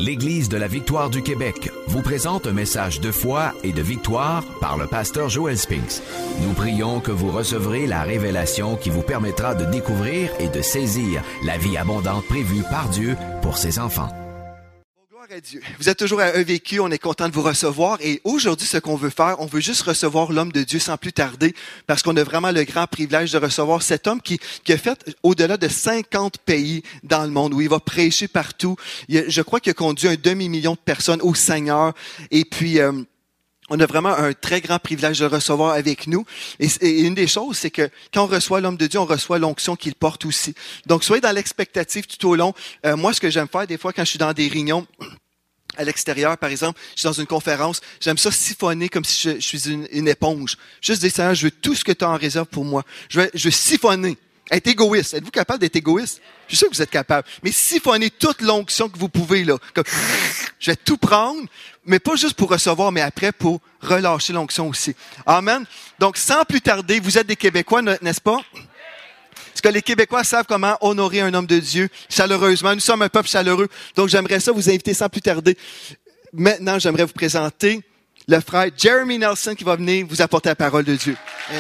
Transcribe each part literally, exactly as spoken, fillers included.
l'Église de la Victoire du Québec vous présente un message de foi et de victoire par le pasteur Joel Spinks. Nous prions que vous recevrez la révélation qui vous permettra de découvrir et de saisir la vie abondante prévue par Dieu pour ses enfants. Gloire à Dieu. Vous êtes toujours à E V Q, on est content de vous recevoir et aujourd'hui ce qu'on veut faire, on veut juste recevoir l'homme de Dieu sans plus tarder parce qu'on a vraiment le grand privilège de recevoir cet homme qui, qui a fait au-delà de cinquante pays dans le monde où il va prêcher partout. Il a, je crois qu'il a conduit un demi-million de personnes au Seigneur et puis... Euh, On a vraiment un très grand privilège de le recevoir avec nous. Et, et une des choses, c'est que quand on reçoit l'homme de Dieu, on reçoit l'onction qu'il porte aussi. Donc, soyez dans l'expectative tout au long. Euh, moi, ce que j'aime faire des fois quand je suis dans des réunions à l'extérieur, par exemple, je suis dans une conférence, j'aime ça siphonner comme si je, je suis une, une éponge. Juste dire, Seigneur, je veux tout ce que tu as en réserve pour moi. Je veux, je veux siphonner. Être égoïste. Êtes-vous capable d'être égoïste? Je suis sûr que vous êtes capable. Mais siphonnez toute l'onction que vous pouvez, là. Comme, je vais tout prendre, mais pas juste pour recevoir, mais après pour relâcher l'onction aussi. Amen. Donc, sans plus tarder, vous êtes des Québécois, n'est-ce pas? Parce que les Québécois savent comment honorer un homme de Dieu chaleureusement. Nous sommes un peuple chaleureux. Donc, j'aimerais ça vous inviter sans plus tarder. Maintenant, j'aimerais vous présenter le frère Jeremy Nelson qui va venir vous apporter la parole de Dieu. Amen.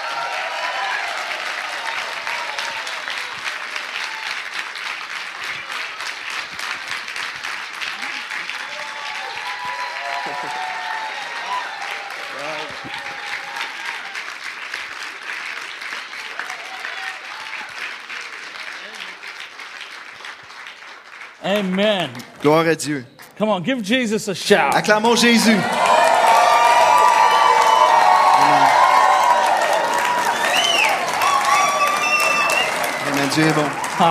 Amen. Gloire à Dieu. Come on, give Jesus a shout. Acclamons Jésus. Amen. Amen. Dieu est bon.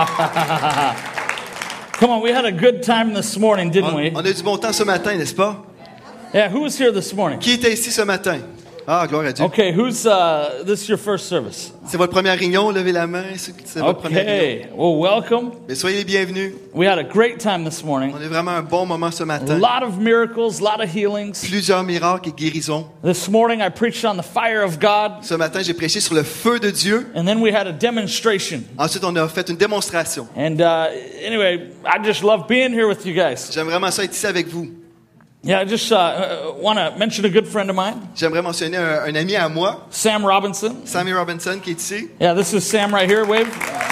Come on, we had a good time this morning, didn't On, we? on a eu du bon temps ce matin, n'est-ce pas? Yeah, who was here this morning? Qui était ici ce matin? Ah, gloire à Dieu. Okay, who's uh this is your first service? C'est votre première réunion, levez la main. C'est votre première réunion. Okay. Well, welcome. Mais soyez les bienvenus. We had a great time this morning. On a vraiment un bon moment ce A matin. lot of miracles, a lot of healings. Plusieurs miracles et guérisons. This morning I preached on the fire of God, Ce matin, j'ai prêché sur le feu de Dieu. and then we had a demonstration. Ensuite, on a fait une démonstration. And uh anyway, I just love being here with you guys. J'aime vraiment ça être ici avec vous. Yeah, I just uh, want to mention a good friend of mine, J'aimerais mentionner un, un ami à moi, Sam Robinson. Sammy Robinson, qui est ici. Yeah, this is Sam right here. Wave.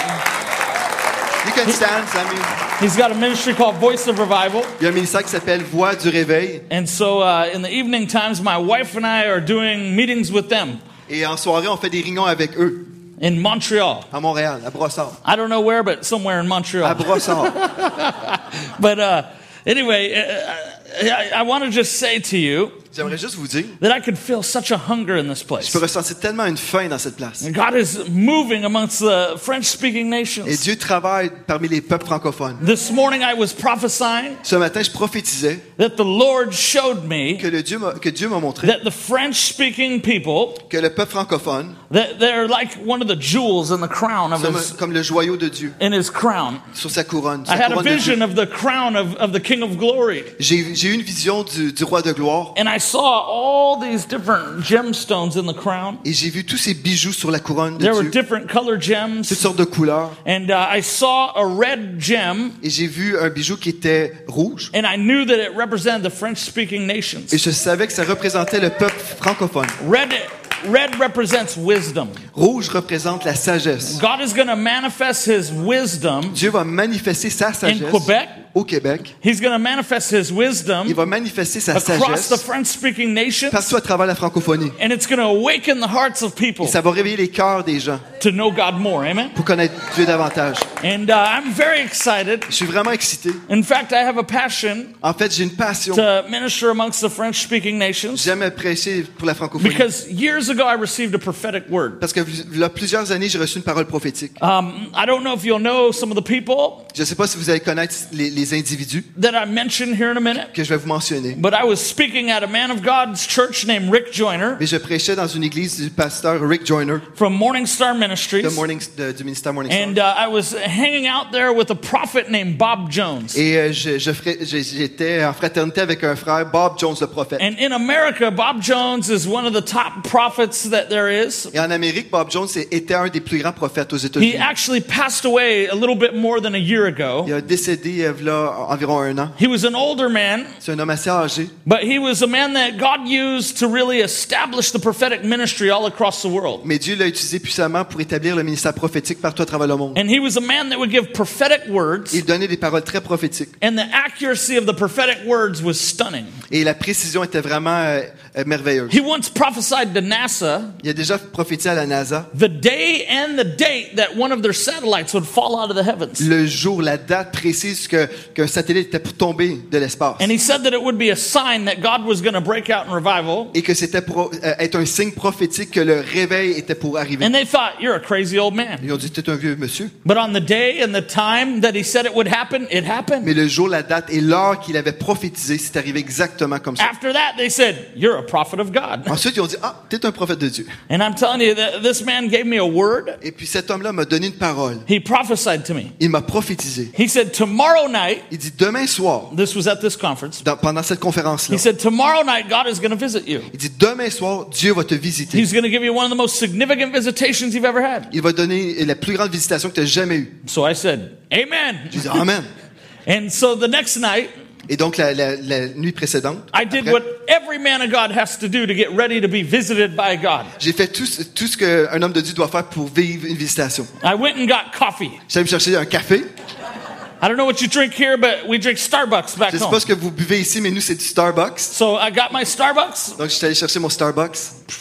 You can stand, Sammy. He's got a ministry called Voice of Revival. Il y a un ministère qui s'appelle Voix du réveil. And so uh, in the evening times, my wife and I are doing meetings with them Et en soirée, on fait des réunions avec eux, in Montreal. à Montréal, à Brossard. I don't know where, but somewhere in À Montreal. Brossard. But uh, anyway, uh, I, I want to just say to you J'aimerais juste vous dire, that I could feel such a hunger in this je place. peux ressentir tellement une faim dans cette place. And God is moving amongst the French-speaking Et nations. Dieu travaille parmi les peuples francophones. This morning I was prophesying Ce matin, je prophétisais that the Lord showed me que, le Dieu m'a, que Dieu m'a montré that the French-speaking people, que le peuple francophone, that they're like one of the jewels in the crown of comme, his, comme le joyau de Dieu in his crown. sur sa couronne. I Sa had a couronne de vision Dieu. of the crown of, of the King of Glory. J'ai, j'ai eu une vision du, du roi de gloire And I saw all these different gemstones in the crown. et j'ai vu tous ces bijoux sur la couronne de There were Dieu, different color gems. toutes sortes de couleurs. And uh, I saw a red gem, Et j'ai vu un bijou qui était rouge. and I knew that it represented the French-speaking nations. Et je savais que ça représentait le peuple francophone. Red, red represents wisdom. Rouge représente la sagesse. God is going to manifest his wisdom Dieu va manifester sa in sagesse Quebec. au Québec. He's going to manifest his wisdom Il va manifester sa across the sagesse French-speaking nations. partout à travers la francophonie. And it's going to awaken the hearts of people Et ça va réveiller les cœurs des gens to know God more. Amen. pour connaître Dieu davantage. And uh, I'm very excited. Je suis vraiment excité. In fact, I have a passion En fait, j'ai une passion. to minister amongst the French-speaking nations J'aime prêcher pour la francophonie. because years ago I received a prophetic word. Parce que il y a plusieurs années, j'ai reçu une parole prophétique. Um, I don't know if you'll know some of the people Je ne sais pas si vous allez connaître les, les individus that I mention here in a minute, que je vais vous mentionner. but I was speaking at a man of God's church named Rick Joyner Mais je prêchais dans une église du pasteur Rick Joyner from Morning Star Ministries. de Morning, de- du ministère Morning Star. And uh, I was hanging out there with a prophet named Bob Jones. Et euh, je, je ferais- j'ai- j'étais en fraternité avec un frère, Bob Jones, le prophète. And in America, Bob Jones is one of the top prophets that there is. Et en Amérique, Bob Jones était un des plus grands prophètes aux He États-Unis. actually passed away a little bit more than a year ago. Il a décédé euh, là, environ un an. He was an older man, C'est un homme assez âgé, but he was a man that God used to really establish the prophetic ministry all across the world. mais Dieu l'a utilisé puissamment pour établir le ministère prophétique partout à travers le monde. And he was a man that would give prophetic words, Il donnait des paroles très prophétiques. and the accuracy of the prophetic words was stunning. Et la précision était vraiment euh, euh, merveilleuse. He once prophesied to NASA Il a déjà prophétisé à la NASA the day and the date that one of their satellites would fall out of the heavens. le jour, la date précise que qu'un satellite était pour tomber de l'espace. And he said that it would be a sign that God was going to break out in revival. Et que c'était pour euh, être un signe prophétique que le réveil était pour arriver. And they thought, you're a crazy old man. Ils ont dit, t'es un vieux monsieur. But on the day and the time that he said it would happen, it happened. Mais le jour, la date et l'heure qu'il avait prophétisé, c'est arrivé exactement comme ça. After that, they said, you're a prophet of God. Ensuite, ils ont dit, ah, t'es un prophète de Dieu. And I'm telling you, that this man gave me a word. Et puis cet homme-là m'a donné une parole. He prophesied to me. Il m'a prophétisé. He said, tomorrow night, Il dit, demain soir, this was at this conference. dans- pendant cette conférence-là, He said, tomorrow night, God is going to visit you. il dit, demain soir, Dieu va te visiter. He's going to give you one of the most significant visitations you've ever had. Il va donner la plus grande visitation que tu as jamais eue. So I said, amen. Je dis, amen. And so the next night, Et donc, la, la, la nuit précédente, I did après, what every man of God has to do to get ready to be visited by God. j'ai fait tout, ce- tout ce qu'un homme de Dieu doit faire pour vivre une visitation. I went and got coffee. J'allais me chercher un café. I don't know what you drink here, but we drink Starbucks back Je ne sais home. pas ce que vous buvez ici, mais nous, c'est du Starbucks. So I got my Starbucks Donc, je suis allé chercher mon Starbucks.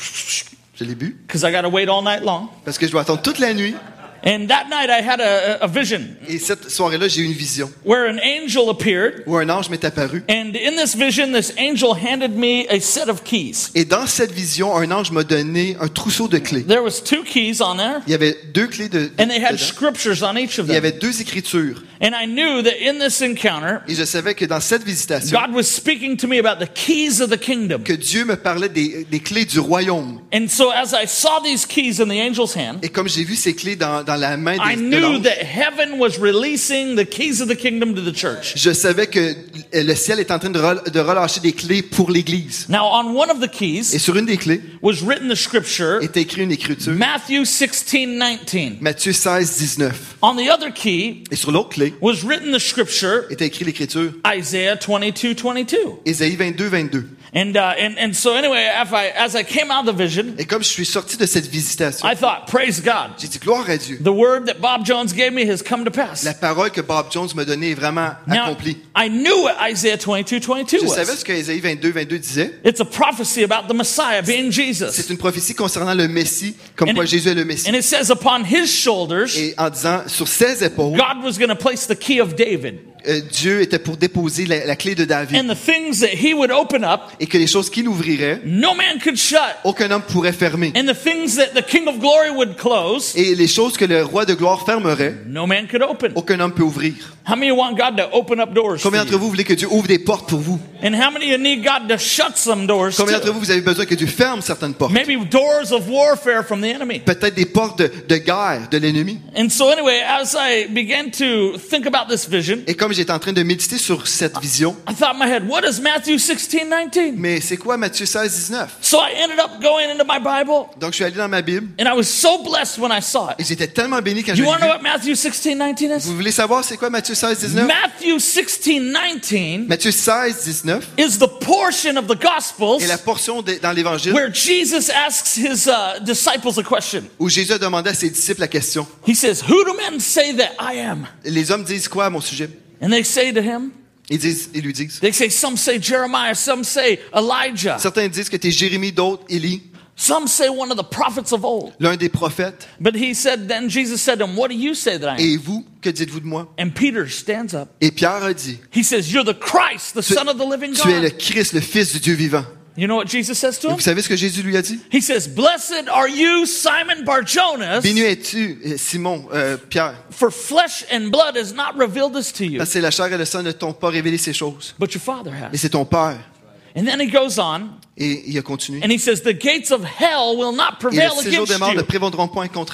Je l'ai bu. because I got to wait all night long. Parce que je dois attendre toute la nuit. And that night I had a, a vision Et cette soirée-là, j'ai eu une vision where an angel appeared. où un ange m'est apparu. And in this vision, this angel handed me a set of keys. Et dans cette vision, un ange m'a donné un trousseau de clés. There was two keys on there, Il y avait deux clés de, de- and they had dedans. scriptures on each of Il y them. avait deux écritures. And I knew that in this encounter, Et je savais que dans cette visitation, God was speaking to me about the keys of the kingdom. que Dieu me parlait des, des clés du royaume. And so as I saw these keys in the angel's hand, Et comme j'ai vu ces clés dans, dans la main I des, de knew l'ange, that heaven was releasing the keys of the kingdom to the church. je savais que le ciel est en train de, rel- de relâcher des clés pour l'Église. Now, on one of the Et keys sur une des clés was written the scripture, est écrit une écriture, Matthew sixteen nineteen. Matthieu seize, dix-neuf. On the other key Et sur l'autre clé was written the scripture, est écrit l'écriture, Isaiah twenty-two twenty-two. Ésaïe vingt-deux, vingt-deux. And, uh, and, and so anyway, if I, as I came out of the vision, Et comme je suis sorti de cette visitation, I thought, praise God. j'ai dit gloire à Dieu. The word that Bob Jones gave me has come to pass. La parole que Bob Jones m'a donnée est vraiment Now, accomplie. I knew what Isaiah twenty-two twenty-two Je savais was. ce que Ésaïe vingt-deux, vingt-deux disait. It's a prophecy about the Messiah being C'est Jesus. une prophétie concernant le Messie, comme And quoi it- Jésus est le Messie. And it says upon his shoulders, Et en disant, sur ses épaules, God was going to place the key of David. euh, Dieu était pour déposer la, la clé de David. And the things that he would open up, Et que les choses qu'il ouvrirait, no man could shut. aucun homme pourrait fermer. And the things that the King of Glory would close, Et les choses que le roi de gloire fermerait, no man could open. aucun homme peut ouvrir. How many want God to open up doors for Combien d'entre you? vous voulez que Dieu ouvre des portes pour vous? And how many of you need God to shut some doors Combien d'entre too? vous, vous avez besoin que Dieu ferme certaines portes? Maybe doors of warfare from the enemy. Peut-être des portes de, de guerre de l'ennemi. And so anyway, as I began to think about this vision, Et comme j'étais en train de méditer sur cette vision, I thought in my head, what is Matthew sixteen nineteen? mais c'est quoi Matthieu seize, dix-neuf? So I ended up going into my Bible, Donc je suis allé dans ma Bible and I was so blessed when I saw et it. j'étais tellement béni quand Do je you l'ai want to know vu. what Matthew sixteen nineteen is? Vous voulez savoir c'est quoi Matthieu seize, dix-neuf? Matthew sixteen nineteen Matthieu seize, dix-neuf is the portion of the Gospels est la portion de- dans l'Évangile where Jesus asks his uh, disciples a question. où Jésus a demandé à ses disciples la question. He says, who do men say that I am? Les hommes disent quoi à mon sujet? And they say to him, Ils disent, ils lui disent. they say, some say Jeremiah, some say Elijah, Certains disent que tu es Jérémie, d'autres Élie, some say one of the prophets of old. l'un des prophètes. But he said, then Jesus said to him, what do you say that I am? Et vous, que dites-vous de moi? And Peter stands up. Et Pierre a dit, He says, you're the Christ, the tu, Son of the living tu es le God. Christ, le Fils du Dieu vivant. You know what Jesus says to Et him? vous savez ce que Jésus lui a dit? He says, blessed are you, Simon Bar-Jonas, Béni es-tu, euh, Simon, euh, Pierre, for flesh and blood has not revealed this to you, parce que la chair et le sang ne t'ont pas révélé ces choses, but your Father mais has. c'est ton Père. And then he goes on, Et il a continué. and he says, the gates of hell will not Et prevail le séjour against des morts ne you. prévaudront point contre elle.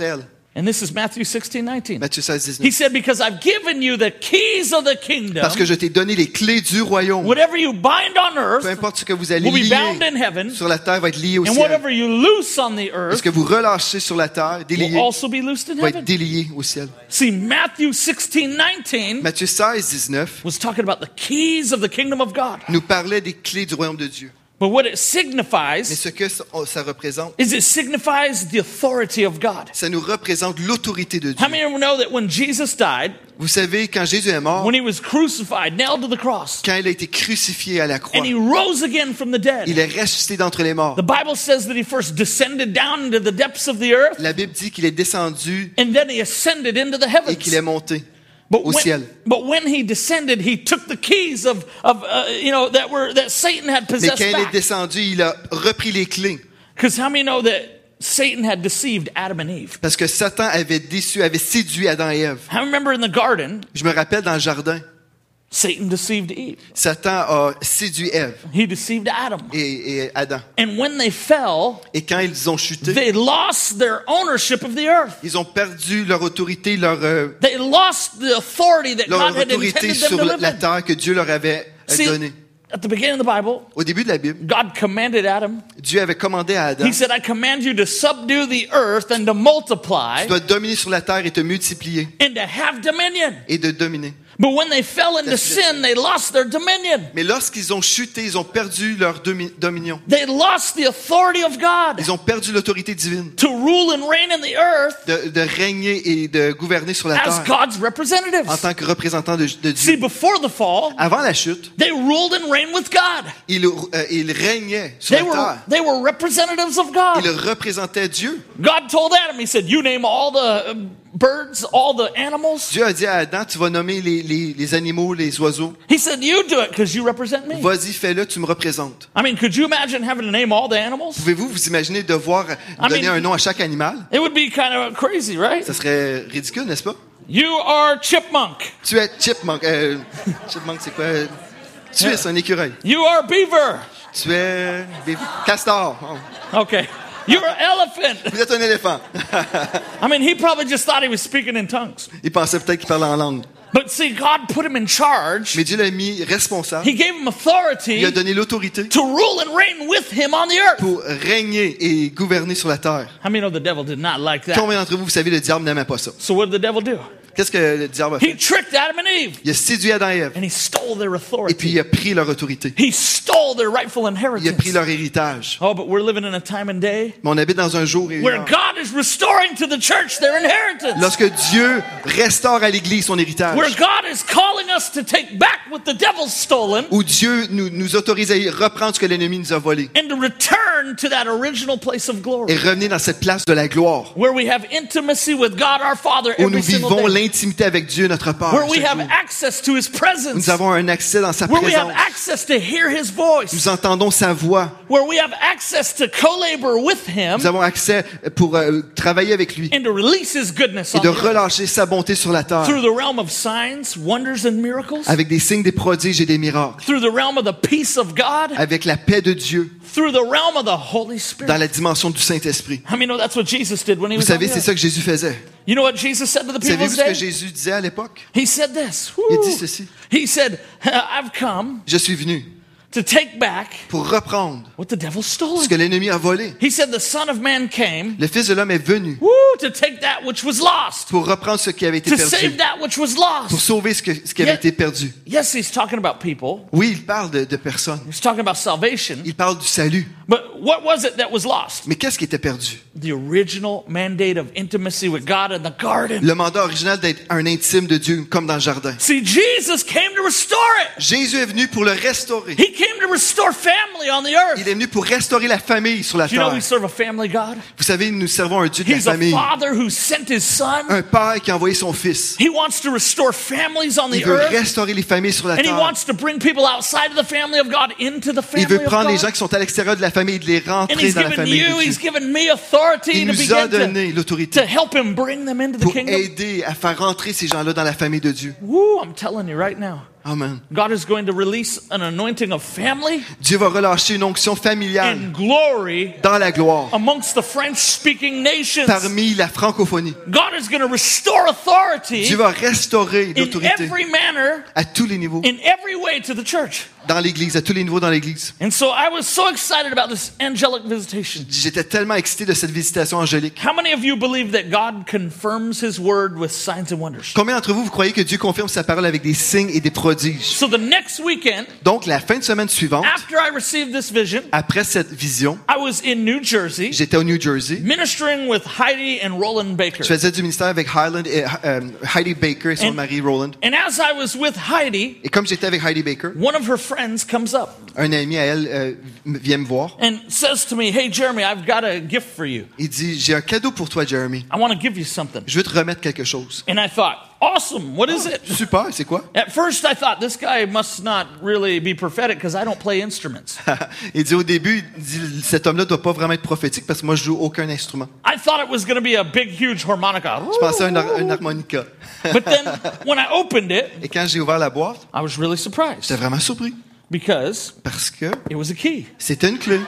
And this is Matthew sixteen nineteen. Matthieu seize, He dix-neuf. said, because I've given you the keys of the kingdom, Parce que je t'ai donné les clés du royaume. whatever you bind on Peu earth importe ce que vous allez will be bound in lier heaven, sur la terre va être lié au and ciel. whatever you loose on the Et ce earth que vous relâchez sur la terre, will délié, also be loosed in va être heaven. délié au ciel. See, Matthew sixteen nineteen Matthieu seize, dix-neuf was talking about the keys of the kingdom of God. nous parlait des clés du royaume de Dieu. But what it Mais signifies ce que ça, ça représente, is it signifies the authority of God. ça nous représente l'autorité de Dieu. How many of you know that when Jesus died, Vous savez, quand Jésus est mort, when he was crucified, nailed to the cross, quand il a été crucifié à la croix, and he rose again from the dead, il est ressuscité d'entre les morts. the Bible says that he first descended down into the depths of the earth, La Bible dit qu'il est descendu and then he ascended into the et qu'il est heavens. monté But au ciel. when, but when he descended, he took the keys of, of uh, you know, that were that Satan had Mais possessed quand il est back. descendu, il a repris les clés. Because how many know that Satan had deceived Adam and Eve? Parce que Satan avait déçu, avait séduit Adam et Ève. I remember in the garden, Je me rappelle dans le jardin, Satan deceived Eve. Satan a séduit Ève He deceived Adam. et, et Adam. And when they fell, Et quand ils ont chuté, they lost their ownership of the earth. ils ont perdu leur autorité, leur, euh, They lost the authority that leur God had autorité intended them sur to la live la in. terre que Dieu leur avait euh, See, donnée. at the beginning of the Bible, Au début de la Bible, God commanded Adam. Dieu avait commandé à Adam, He said, I command you to subdue the earth and to multiply tu dois dominer sur la terre et te multiplier and to have dominion. et de dominer. But when they fell into That's it. sin, they lost their dominion. Mais lorsqu'ils ont chuté, ils ont perdu leur domi- dominion. They lost the authority of God Ils ont perdu l'autorité divine to rule and reign in the earth de, de régner et de gouverner sur la as terre God's en representatives. tant que représentant de, de See, Dieu. before the fall, Avant la chute, they ruled and reigned with God. ils, euh, ils régnaient sur They la were, terre. they were representatives of God. Ils représentaient Dieu. God told Adam, he said, you name all the uh, birds, all the animals. Dieu a dit à Adam, tu vas nommer les, les, les animaux, les oiseaux. He said, you do it because you represent me. Vas-y, fais-le, tu me représentes. I mean, could you imagine having to name all the animals? Pouvez-vous vous imaginer devoir donner mean- un nom à chaque animal? It would be kind of crazy, right? Ça serait ridicule, n'est-ce pas? You are chipmunk. Tu es chipmunk. Euh, chipmunk, c'est quoi? Tu es un écureuil. You are beaver. Tu es des- castor. Oh. Okay. You're an elephant. Vous êtes un éléphant. I mean, he probably just thought he was speaking in tongues. Il pensait peut-être qu'il parlait en langue. But see, God put him in charge. Mais Dieu l'a mis responsable. He gave him Il authority a donné l'autorité to rule and reign with him on the earth. pour régner et gouverner sur la terre. How many know the devil did not like that? Combien d'entre vous, vous savez, le diable n'aimait pas ça? So what did the devil do? Qu'est-ce que le diable a He fait? tricked Adam and Eve, Il a séduit Adam et Ève. and he stole their Et puis authority. il a pris leur autorité. He stole their rightful Il a pris inheritance. leur héritage. Oh, but we're living in a time and day Mais on habite dans un jour et une where heure. God is restoring to the church their inheritance. Lorsque Dieu restaure à l'Église son héritage, Where God is calling us to take back what the devil's stolen où Dieu nous, nous autorise à y reprendre ce que l'ennemi nous a volé and to return to that original place of et glory. revenir dans cette place de la gloire, Where we have intimacy with God our Father où nous every single vivons day. l'intimité avec Dieu, notre Père. Where we chaque have jour. access to His presence. Nous avons un accès dans sa Where we have présence. access to hear His voice. Nous entendons sa voix. Where we have access to co-labor with Him Nous avons accès pour euh, travailler avec lui and to release His goodness et on de the earth. relâcher sa bonté sur la terre Through the realm of signs, wonders, and miracles. avec des signes, des prodiges et des miracles, Through the realm of the peace of God. avec la paix de Dieu Through the realm of the Holy dans Spirit. la dimension du Saint-Esprit. How many know that's what Jesus did when He Vous was on savez, the c'est earth? ça que Jésus faisait. You know what Jesus said to the people Savez-vous of ce que his day? Jésus disait à l'époque? He said this. Il Woo. dit ceci. He said, I've come Je suis venu to take back pour reprendre what the devil ce stole. que l'ennemi a volé. He said the Son of Man came Le Fils de l'homme est venu woo, to take that which was lost, pour reprendre ce qui avait été to perdu, save that which was pour lost. sauver ce, que, ce qui avait Yeah. été perdu. Yes, he's talking about people. Oui, il parle de, de personnes. He's talking about salvation. Il parle du salut. But what was it that was lost? Mais qu'est-ce qui était perdu? The original mandate of intimacy with God in the garden. Le mandat original d'être un intime de Dieu, comme dans le jardin. See, Jesus came to restore it. Jésus est venu pour le restaurer. He came to restore family on the earth. Il est venu pour restaurer la famille sur la Do you know terre. we serve a family God? Vous savez, nous servons un Dieu de la He's a famille. father who sent his son. Un père qui a envoyé son fils. He wants to restore families on the Il veut earth. restaurer les familles sur la And he terre. wants to bring people outside of the family of God into the Il family veut of prendre les gens God. qui sont à l'extérieur de la famille et de les And rentrer he's dans la given famille you, de he's Dieu. given me authority Il to nous a begin donné to, l'autorité to help him bring them into the pour kingdom. aider à faire rentrer ces gens-là dans la famille de Dieu. Woo, I'm telling you right now. Amen. God is going to release an anointing of family Dieu va relâcher une onction familiale and glory dans la gloire amongst the French-speaking nations. parmi la francophonie. God is going to restore authority Dieu va restaurer in l'autorité every manner, à tous les niveaux in every way to the church. dans l'Église, à tous les niveaux dans l'Église. And so I was so excited about this angelic visitation. J'étais tellement excité de cette visitation angélique. How many of you believe that God confirms His word with signs and wonders? Combien d'entre vous, vous croyez que Dieu confirme sa parole avec des signes et des prodiges? So the next weekend, Donc, la fin de semaine suivante, after I received this vision, après cette vision, I was in New Jersey j'étais au New Jersey. ministering with Heidi and Roland Baker. Je faisais du ministère avec Highland et, euh, Heidi Baker et son And- mari Roland. And as I was with Heidi, Et comme j'étais avec Heidi Baker, one of her friends comes up un ami à elle euh, vient me voir. and says to me, "Hey Jeremy, I've got a gift for you. Il dit, j'ai un cadeau pour toi, Jeremy. I want to give you something." Je veux te remettre quelque chose. And I thought, "Awesome. What is it?" Super, c'est quoi? At first I thought this guy must not really be prophetic because I don't play instruments. Il dit au début, il dit, cet homme-là doit pas vraiment être prophétique parce que moi je joue aucun instrument. I thought it was going to be a big huge harmonica. Je pensais à un, har- un harmonica. But then when I opened it, Et quand j'ai ouvert la boîte, I was really surprised j'étais vraiment surpris because parce que it was a key. c'était une clé.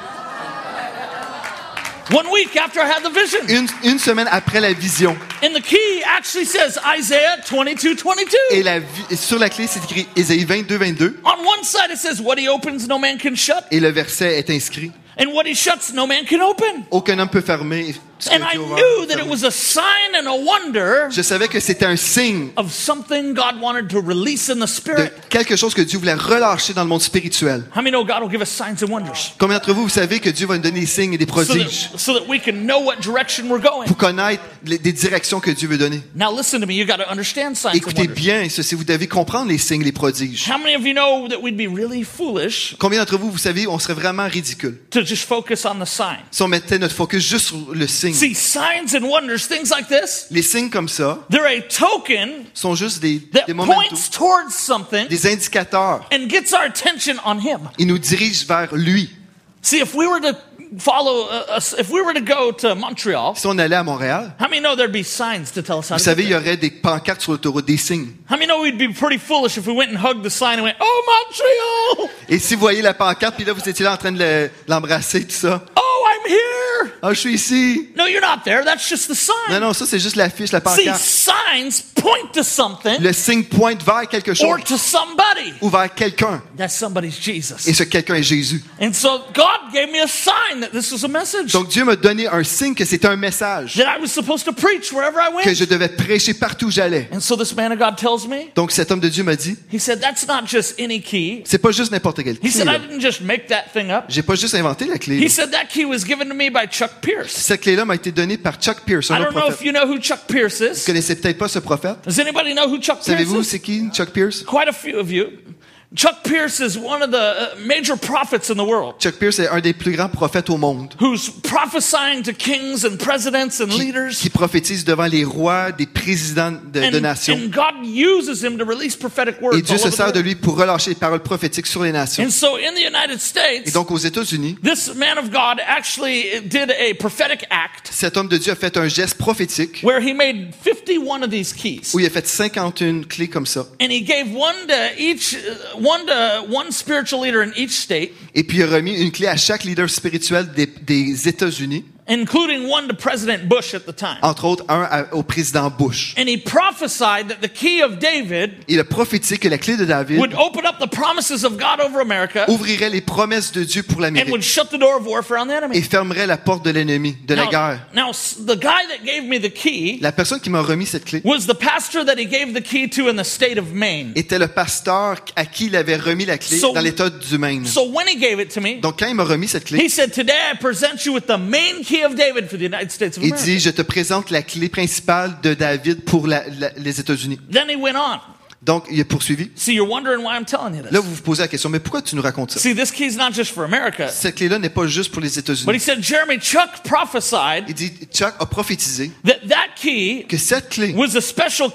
One week after I had the vision. Une, une semaine après la vision. And the key actually says Isaiah twenty-two twenty-two. Et la vi- et sur la clé, c'est écrit Ésaïe vingt-deux vingt-deux. On one side it says, "What he opens, no man can shut. Et le verset est inscrit. And what he shuts, no man can open." Aucun homme peut fermer. ce que And I Dieu a ouvert, knew that it fermer. was a sign and a wonder Je savais que c'était un signe of something God wanted to release in the de spirit. quelque chose que Dieu voulait relâcher dans le monde spirituel. How many know God will give us signs and wonders Combien d'entre vous, vous savez que Dieu va nous donner des signes et des so prodiges that, so that we can know what direction we're going? pour connaître les, des directions que Dieu veut donner? Now listen to me, you got to understand signs and Écoutez wonders. bien ceci, vous devez comprendre les signes, les prodiges. How many of you know that we'd be really foolish Combien d'entre vous, vous savez, on serait vraiment ridicule to just focus on the sign? si on mettait notre focus juste sur le signe. See, signs and wonders, things like this, Les signes comme ça they're a token sont juste des, that des momentum, points towards something des indicateurs. and gets our attention on Him. Ils nous dirigent vers lui. See, if we were to follow, uh, us, if we were to go to Montreal, Si on allait à Montréal, how many know there'd be signs to tell us how vous to savez, get il y there? aurait des pancartes sur l'autoroute, des signes. How many know we'd be pretty foolish if we went and hugged the sign and went, "Oh, Montreal! Et si vous voyez la pancarte, puis là, vous étiez là en train de le- l'embrasser, tout ça. Oh, I'm here!" Ah, je suis ici. No, you're not there. That's just the sign. Non, non, ça, c'est juste l'affiche, la See, pancarte. signs point to something Le signe pointe vers quelque chose or to somebody. ou vers quelqu'un. That somebody's Et Jesus. ce quelqu'un est Jésus. And so God gave me a sign that this was a message Donc, Dieu m'a donné un signe que c'était un message that I was supposed to preach wherever I que went. je devais prêcher partout où j'allais. And so this man of God tells me, Donc, cet homme de Dieu m'a dit, he said, "That's not just any key." c'est pas juste n'importe quel He clé. said, là. "I didn't just make that thing up." J'ai pas juste inventé la clé. He là. said, "That key was given to me by Chuck Pierce." Cette clé-là m'a été donnée par Chuck Pierce, I un autre don't know if prophète. you know who Chuck Pierce Vous is. connaissez peut-être pas ce prophète. Does anybody know who Chuck Pierce Savez-vous is? c'est qui, Chuck Pierce? Quite a few of you. Chuck Pierce is one of the uh, major prophets in the world Chuck Pierce est un des plus grands prophètes au monde. who's prophesying to kings and presidents and Qui, leaders. qui prophétise devant les rois, des présidents de, de And, nations. and God uses him to release prophetic words. Et Dieu all se over the sert de world. lui pour relâcher les paroles prophétiques sur les nations. And so in the United Et States, donc aux États-Unis, this man of God actually did a prophetic act cet homme de Dieu a fait un geste prophétique where he made fifty-one of these keys. où il a fait cinquante et une clés comme ça. And he gave one to each, uh, one to one spiritual leader in each state, Et puis il a remis une clé à chaque leader spirituel des, des États-Unis, including one to President Bush at the time. entre autres un à- au président Bush. And he prophesied that the key of David Il a prophétisé que la clé de David would open up the promises of God over America ouvrirait les promesses de Dieu pour and would l'Amérique shut the door of warfare on the et enemy. fermerait la porte de l'ennemi, de la Now, guerre. now, s- the guy that gave me the key La personne qui m'a remis cette clé was the pastor that he gave the key to in the state of Maine. était le pasteur à qui il avait remis la clé So- dans l'État du Maine. So when he gave it to me, Donc quand il m'a remis cette clé, he said, "Today I present you with the main key of David for the United States of il America." dit, je te présente la clé principale de David pour la- la- les États-Unis. Then he went on. Donc il a poursuivi. See, you're wondering why I'm telling you Là, this. vous vous posez la question, mais pourquoi tu nous racontes ça? See, this key is not just for America. Cette clé-là n'est pas juste pour les But he États-Unis. said, Jeremy, Chuck prophesied Il dit, Chuck a prophétisé that that key que cette clé was a special key.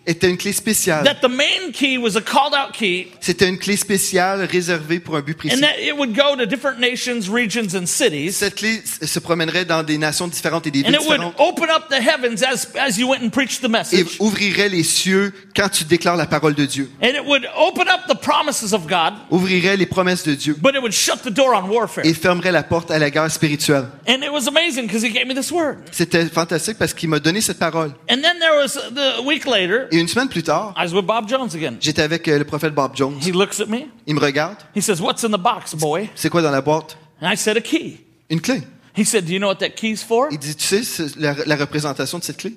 était une clé spéciale. That the main key was a called out key, C'était une clé spéciale réservée pour un but précis. and that it would go to different nations, regions, and cities, Cette clé se promènerait dans des nations différentes et des and villes it would différentes open up the heavens as, as you went and preached the et message. ouvrirait les cieux quand tu déclares la parole de Dieu. And it would open up the promises of God, Ouvrirait les promesses de Dieu but it would shut the door on warfare. et fermerait la porte à la guerre spirituelle. And it was amazing because he gave me this word. C'était fantastique parce qu'il m'a donné cette parole. And then there was the a week later, Et une semaine plus tard, I was with Bob Jones again. j'étais avec euh, le prophète Bob Jones. He looks at me. Il me regarde. He says, "What's in the box, boy?" C'est quoi dans la boîte? And I said, "A key." Une clé. He said, "Do you know what that key's for?" Il dit, tu sais c'est la, la représentation de cette clé?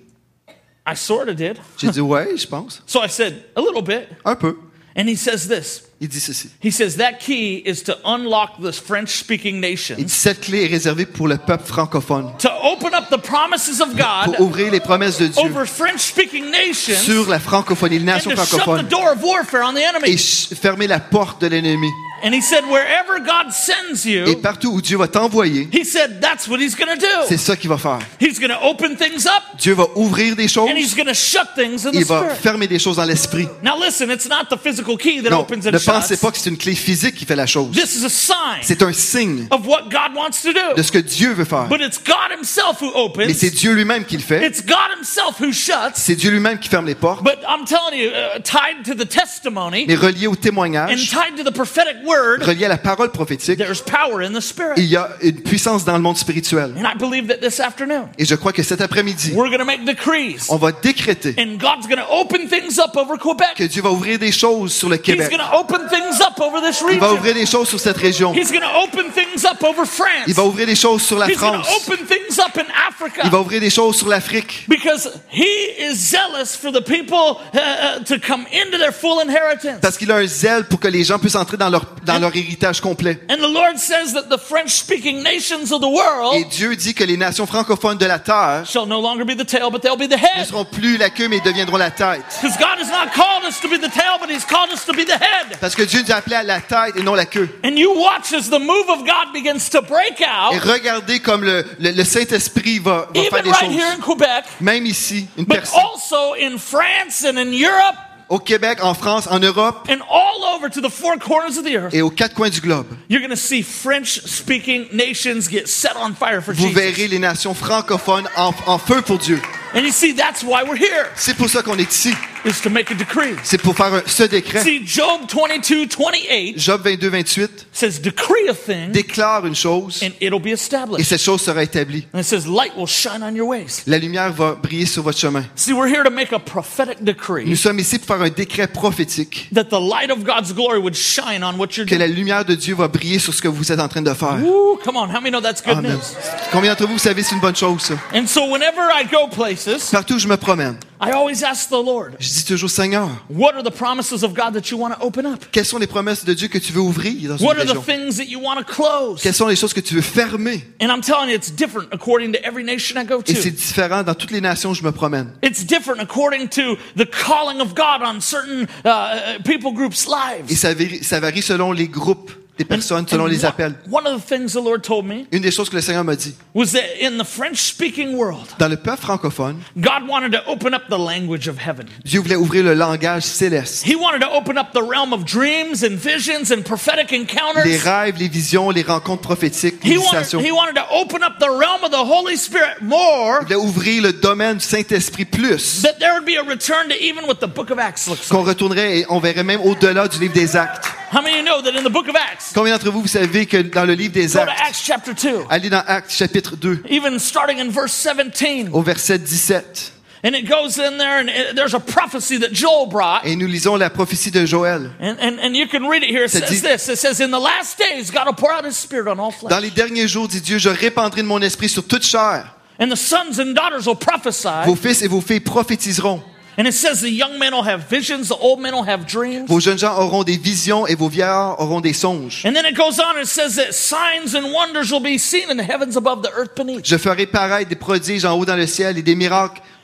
I sort of did. J'ai dit, ouais, je pense. So I said, "A little bit." Un peu. And he says this. Il dit ceci. He says that key is to unlock the French-speaking Il dit, nations, cette clé est réservée pour le peuple francophone. to open up the promises of God Pour ouvrir les promesses de Dieu over French-speaking nations, sur la francophonie, les and nations to shut the francophones. door of warfare on the Et enemy. ch- fermer la porte de l'ennemi. And he said, wherever God sends Et you, partout où Dieu va t'envoyer, he said that's what he's going to c'est do. ça qu'il va faire. He's going to open things up, Dieu va ouvrir des choses, and he's going to shut things in the il va spirit. fermer des choses dans l'esprit. Now listen, it's not the physical key that Non, opens ne and pensez shuts. pas que c'est une clé physique qui fait la chose. This is a sign C'est un signe of what God wants to de do. ce que Dieu veut faire. But it's God himself who Mais c'est opens. Dieu lui-même qui le fait. It's God himself who shuts. C'est Dieu lui-même qui ferme les portes. But I'm telling you, uh, tied to the testimony Mais relié au and témoignage, tied to the prophetic word, relié à la parole prophétique, there's power in the il spirit. y a une puissance dans le monde spirituel. And I believe that this afternoon, Et je crois que cet après-midi, we're going to make decrees. on va décréter And God's going to open things up over Quebec. que Dieu va ouvrir des choses sur le He's Québec. going to open things up over this Il va region. ouvrir des choses sur cette région. He's going to open things up over France. Il va ouvrir des choses sur la He's going France. to open things up in Africa. Il va ouvrir des choses sur l'Afrique. Because he is zealous for the people uh, uh, to come into their full inheritance. Parce qu'il a un zèle pour que les gens puissent entrer dans leur, dans leur héritage complet. And the Lord says that the French-speaking nations of the Et world Dieu dit que les nations francophones de la terre shall no longer be the tail, but they'll be the ne head. seront plus la queue, mais deviendront la tête. Because God has not called us to be the tail, but he's called us to be the head. Parce que Dieu nous a appelés à la tête et non la queue. And you watch as the move of God begins to break Et out, regardez comme le, le, le Saint-Esprit va, va faire even des right here choses. in Quebec, Même ici, une but personne. also in France and in Europe Au Québec, en France, en Europe and all over to the four corners of the earth. et aux quatre coins du globe. You're going to see French-speaking nations get set on fire for Vous Jesus. verrez les nations francophones en, en feu pour Dieu. And you see, that's why we're here, C'est pour ça qu'on est ici. is to make a decree. C'est pour faire un- ce décret. See, Job twenty-two twenty-eight Job vingt-deux, vingt-huit says, decree a thing déclare une chose and it'll be et established. cette chose sera établie. And it says, light will shine on your ways. La lumière va briller sur votre chemin. See, we're here to make a prophetic Nous decree sommes ici pour faire un décret prophétique that the light of God's glory would shine on what you're que la doing. lumière de Dieu va briller sur ce que vous êtes en train de faire. Woo, come on, how many know that's good Amen. news? Combien d'entre vous, vous savez, c'est une bonne chose, ça? And so whenever I go places, Partout où je me promène, I always ask the Lord, je dis toujours, Seigneur, what are the promises of God that you want to open up? quelles sont les promesses de Dieu que tu veux ouvrir dans une What are the région? things that you want to close? Quelles sont les choses que tu veux fermer? And I'm telling you, it's different according to every nation I go Et c'est to. différent dans toutes les nations où je me promène. It's different according to the calling of God on certain uh, people groups' Et lives. ça varie, ça varie selon les groupes des personnes, selon And les one- appels. One of the things the Lord told me Une des choses que le Seigneur m'a dit, was that in the French-speaking world, dans le peuple francophone, God wanted to open up the language of heaven. Dieu voulait ouvrir le langage céleste. He wanted to open up the realm of dreams and visions and prophetic Les encounters. rêves, les visions, les rencontres prophétiques, les He wanted, visitations. he wanted to open up the realm of the Holy Spirit more, Il voulait ouvrir le domaine du Saint-Esprit plus. that there would be a return to even what the book of Acts looks Qu'on like. retournerait et on verrait même au-delà du livre des Actes. How many of you know that in the book of Acts, Combien d'entre vous, vous savez que dans le livre des go to Actes, Acts chapter two, allez dans Actes chapitre deux, even starting in verse seventeen, au verset dix-sept, and it goes in there and it, there's a prophecy that Joel brought. et nous lisons la prophétie de Joël. And, and, and you can read it here. It Ça says dit- this. It says, in the last days, God will pour out his spirit on all Dans flesh. les derniers jours, dit Dieu, je répandrai de mon esprit sur toute chair. And the sons and daughters will prophesy. Vos fils et vos filles prophétiseront. And it says the young men will have visions, the old men will have dreams. Vos jeunes gens auront des visions et vos vieillards auront des songes. And then it goes on and it says that signs and wonders will be seen in the heavens above the earth beneath. Je ferai paraître des prodiges en haut dans le ciel et des miracles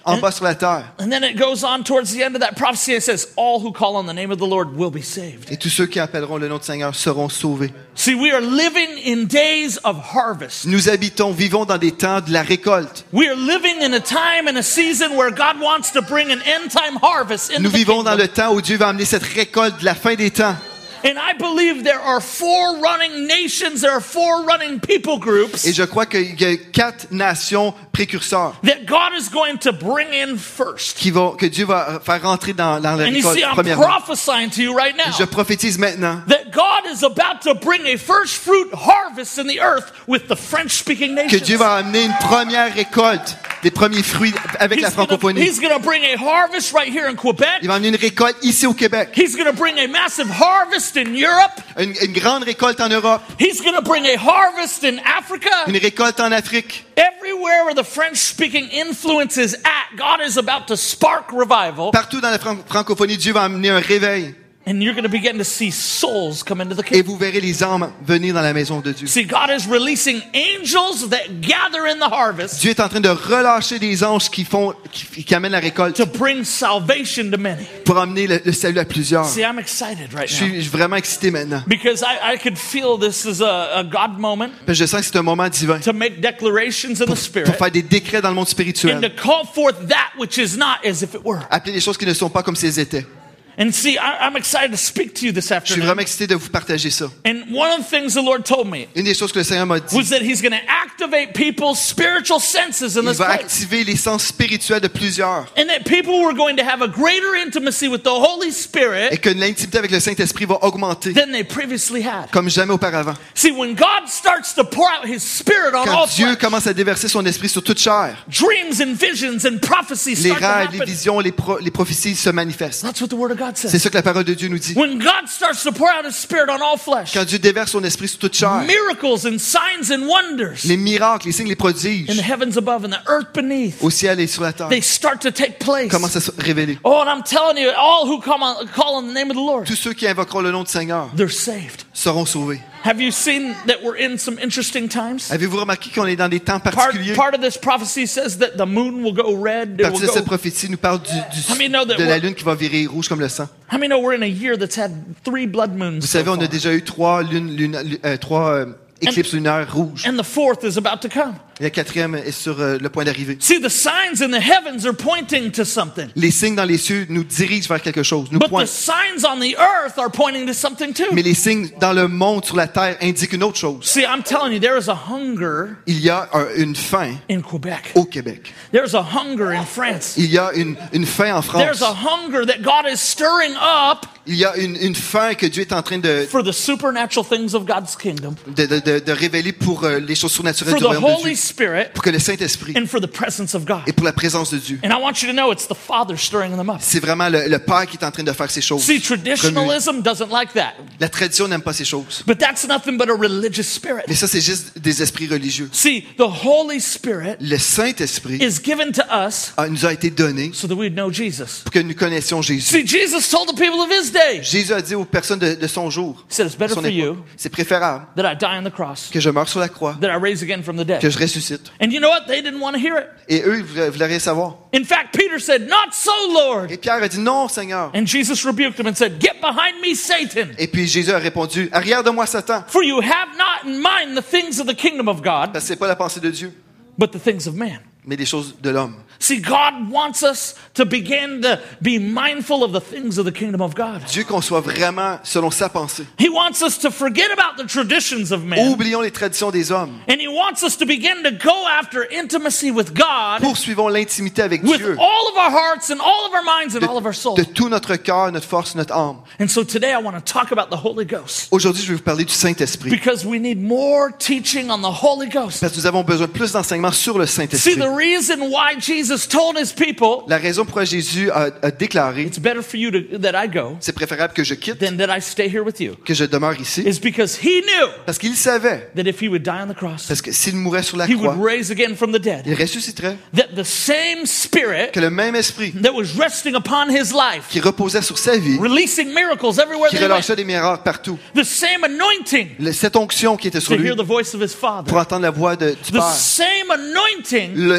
en bas sur la terre. And then it goes on towards the end of that prophecy. It says, all who call on the name of the Lord will be saved. Et tous ceux qui appelleront le nom du Seigneur seront sauvés. See, we are living in days of harvest. Nous habitons, vivons dans des temps de la récolte. We are living in a time and a season where God wants to bring an end-time harvest into Nous the vivons dans kingdom. le temps où Dieu va amener cette récolte de la fin des temps. And I believe there are four running nations, there are four running people groups Et je crois qu'il y a quatre nations précurseurs that God is going to bring in first. qui vont, que Dieu va faire rentrer dans, dans la And you récolte see, I'm premièrement. prophesying to you right now Je prophétise maintenant that God is about to bring a first fruit harvest in the earth with the French-speaking que nations. Dieu va amener une première récolte des premiers fruits avec la He's gonna, francophonie. he's gonna bring a harvest right here in Quebec. Il va amener une récolte ici au Québec, He's gonna bring a massive harvest in Europe. une, une grande récolte en Europe, He's gonna bring a harvest in Africa. une récolte en Afrique. Everywhere where the French-speaking influence is at, God is about to spark revival. Partout dans la fran- francophonie, Dieu va amener un réveil And you're going to begin to see souls come into the et kingdom. vous verrez les âmes venir dans la maison de Dieu. See, God is releasing angels that gather in the harvest Dieu est en train de relâcher des anges qui font, qui, qui amènent la récolte to bring salvation to many. pour amener le, le salut à plusieurs. See, I'm excited right Je now suis vraiment excité maintenant. because I, I could feel this is a, a God moment Parce que je sens que c'est un moment divin to make declarations in the pour Spirit faire des décrets dans le monde and to spirituel. call forth that which is not as if it were. Appeler les choses qui ne sont pas comme si elles étaient. And see, I, I'm excited to speak to you this Je suis afternoon. vraiment excité de vous partager ça. And one of the things the Lord told me Une des choses que le Seigneur m'a dit, was that He's going to activate people's spiritual senses in il this va place. activer les sens spirituels de plusieurs And that people were going to have a greater intimacy with the Holy et Spirit que l'intimité avec le Saint-Esprit va augmenter than they previously had. comme jamais auparavant. See, when God starts to pour out His Spirit on all Quand Dieu flesh, commence à déverser son esprit sur toute chair, dreams and visions and prophecies les start to rêves, les happen. visions, les, pro- les prophéties se manifestent. That's what the Word of God C'est says. ça que la parole de Dieu nous dit. When God starts to pour out His Spirit on all flesh, Quand Dieu déverse son esprit sur toute chair, miracles and signs and wonders les miracles, les signes, les in the prodiges, heavens above and the earth beneath, au ciel et sur la terre, they start to take place. commencent à se révéler. Oh, and I'm telling you, all who come on, call on the name of the Lord, Tous ceux qui invoqueront le nom du Seigneur they're saved. seront sauvés. Have you seen that we're in some interesting times? Avez-vous remarqué qu'on est dans des temps Part, particuliers? part of this prophecy says that the moon will go red. It Partie will de cette go, prophétie nous parle du, du- How many know that de la we're- lune qui va virer rouge comme le sang. how many know we're in a year that's had three blood moons? Vous so savez, on far? a déjà eu trois lunes, lunes- euh, trois euh, éclipses lunaires rouges. And the fourth is about to come. Et la quatrième est sur euh, le point d'arriver. See, the signs in the heavens are pointing to something. Les signes dans les cieux nous dirigent vers quelque chose, nous But the pointent. signs on the earth are pointing to something too. Mais les signes dans le monde, sur la terre, indiquent une autre chose. See, I'm telling you, there is a hunger Il y a un- une faim in Quebec. au Québec. There's a hunger in France. Il y a une, une faim en France. There's a hunger that God is stirring up Il y a une, une faim que Dieu est en train de, for the supernatural things of God's kingdom, de, de, de- de révéler pour euh, les choses surnaturelles for du the royaume de Holy Dieu. Spirit, Pour que le Saint-Esprit and for the presence of God. et pour la présence de Dieu. And I want you to know it's the Father stirring them up. C'est vraiment le, le Père qui est en train de faire ces choses. See, Remuer. traditionalism doesn't like that. La tradition n'aime pas ces choses. But that's nothing but a religious spirit. Mais ça, c'est juste des esprits religieux. See, the Holy Spirit Le Saint-Esprit is given to us a- nous a été donné so that we'd know Jesus. pour que nous connaissions Jésus. See, Jesus told the people of his day, Jésus a dit aux personnes de, de son jour, he said, it's better son for époque, you c'est préférable that I die on the cross, que je meure sur la croix, that I raise again from the que dead. je ressuscite. And you know what? They didn't want to hear it. Et eux, ils voulaient, voulaient rien savoir. In fact, Peter said, not so, Lord. Et Pierre a dit, non, Seigneur. And Jesus rebuked him and said, get behind me, Satan. Et puis Jésus a répondu, arrière de moi, Satan. For you have not in mind the things of the kingdom of God, Parce que c'est pas la pensée de Dieu, but the things of man. mais les choses de l'homme. See, God wants us to begin to be mindful of the things of the kingdom of God. Dieu qu'on soit vraiment selon sa pensée. He wants us to forget about the traditions of man. Oublions les traditions des hommes. And he wants us to begin to go after intimacy with God Poursuivons l'intimité avec with Dieu. all of our hearts and all of our minds and all of our De, souls. de tout notre cœur, notre force, notre âme. And so today I want to talk about the Holy Ghost Aujourd'hui, je vais vous parler du Saint-Esprit. because we need more teaching on the Holy Ghost. Parce que nous avons besoin de plus d'enseignements sur le See, Saint-Esprit. the reason why Jesus told his people, La raison pour laquelle Jésus a, a déclaré, it's better for you to, that I go c'est préférable que je quitte, than that I stay here with you, que je demeure ici, is because he knew parce qu'il savait, that if he would die on the cross, parce que s'il mourait sur la he croix, would raise again from the dead. il ressusciterait, That the same spirit que le même esprit that was resting upon his life, qui reposait sur sa vie, releasing miracles everywhere qui that he went, relâchait des miracles partout, the same anointing le- cette onction qui était sur to lui hear the voice of his pour Father, entendre la voix de, du the Père, same anointing le-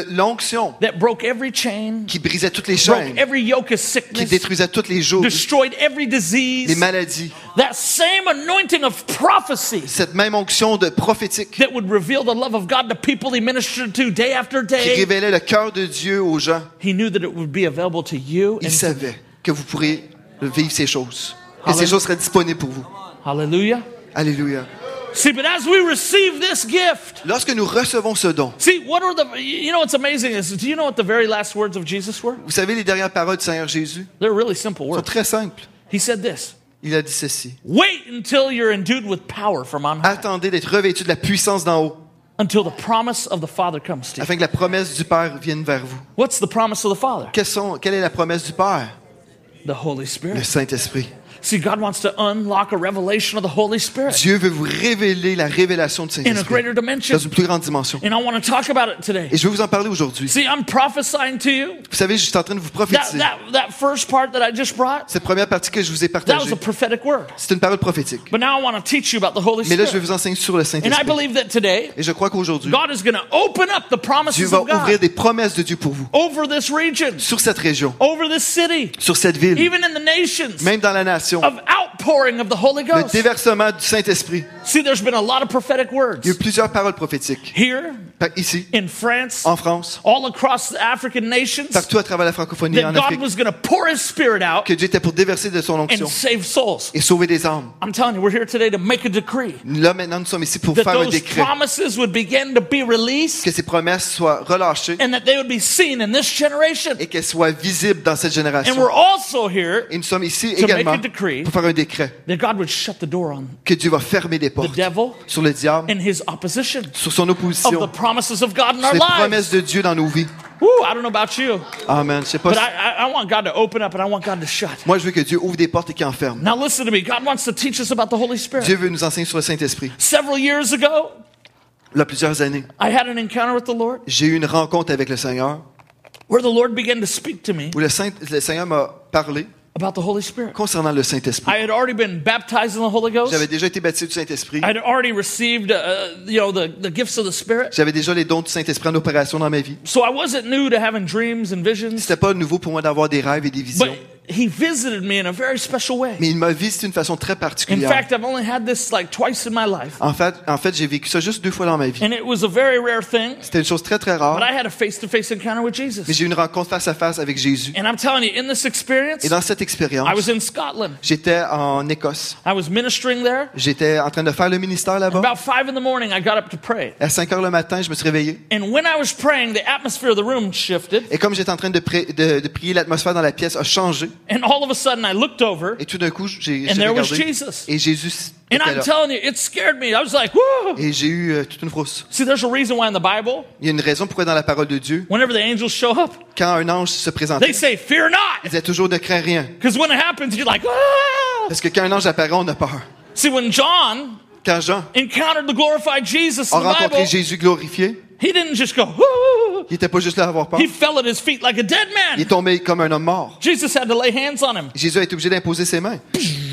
le- l'onction that broke every chain, qui brisait toutes les broke chaînes, every yoke of qui sickness, détruisait toutes les jours, destroyed every les disease. maladies. That same anointing of prophecy Cette même onction de prophétique that would reveal the love of God to people he ministered to day after qui day. révélait le cœur de Dieu aux gens. He knew that it would be available to you. Il And savait que vous pourriez vivre ces choses. Et ces Hallelujah. choses seraient disponibles pour vous. Hallelujah. Alléluia. See, but as we receive this gift, Lorsque nous recevons ce don, see, what are the, you know what's amazing is, do you know what the very last words of Jesus were? vous savez, les dernières paroles du Seigneur Jésus They're really simple sont words. très simples. He said this, Il a dit ceci. wait until you're endued with power from on high, Attendez d'être revêtus de la puissance d'en haut, until the promise of the Father comes to you. afin que la promesse du Père vienne vers vous. What's the promise of the Father? Quelles sont, quelle est la promesse du Père? The Holy Le Spirit. Saint-Esprit. See, God wants to unlock a revelation of the Holy Spirit Dieu veut vous révéler la révélation du in a Saint-Esprit greater dimension. dans une plus grande dimension. And I want to talk about it today. Et je vais vous en parler aujourd'hui. See, I'm prophesying to you. Vous savez, je suis en train de vous That, prophétiser. that, that first part that I just brought, Cette première partie que je vous ai that was partagée, a prophetic word. c'est une parole prophétique. But now I want to teach you about the Holy Mais là, je vais Spirit. vous enseigner sur le And I Saint-Esprit. believe that today, Et je crois qu'aujourd'hui, God is going to open up the Dieu promises va of ouvrir God des promesses de Dieu pour vous. over this region, Sur cette région, over this city, sur cette ville, even in the nations, même dans la nation. of outpouring of the Holy Le Ghost. déversement du Saint-Esprit. See, there's been a lot of prophetic Il y a eu words plusieurs paroles prophétiques. here Par- Ici, in France, en France, all across the African nations, partout à travers la francophonie et that en God Afrique, was going to pour His Spirit out que Dieu était pour déverser de son and onction save souls. et sauver des âmes. I'm telling you, we're here today to make a decree Là, maintenant, nous sommes ici pour that faire un those décret. promises would begin to be released Que ces promesses soient relâchées and that they would be seen in this generation. et qu'elles soient visibles dans cette And génération. we're also here Et nous sommes ici to make également a decree pour faire un décret that God would shut the door on que Dieu va fermer les the portes devil sur le diable, and his opposition sur son of the opposition, promises of God in sur our les lives. promesses de Dieu dans nos vies. Woo, I don't know about you, Amen. Je sais pas. but si- I, I, I want God to open up and I want God to shut. Moi, je veux que Dieu ouvre des portes et qu'il enferme. Now listen to me. God wants to teach us about the Holy Spirit. Dieu veut nous enseigner sur le Saint-Esprit. Several years ago, Il y a plusieurs années, I had an encounter with the Lord j'ai eu une rencontre avec le Seigneur where the Lord began to speak to me où le, Saint, le Seigneur m'a parlé about the Holy Spirit. concernant le Saint-Esprit. I had already been baptized in the Holy Ghost. J'avais déjà été baptisé du Saint-Esprit. I had already received, uh, you know, the, the gifts of the Spirit. J'avais déjà les dons du Saint-Esprit en opération dans ma vie. So I wasn't new to having dreams and visions, C'était pas nouveau pour moi d'avoir des rêves et des but visions. He visited me in a very special way. Mais il m'a visité d'une façon très In particulière. fact, I've only had this like twice in my life. En fait, en fait, j'ai vécu ça juste deux fois dans ma vie. And it was a very rare thing, C'était une chose très très but rare. I had a face-to-face encounter with Jesus. Mais j'ai eu une rencontre face à face avec Jésus. And I'm telling you, in this experience, Et dans cette expérience, I was in Scotland. j'étais en Écosse. I was ministering there. J'étais en train de faire le ministère là-bas. About five in the morning, I got up to pray. À cinq heures le matin, je me suis réveillé. And when I was praying, the atmosphere of the room shifted. Et comme j'étais en train de, pri- de, de prier, l'atmosphère dans la pièce a changé. And all of a sudden, I looked over, Et tout d'un coup, j'ai and j'ai there was regardé. Jesus. Et Jésus And était I'm là. telling you, it scared me. I was like, whoa. Et j'ai eu euh, toute une frousse. See, there's a reason why in the Bible, Il y a une raison pourquoi dans la parole de Dieu, whenever the angels show up, quand un ange se they présentait, say, fear il not. disait toujours ne crains rien. Because when it happens, you're like, ah. Parce que quand un ange apparaît, on a peur. See, when John Quand Jean encountered the glorified Jesus a in the rencontré Bible, Jésus glorifié, he didn't just go, whoo. il n'était pas juste là à avoir peur. He fell at his feet like a dead Il est man. tombé comme un homme mort. Jesus had to lay hands on him. Jésus a été obligé d'imposer ses mains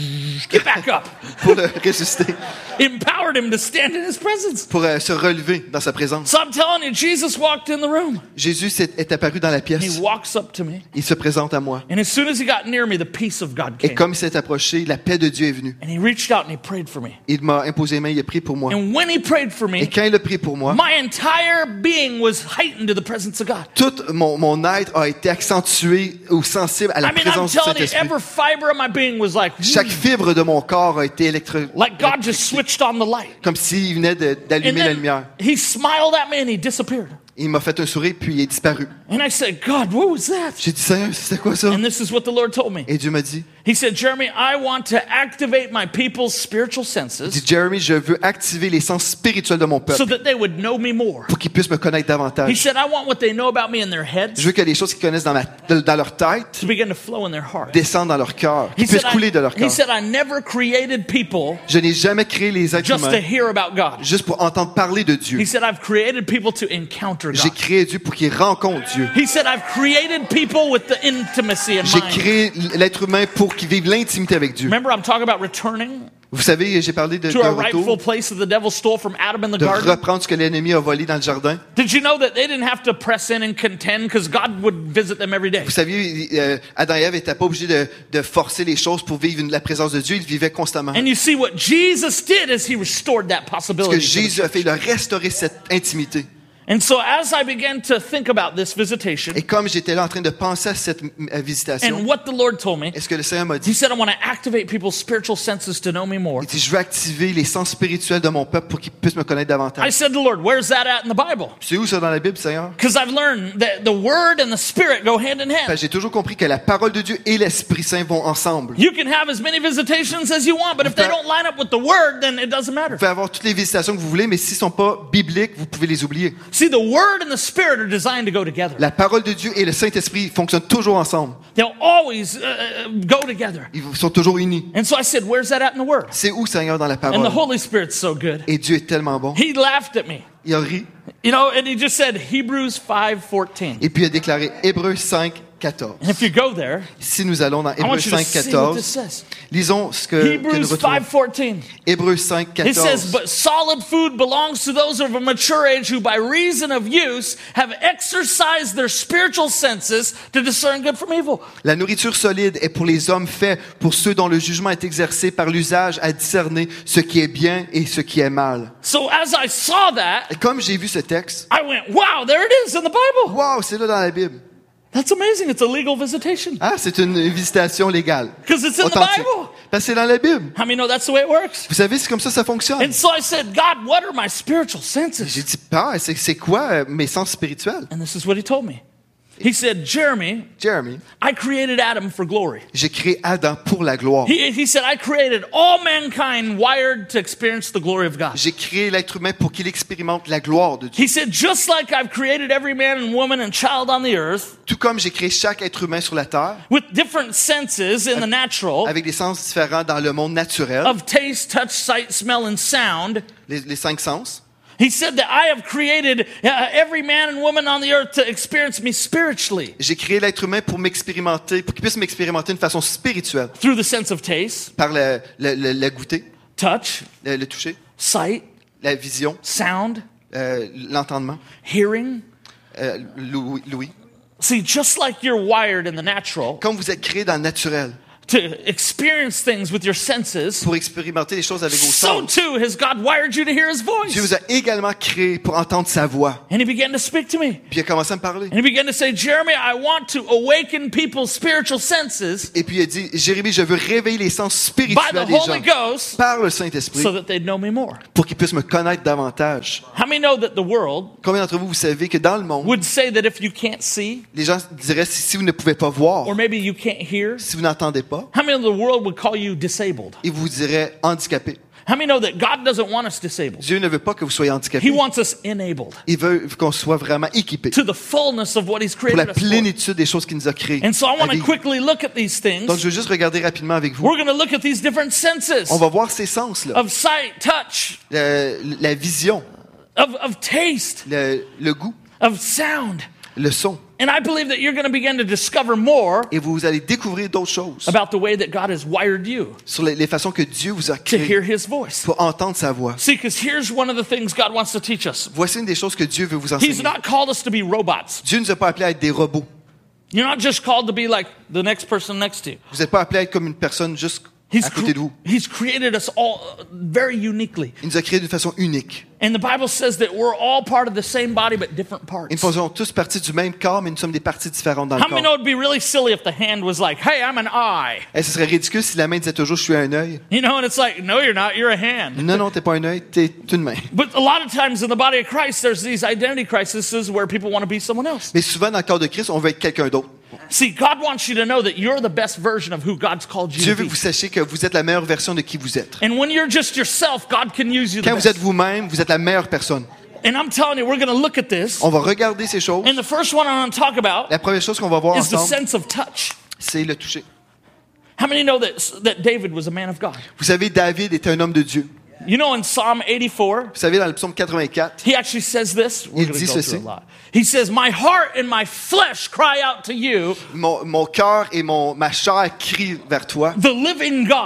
Get back up. pour le ressusciter, Empowered him to stand in his presence. pour euh, se relever dans sa présence. So I'm telling you, Jesus walked in the room. Jésus s'est- est apparu dans la He pièce. walks up to me. Il se présente à moi. And as soon as he got near me, the peace of God Et came. comme il s'est approché, la paix de Dieu est venue. And he reached out and he prayed for me. Il m'a imposé les mains, il a prié pour moi. And when he prayed for Et me, quand il a prié pour moi, my entire being was heightened to the presence of God. tout mon, mon être a été accentué ou sensible à la I mean, I'm présence du telling you, Saint-Esprit. every fiber of my being was like, Chaque fibre de mon corps a été électro... like God just switched on the light. Comme s'il venait de- And d'allumer la then lumière. he smiled at me and he disappeared. Il m'a fait un sourire, puis il est disparu. And I said, God, what was that? J'ai dit, Seigneur, c'était quoi ça? And this is what the Lord told me. Et Dieu m'a dit, He said, Jeremy, I want to activate my people's spiritual il senses dit, Jeremy, je veux activer les sens spirituels de mon so peuple that they would know me more. pour qu'ils puissent me connaître He davantage. said, I want what they know about me in their Je heads veux que les choses qu'ils connaissent dans, ma, dans leur tête to begin to flow in their heart. descendent dans leur cœur, He qu'ils puissent said, couler de I, leur he cœur. said, I never created people Je n'ai jamais créé les êtres just to humains hear about God. juste pour entendre parler de Dieu. He said, I've created people to encounter J'ai God. créé Dieu pour qu'ils rencontrent Dieu. He said, I've created people with the intimacy in J'ai mind. créé l'être humain pour qu'il vive l'intimité avec Dieu. Remember, I'm talking about returning. Vous savez, j'ai parlé de, to de a rightful retour, place that the devil stole from Adam in the de garden? reprendre ce que l'ennemi a volé dans le jardin. Did you know that they didn't have to press in and contend because God would visit them every day? Vous saviez, euh, Adam et Ève n'étaient pas obligés de, de forcer les choses pour vivre une- la présence de Dieu. Ils vivaient constamment. And you see what Jesus did is he restored that Ce que possibility. to the Jésus a fait, il a restauré cette intimité. And so as I began to think about this visitation Et comme j'étais là en train de penser à cette euh, visitation, and what the Lord told me, est-ce que le Seigneur m'a he dit, said, I want to activate people's spiritual senses to know me more. il dit, je veux activer les sens spirituels de mon peuple pour qu'ils puissent me connaître I davantage. said to the Lord, where's that at in the Bible? C'est où ça dans la Bible, Seigneur? Because I've learned that the Word and the Spirit go hand in Parce que hand. j'ai toujours compris que la parole de Dieu et l'Esprit Saint vont ensemble. You can have as many visitations as you want, but if they don't line up with the Word, then it doesn't matter. Vous pouvez avoir toutes les visitations que vous voulez, mais s'ils ne sont pas bibliques, vous pouvez les oublier. See, the Word and the Spirit are designed to go together. La parole de Dieu et le Saint-Esprit fonctionnent toujours ensemble. They'll always uh, uh, go together. Ils sont toujours unis. And so I said, where's that at in the Word? C'est où, Seigneur, dans la And the parole? Holy Spirit's so good. Et Dieu est tellement bon. He laughed at me. Il a ri. You know, and he just said Hebrews five fourteen. Et puis il a déclaré Hébreux cinq, quatorze. And if you go there, Si nous allons dans I Hébreux want you to cinq, see what this quatorze, says. lisons ce que, que nous Hebrews retrouvons. five fourteen. Hébreux cinq, It says, quatorze. but solid food belongs to those of a mature age who by reason of use have exercised their spiritual senses to discern good from evil. La nourriture solide est pour les hommes faits, pour ceux dont le jugement est exercé par l'usage à discerner ce qui est bien et ce qui est mal. So as I saw that, Et comme j'ai vu ce texte, I went, wow, there it is in the Bible. waouh, c'est là dans la Bible. That's amazing. It's a legal visitation. Ah, c'est une visitation légale. 'Cause it's in the Authentique. Bible. Parce que c'est dans la Bible. How many know that's the way it works? Vous savez, c'est comme ça que ça fonctionne. And so I said, God, what are my spiritual senses? J'ai dit, ah, c'est, c'est quoi euh, mes sens spirituels? And this is what he told me. He said, Jeremy, Jeremy, I created Adam for glory. j'ai créé Adam pour la gloire. He, he said, I created all mankind wired to experience the glory of God. J'ai créé l'être humain pour qu'il expérimente la gloire de Dieu. He said, just like I've created every man and woman and child on the earth Tout comme j'ai créé chaque être humain sur la terre, with different senses in the natural avec des sens différents dans le monde naturel, of taste, touch, sight, smell, and sound. les, les cinq sens. He said that I have created uh, every man and woman on the earth to experience me spiritually J'ai créé l'être humain pour m'expérimenter, pour qu'il puisse m'expérimenter d'une façon spirituelle, through the sense of taste, par le, le, le, le goûter, touch, le, le toucher, sight, la vision, sound, euh, l'entendement, hearing. euh, l'ouïe. l'ouïe. See, just like you're wired in the natural Comme vous êtes créé dans le naturel, to experience things with your senses, pour expérimenter les choses avec vos so sens, too has God wired you to hear his Dieu voice. vous a également créé pour entendre sa voix. And he began to speak to me. Puis il a commencé à me parler. And he began to say, Jeremy, I want to awaken people's spiritual senses Et puis il a dit, Jérémie, je veux réveiller les sens by the spirituels des Holy gens Ghost par le Saint-Esprit so that they'd know me more. pour qu'ils puissent me connaître davantage. How many know that the world Combien d'entre vous, vous savez que dans le monde, would say that if you can't see, les gens diraient, si, si vous ne pouvez pas voir, or maybe you can't hear, si vous n'entendez pas, how many of the world would call you disabled? ils vous diraient handicapé. How many know that God doesn't want us disabled? Dieu ne veut pas que vous soyez He handicapé. wants us enabled Il veut qu'on soit vraiment équipé to the fullness of what He's pour la created us for. plénitude des choses qu'il nous a créées. And so I want to Avec- quickly look at these Donc, things. je veux juste regarder rapidement avec vous. We're going to look at these different senses On va voir ces sens-là. of sight, touch, Le- la vision, of, of taste, le, le goût, of sound. le son. And I believe that you're going to begin to discover more Et vous allez découvrir d'autres choses about the way that God has wired you sur les, les façons que Dieu vous a to hear créées His voice. pour entendre sa voix. See, because here's one of the things God wants to teach us. Voici une des choses que Dieu veut vous He's enseigner. not called us to be robots. Dieu ne nous a pas appelés à être des robots. You're not just called to be like the next person next to you. Vous n'êtes pas appelés à être comme une personne juste He's, à côté de cre- vous. he's created us all uh, very uniquely. Il nous a créés d'une façon unique. And the Bible says that we're all part of the same body but different Et nous parts. faisons tous partie du même corps, mais nous sommes des parties différentes dans le How many know corps. it'd be really silly if the hand was like, hey, I'm an eye? Et ce serait ridicule si la main disait toujours, je suis un œil. You know, and it's like, no, you're not, you're a hand. Non, non, t'es pas un œil, t'es une main. But a lot of times in the body of Christ, there's these identity crises where people want to be someone else. Mais souvent, dans le corps de Christ, on veut être quelqu'un d'autre. See, God wants you to know that you're the best version of who God's called you Dieu to veut be. que vous sachiez que vous êtes la meilleure version de qui vous êtes. And when you're just yourself, God can use you the Quand vous êtes best. vous-même, vous êtes la meilleure personne. And I'm telling you, we're going to look at this. On va regarder ces choses. And the first one I want to talk about La première chose qu'on va voir is the ensemble, sense of touch. c'est le toucher. How many know that, that David was a man of God? Vous savez, David était un homme de Dieu. You know, in Psalm eighty-four, Vous savez, dans le psaume quatre-vingt-quatre, he actually says this. We're Il going to dit go ceci. through a lot. He says, my heart and my flesh cry out to you, mon, mon cœur et mon, ma chair crient vers toi, the living God.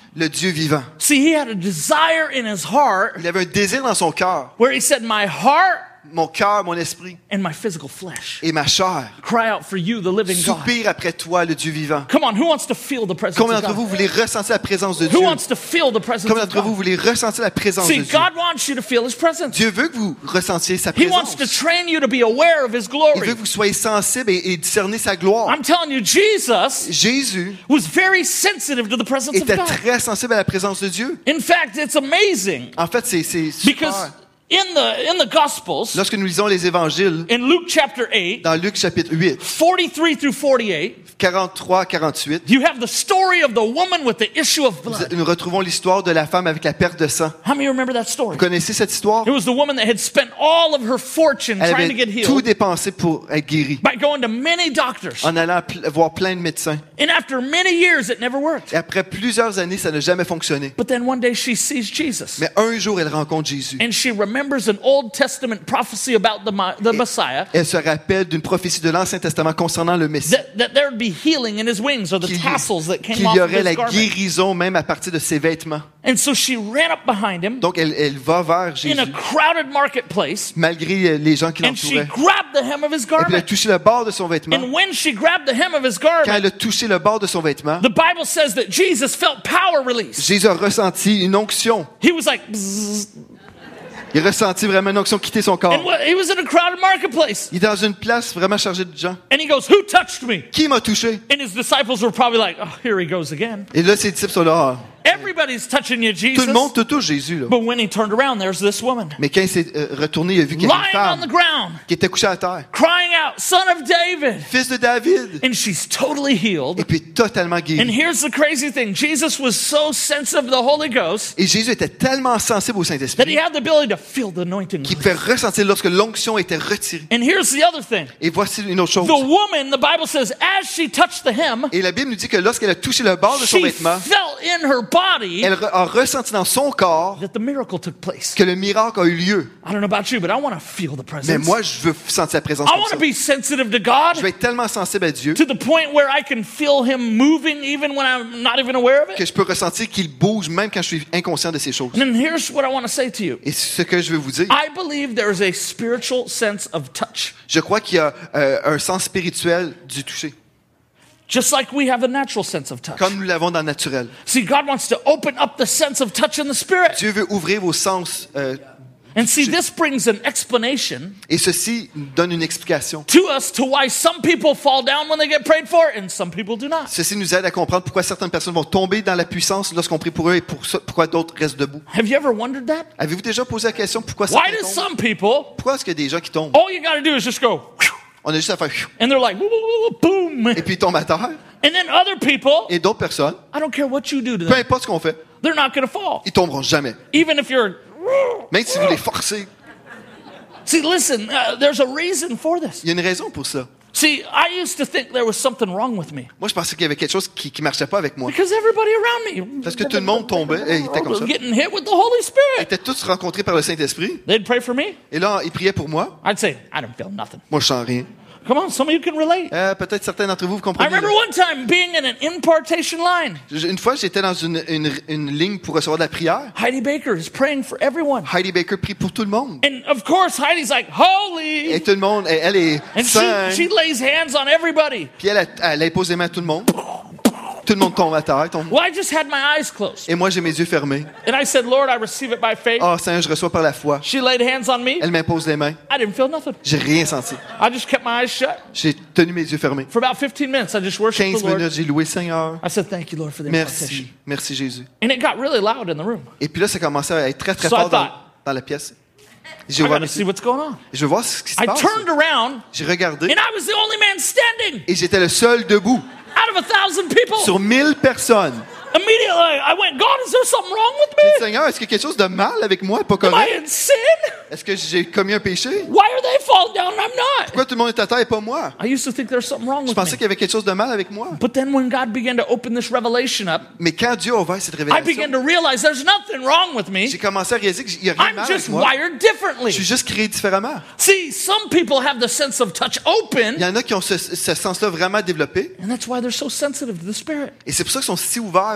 le Dieu vivant. See, he had a desire in his heart Il avait un désir dans son cœur. where he said, my heart Mon cœur, mon esprit and my physical flesh et ma chair cry out for you, the living God. soupirent après toi, le Dieu vivant. Come on, who wants to feel the presence Combien of d'entre vous God? voulez ressentir la présence de Dieu? Who wants to feel the presence Combien of d'entre vous God? voulez ressentir la présence See, de Dieu? God wants you to feel his presence. Dieu veut que vous ressentiez sa He wants présence. to train you to be aware of his Il glory. veut que vous soyez sensibles et, et discerner sa gloire. I'm telling you, Jesus Jésus was very sensitive to the presence of était God. très sensible à la présence de Dieu. In fact, it's amazing En fait, c'est c'est because super. in the in the Gospels, Lorsque nous lisons les évangiles, in Luke chapter eight, dans Luc chapitre huit, forty-three through forty-eight, quarante-trois à quarante-huit, you have the story of the woman with the issue of blood. nous retrouvons l'histoire de la femme avec la perte de sang. How many remember that story? Vous connaissez cette histoire? It was the woman that had spent all of her fortune Elle trying to get avait tout healed dépensé pour être guérie, by going to many doctors. en allant pl- voir plein de médecins. And after many years, it never worked. Et après plusieurs années, ça n'a jamais fonctionné. But then one day she sees Jesus. Mais un jour, elle rencontre Jésus. And she remembers an Old Testament prophecy about the, Ma- the Messiah, Elle se rappelle d'une prophétie de l'Ancien Testament concernant le Messie. that, that there would be healing in his wings or the Qu'il tassels that came qu'il off y of aurait his la garment. guérison même à partir de ses vêtements. And so she ran up behind him Donc, elle, elle va vers in Jésus, a crowded marketplace, malgré les gens qui and she l'entouraient. grabbed the hem of his Et puis, elle a garment. touché le bord de son vêtement. And when she grabbed the hem of his Quand garment, elle a touché le bord de son vêtement, the Bible says that Jesus felt power release. Jésus a ressenti une onction. He was like, bzzz, Il a ressenti vraiment une onction quitter son and corps. wha- he was in a crowded marketplace. Il est dans une place vraiment chargée de gens. And he goes, who touched me? Qui m'a touché? And his disciples were probably like, oh, here he goes again. Et là, ses disciples sont là. Ah, Everybody's touching you, tout Jesus. le monde te touche, Jésus. Là. But when he turned around, there's this woman Mais quand il s'est euh, retourné, il a vu qu'il y avait une lying on the femme ground, qui était couchée à terre. crying out, Son of David. Fils de David. And she's totally healed. Et puis totalement And guéri. here's the crazy thing. Jesus was so sensitive to the Holy Ghost Et Jésus était tellement sensible au that he Saint-Esprit had the ability to feel the anointing. qu'il pouvait ressentir lorsque l'onction était retirée. And here's the other thing. Et voici une autre chose. The woman, the Bible says, as she touched the hem, Et la Bible nous dit que lorsqu'elle a touché le bord de son she vêtement, felt in her body elle re- a ressenti dans son corps that the miracle took place. que le miracle a eu lieu. I don't know about you, but I want to feel the Mais presence. moi, je veux sentir la présence I comme want ça. to be sensitive to God Je vais être tellement sensible à Dieu to the point where I can feel him moving even when I'm not even aware of que it. je peux ressentir qu'il bouge même quand je suis inconscient de ces choses. And then here's what I want to say to you. Et ce que je veux vous dire, I believe there is a spiritual sense of touch. je crois qu'il y a euh, un sens spirituel du toucher, Just like we have a natural sense of touch. comme nous l'avons dans le naturel. See, God wants to open up the sense of touch in the Spirit. Dieu veut ouvrir vos sens euh, And see, this brings an explanation et ceci nous donne une explication. to us to why some people fall down when they get prayed for and some people do not. Ceci nous aide à comprendre pourquoi certaines personnes vont tomber dans la puissance lorsqu'on prie pour eux et pour ça- pourquoi d'autres restent debout. Have you ever wondered that? Avez-vous déjà posé la question pourquoi Why certains do tombent? some people, Pourquoi est-ce qu'il y a des gens qui tombent? all you got to do is just go, On a juste à faire and they're like, woo, woo, woo, boom. et puis ils tombent à terre. And then other people, Et d'autres personnes, I don't care what you do to peu them, importe ce qu'on fait, they're not going to fall. ils tomberont jamais. Even if you're, Même si vous les forcez, see, listen, uh, there's a reason for this. il y a une raison pour ça. See, I used to think there was something wrong with me Moi, je pensais qu'il y avait quelque chose qui ne marchait pas avec moi. because everybody around me Parce que tout le monde tombait et il était comme ça. was getting hit with the Holy Ils Spirit. étaient tous rencontrés par le Saint-Esprit. They'd pray for me. Et là, ils priaient pour moi. I'd say, I don't feel nothing. Moi, je sens rien. Come on, some of you can relate. Euh, Peut-être certains d'entre vous, vous I comprenez. remember là. one time being in an impartation line. Je- Une fois, j'étais dans une, une, une ligne pour recevoir de la prière. Heidi Baker is praying for everyone. Heidi Baker prie pour tout le monde. And of course, Heidi's like, holy. Et tout le monde, elle, elle est And sainte. she, she lays hands on everybody. Puis elle, elle impose les mains à tout le monde. Tout le monde tombe à terre. Tombe. Well, I just had my eyes closed. Et moi, j'ai mes yeux fermés. And I said, Lord, I receive it by faith. Oh, Seigneur, je reçois par la foi. She laid hands on me. Elle m'impose les mains. I didn't feel nothing. J'ai rien senti. I just kept my eyes shut. J'ai tenu mes yeux fermés. For about fifteen minutes, I just worshiped quinze the Lord. minutes, j'ai loué le Seigneur. I said, thank you, Lord, for the impartation. Merci. Merci, Jésus. And it got really loud in the room. Et puis là, ça commençait à être très, très So I fort dans, thought, dans la pièce. J'ai I ouvert got to mes see yeux. what's going on. Je veux voir ce qui se I passe. turned around, J'ai regardé and I was the only man standing et j'étais le seul debout out of a thousand people. sur mille personnes. Immediately, I went, God, is there something wrong with J'ai dit, me? Seigneur, est-ce qu'il y a quelque chose de mal avec moi, pas Am I correct? in sin? Est-ce que j'ai commis un péché? Why are they falling down and I'm not? Pourquoi tout le monde est à terre et pas moi? I used to think there's something wrong Je with pensais me. qu'il y avait quelque chose de mal avec moi. But then when God began to open this revelation up, Mais quand Dieu a ouvert cette I began révélation, to realize there's nothing wrong with me. j'ai commencé à réaliser qu'il n'y a rien de I'm mal avec just moi. wired Je differently. suis juste créé différemment. See, some people have the sense of touch Il open, y en a qui ont ce, ce sens-là vraiment développé. and that's why they're so sensitive to the Spirit. Et c'est pour ça qu'ils sont si ouverts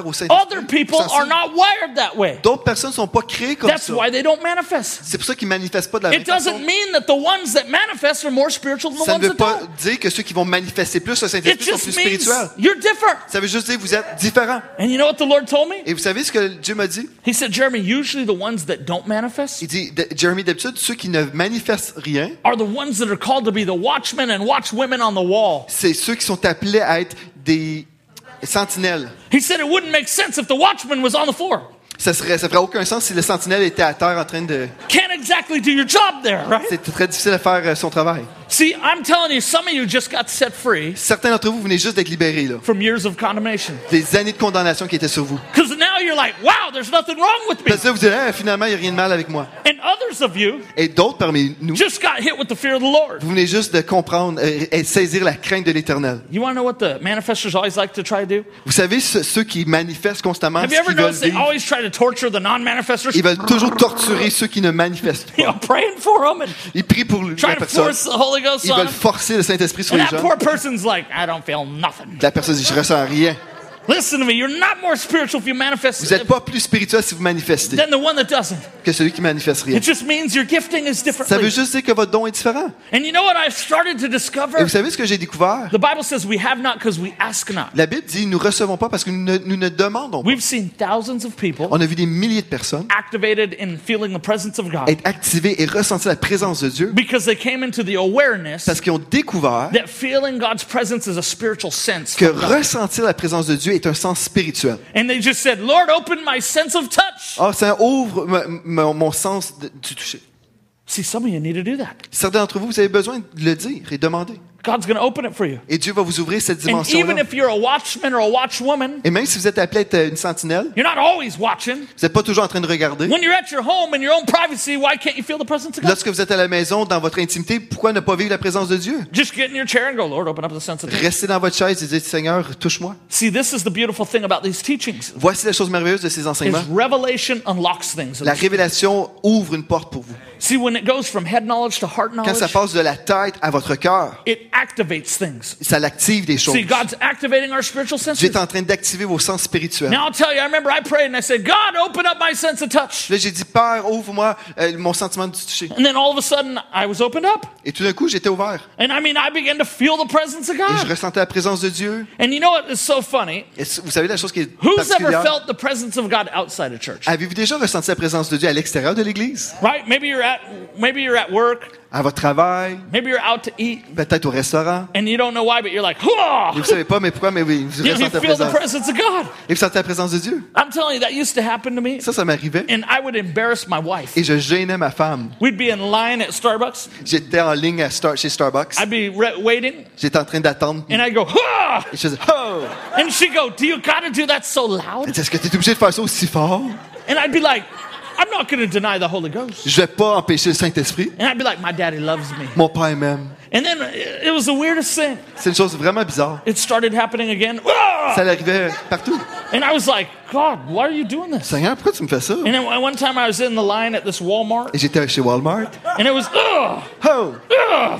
ouverts au Saint-Esprit. Other people are not wired that way. D'autres personnes ne sont pas créées comme That's ça. why they don't manifest. C'est pour ça qu'ils ne manifestent pas de la même It façon. doesn't mean that the ones that manifest are more spiritual than the Ça ones ne veut that pas don't. dire que ceux qui vont manifester plus le It Saint-Esprit sont just plus means spirituels. you're different. Ça veut juste dire que vous êtes différents. And you know what the Lord told me? Et vous savez ce que Dieu m'a dit? He said, Jeremy, usually the ones that don't manifest Il dit, de- Jeremy, d'habitude, ceux qui ne manifestent rien, are the ones that are called to be the watchmen and watchwomen on the wall. c'est ceux qui sont appelés à être des sentinelles. He said it wouldn't make sense if the watchman was on the floor. Ça serait, ça ferait aucun sens si le sentinelle était à terre en train de... Can't exactly do your job there, right? C'est très difficile à faire euh, son travail. See, I'm telling you, some of you just got set free Certains d'entre vous venez juste d'être libérés, là. from years of condemnation. Des années de condamnation qui étaient sur vous. Because now you're like, wow, there's nothing wrong with me. Parce que là, vous dites, ah, finalement, il n'y a rien de mal avec moi. And others of you Et d'autres parmi nous, just got hit with the fear of the Lord. vous venez juste de comprendre euh, et saisir la crainte de l'Éternel. You want to know what the manifestors always like to try to do? Vous savez, ce- ceux qui manifestent constamment Have ce you ever qu'ils veulent noticed they vivre, always try to torture the non-manifestors? ils veulent toujours torturer ceux qui ne manifestent You pas. know, praying for them and Ils prient pour la trying to personne. force the Holy Ghost Ils on veulent them. forcer le Saint-Esprit sur And les that gens. poor person's like, I don't feel nothing. La personne dit, je ressens rien. Listen to me, you're not more spiritual if you manifest Vous n'êtes pas plus spirituel si vous manifestez than the one that doesn't. que celui qui manifeste rien. It just means your gifting is Ça veut differently. juste dire que votre don est différent. And you know what I've started to Et discover? vous savez ce que j'ai découvert? The Bible says we have not because we ask not. La Bible dit, nous ne recevons pas parce que nous ne, nous ne demandons pas. We've seen thousands of people On a vu des milliers de personnes activated in feeling the presence of God être activées et ressentir la présence de Dieu because they came into the awareness parce qu'ils ont découvert that feeling God's presence is a spiritual sense. que from God. ressentir la présence de Dieu est un sens spirituel. And they just said, Lord, open my sense of touch. Ah, ça ouvre m- m- mon sens de- du toucher. See, some of you need to do that. Certains d'entre vous, vous avez besoin de le dire et demander. God's going to open it for you. Et Dieu va vous ouvrir cette And even dimension-là. if you're a watchman or a watchwoman, Et même si vous êtes appelé à être une sentinelle, you're not always watching. vous n'êtes pas toujours en train de regarder. When you're at your home in your own privacy, why can't you feel the presence of God? Lorsque vous êtes à la maison, dans votre intimité, pourquoi ne pas vivre la présence de Dieu? Just get in your chair and go, Lord, open up the sense of touch. Restez dans votre chaise et dites, Seigneur, touche-moi. See, this is the beautiful thing about these teachings. Voici la chose merveilleuse de ces Is enseignements. revelation unlocks things. La révélation ouvre une porte pour vous. See, when it goes from head knowledge to heart Quand ça knowledge, passe de la tête à votre cœur, it activates things. ça l'active des choses. See, God's activating our spiritual Dieu senses. est en train d'activer vos sens spirituels. Now I'll tell you, I remember I prayed and I said, God, open up my sense of touch. Là, j'ai dit, Père, ouvre-moi euh, mon sentiment du toucher. And then all of a sudden, I was opened up. Et tout d'un coup, j'étais ouvert. And I mean, I began to feel the presence of Et je God. ressentais la présence de Dieu. And you know what is so funny? Et vous savez la chose qui est Who's ever particulière? felt the presence of God outside of church? Avez-vous déjà ressenti la présence de Dieu à l'extérieur de l'Église? Right? Maybe you're at maybe you're at work, À votre travail? maybe you're out to eat, Peut-être au restaurant? and you don't know why, but you're like, Hua! Et vous savez pas, mais pourquoi? Mais oui, vous You, you ressentez la feel the présence. presence of God. Et vous sentez la présence de Dieu. I'm telling you, that used to happen to me, Ça, ça m'arrivait. and I would embarrass my wife. Et je gênais ma femme. We'd be in line at Starbucks. J'étais en ligne à Star- chez Starbucks. I'd be re- waiting, J'étais en train d'attendre. and I'd go, Hua! Et je faisais, oh! And she'd go, do you gotta do that so loud? Elle dit, est-ce que tu es obligé de faire ça aussi fort? And I'd be like, I'm not going to deny the Holy Ghost. Je vais pas empêcher le Saint-Esprit. And I'd be like, my daddy loves me. Mon Père m'aime. And then it was the weirdest thing. C'est une chose vraiment bizarre. It started happening again. Ah! Ça arrivait partout. And I was like, God, why are you doing this? Seigneur, pourquoi tu me fais ça? And then one time I was in the line at this Walmart, Et j'étais chez Walmart. and it was, ugh, Oh! ugh,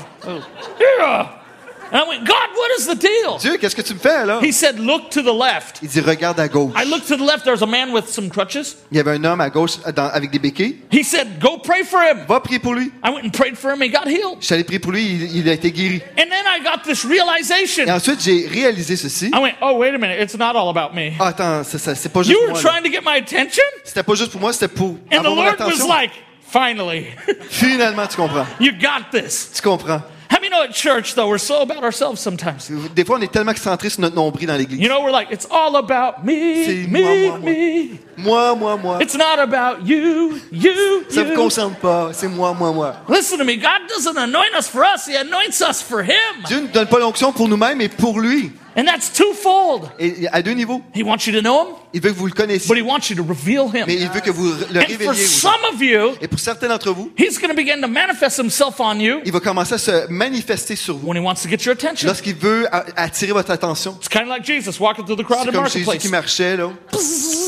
ugh. And I went, God, what is the deal? Dieu, qu'est-ce que tu me fais là? He said, look to the left. Il dit, regarde à gauche. I looked to the left. There was a man with some crutches. Il y avait un homme à gauche dans- avec des béquilles. He said, go pray for him. Va prier pour lui. I went and prayed for him. He got healed. Je suis allé prier pour lui, il, il a été guéri. And then I got this Et realization. ensuite, j'ai réalisé ceci. I went, oh, wait a minute. It's not all about me. Ah, attends, ça, ça, c'est pas juste You pour were moi. là. trying to get my attention? C'était pas juste pour moi, c'était pour And the avoir mon Lord was attention. like, finally, Finalement, tu comprends. you got this. Tu comprends. How many know at church, though, we're so about ourselves sometimes? Des fois, on est tellement centrés sur notre nombril dans l'église. You know, we're like, it's all about me, C'est me, moi, moi, moi. me. Moi, moi, moi. It's not about you, you, Ça ne vous you. concerne pas. C'est moi, moi, moi. Listen to me. God doesn't anoint us for us. He anoints us for Him. Dieu ne donne pas l'onction pour nous-mêmes, mais pour lui. And that's twofold. Et à deux niveaux. He wants you to know Him, Il veut que vous le connaissiez, but He wants you to reveal Him. mais il veut que vous le And révéliez. for aux gens. some of you, Et pour certains d'entre vous, He's going to begin to manifest Himself on you il va commencer à se manifester sur vous when He wants to get your attention. lorsqu'il veut a- attirer votre attention. It's kind of like Jesus walking through the crowded C'est comme Jésus marketplace. qui marchait, là.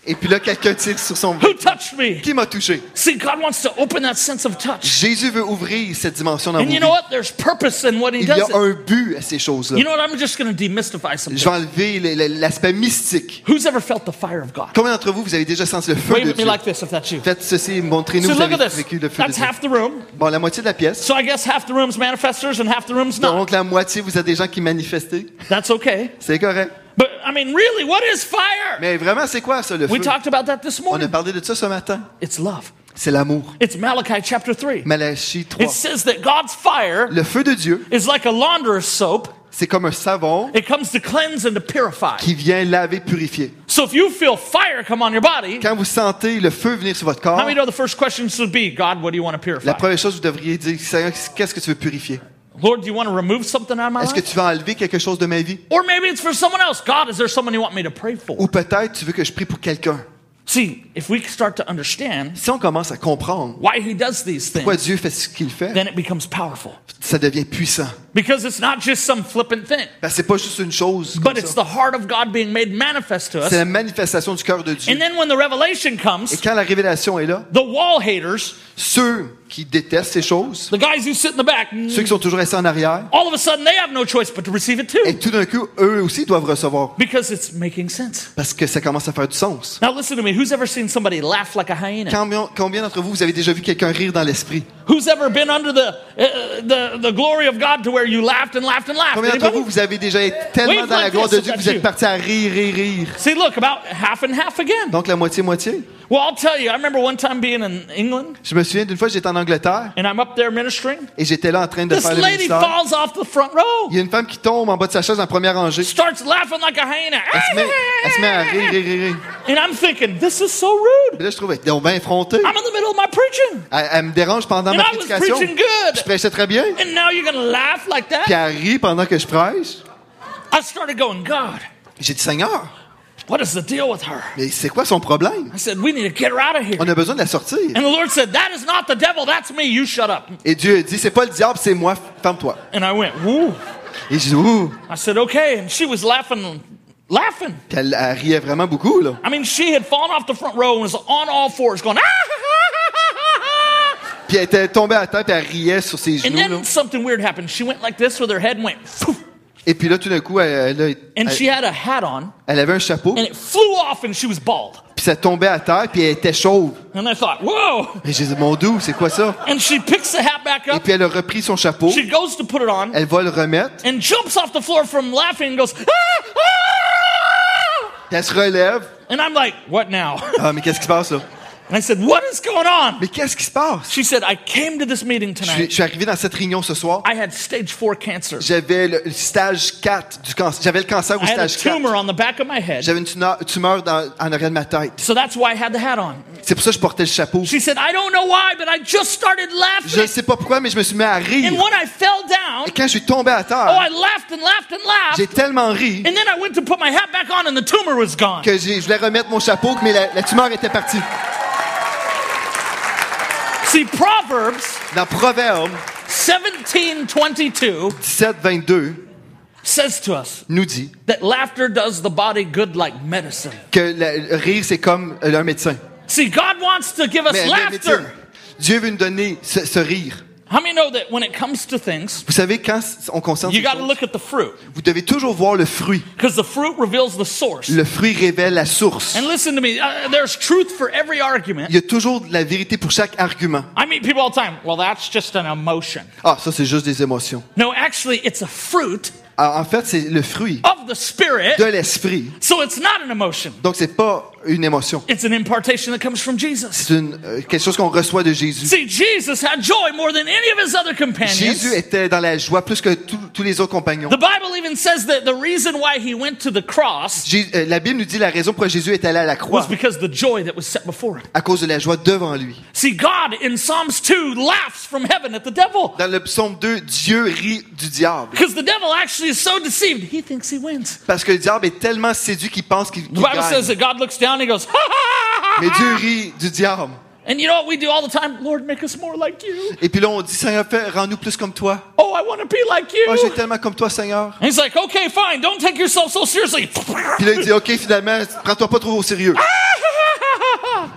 Et puis là, quelqu'un tire sur son Who vêtement. touched me? Qui m'a touché? See, God wants to open that sense of touch. Jésus veut ouvrir cette dimension dans And vos you vies. know what? There's purpose in what he Il y a does. It. un but à ces choses-là. You know what? I'm just going to demystify something. Je vais enlever le- le- l'aspect mystique. Who's ever felt the fire of God? Combien d'entre vous, vous avez déjà senti le feu Wave de at me Dieu? like this if that's you. Faites ceci, montrez-nous So vous look at avez this. vécu le feu de That's Dieu. half the room. Bon, la moitié de la pièce. So I guess half the room's manifestors and half the room's not. Donc la moitié, vous êtes des gens qui manifestaient. That's okay. C'est correct. But I mean, really, what is fire? Mais vraiment, c'est quoi ça, le We feu? talked about that this On a morning. parlé de ça ce matin. It's love. C'est l'amour. It's Malachi chapter three. Malachie It trois. says that God's fire Le feu de Dieu, is like a launderer's soap. c'est comme un savon It comes to cleanse and to purify. qui vient laver, purifier. So if you feel fire come on your body, Quand vous sentez le feu venir sur votre corps, how many know the first question should be, God, what do you want to la purify? première chose que vous devriez dire, Seigneur, qu'est-ce que tu veux purifier? Lord, do you want to remove something out of my Est-ce que life? tu veux enlever quelque chose de ma vie? Or maybe it's for someone else. God, is there someone you want me to pray for? Ou peut-être tu veux que je prie pour quelqu'un. See, if we start to understand Si on commence à comprendre why he does these pourquoi things, Dieu fait ce qu'il fait, then it becomes powerful. ça devient puissant. Because it's not just some flippant thing, Parce que c'est pas juste une chose but comme it's ça. the heart of God being made manifest to C'est us. la manifestation du cœur de Dieu. And then when the revelation Et comes, quand la révélation est là, the wall haters, ceux qui détestent ces choses, the guys who sit in the back, ceux qui sont toujours restés en arrière, all of a sudden they have no choice but to receive it too. et tout d'un coup, eux aussi doivent recevoir. Because it's making sense. Parce que ça commence à faire du sens. Now listen to me. Who's ever seen somebody laugh like a hyena? Combien, combien d'entre vous, vous avez déjà vu quelqu'un rire dans l'esprit? Who's ever been under the, uh, the, the glory of God to where you laughed and laughed and laughed? Combien d'entre Anybody? vous, vous avez déjà été tellement Wave dans la like gloire this de if Dieu que that's vous êtes you. partis à rire, rire, rire? See, look, about half and half again. Donc la moitié-moitié. Well, I'll tell you, I remember one time being in England Je me souviens d'une fois, j'étais en Angleterre and I'm up there ministering. et j'étais là en train de This faire le lady ministère. falls off the front row, Il y a une femme qui tombe en bas de sa chaise en première rangée. starts laughing like a hyena. Elle se met, elle se met à rire, rire, rire, rire. And I'm thinking, this is so rude. Puis là, je trouvais qu'elle est bien effrontée. I'm in the middle of my preaching. Elle, elle me dérange pendant And ma I was prédication. preaching good. Je prêchais très bien. And now you're going to laugh like Puis that? elle rit pendant que je prêche. I started going, God, J'ai dit, Seigneur, what is the deal with her? mais c'est quoi son problème? I said, we need to get her out of here. On a besoin de la sortir. And the Lord said, that is not the devil, that's me, you shut up. Et Dieu a dit, c'est pas le diable, c'est moi, ferme-toi. And I went, woo. Et j'ai dit, ouh. I said, okay. And she was laughing, laughing. Puis elle, elle riait vraiment beaucoup, là. I mean, she had fallen off the front row and was on all fours going, ah! Puis elle était tombée à terre, puis elle riait sur ses And genoux, là. then something weird happened. She went like this with her head and went, phew. Et puis là, tout d'un coup, elle, elle, And elle- she had a hat on elle avait un chapeau, and it flew off and she was bald. puis ça tombait à terre, puis elle était chauve. And I thought, whoa. Et j'ai dit, mon doux, c'est quoi ça? And she picks the hat back Et up. puis elle a repris son chapeau, She goes to put it on elle va le remettre, and jumps off the floor from laughing and goes, ah, ah! puis elle se relève. And I'm like, what now? Ah, mais qu'est-ce qui se passe, là? And I said, what is going on? Mais qu'est-ce qui se passe? She said, I came to this meeting Je suis, je tonight. suis arrivé dans cette réunion ce soir. I had stage four cancer. J'avais le stage quatre du cancer. J'avais le cancer au I had a stage quatre. tumor on the back of my head. J'avais une tumeur, tumeur dans, en arrière de ma tête. So that's why I had the hat on. C'est pour ça que je portais le chapeau. She said, I don't know why, but I just started Je ne laughing. sais pas pourquoi, mais je me suis mis à rire. And when I fell down, Et quand je suis tombé à oh, terre, I laughed and laughed and j'ai laughed. tellement ri And then I went to put my hat back on and the tumor was gone. que j'ai- je voulais remettre mon chapeau, mais la, la tumeur était partie. See, Proverbs Dans Proverbe seventeen twenty-two dix-sept vingt-deux says to us nous dit that laughter does the body good like medicine. que le rire, c'est comme un médecin. See, God wants to give us Mais, mais- mais laughter. Dieu veut nous donner ce, ce rire. How many know that when it comes to things, Vous savez, quand on concerne you ces got to choses, look at the fruit vous devez toujours voir le fruit. because the fruit reveals the source. Le fruit révèle la source. And listen to me, uh, there's truth for every argument. Il y a toujours de la vérité pour chaque argument. I meet people all the time. Well, that's just an emotion. Ah, ça, c'est juste des émotions. No, actually, it's a fruit Ah, en fait, c'est le fruit of the Spirit. de l'esprit. So it's not an emotion. Donc, c'est pas une émotion. It's an impartation that comes from Jesus. C'est une, euh, quelque chose qu'on reçoit de Jésus. See, Jesus had joy more than any of his other companions. Jésus était dans la joie plus que tous tous les autres compagnons. The Bible even says that the reason why he went to the cross Jé- euh, la Bible nous dit la raison pourquoi Jésus est allé à la was croix, because the joy that was set before him. à cause de la joie devant lui. See, God in Psalms two laughs from heaven at the devil Dans le psaume deux, Dieu rit du diable. because the devil actually is so deceived, he thinks he wins. Parce que le diable est tellement séduit qu'il pense qu'il qu'il The Bible says gagne. that God looks down and he goes, ha ha ha ha. Mais Dieu rit du diable. And you know what we do all the time? Lord, make us more like you. Et puis là, on dit, Seigneur, fais- rends-nous plus comme toi. Oh, I want to be like Oh, j'ai you. tellement comme toi, Seigneur. And he's like, okay, fine, don't take yourself so seriously. Puis là, il dit, OK, finalement, prends-toi pas trop au sérieux.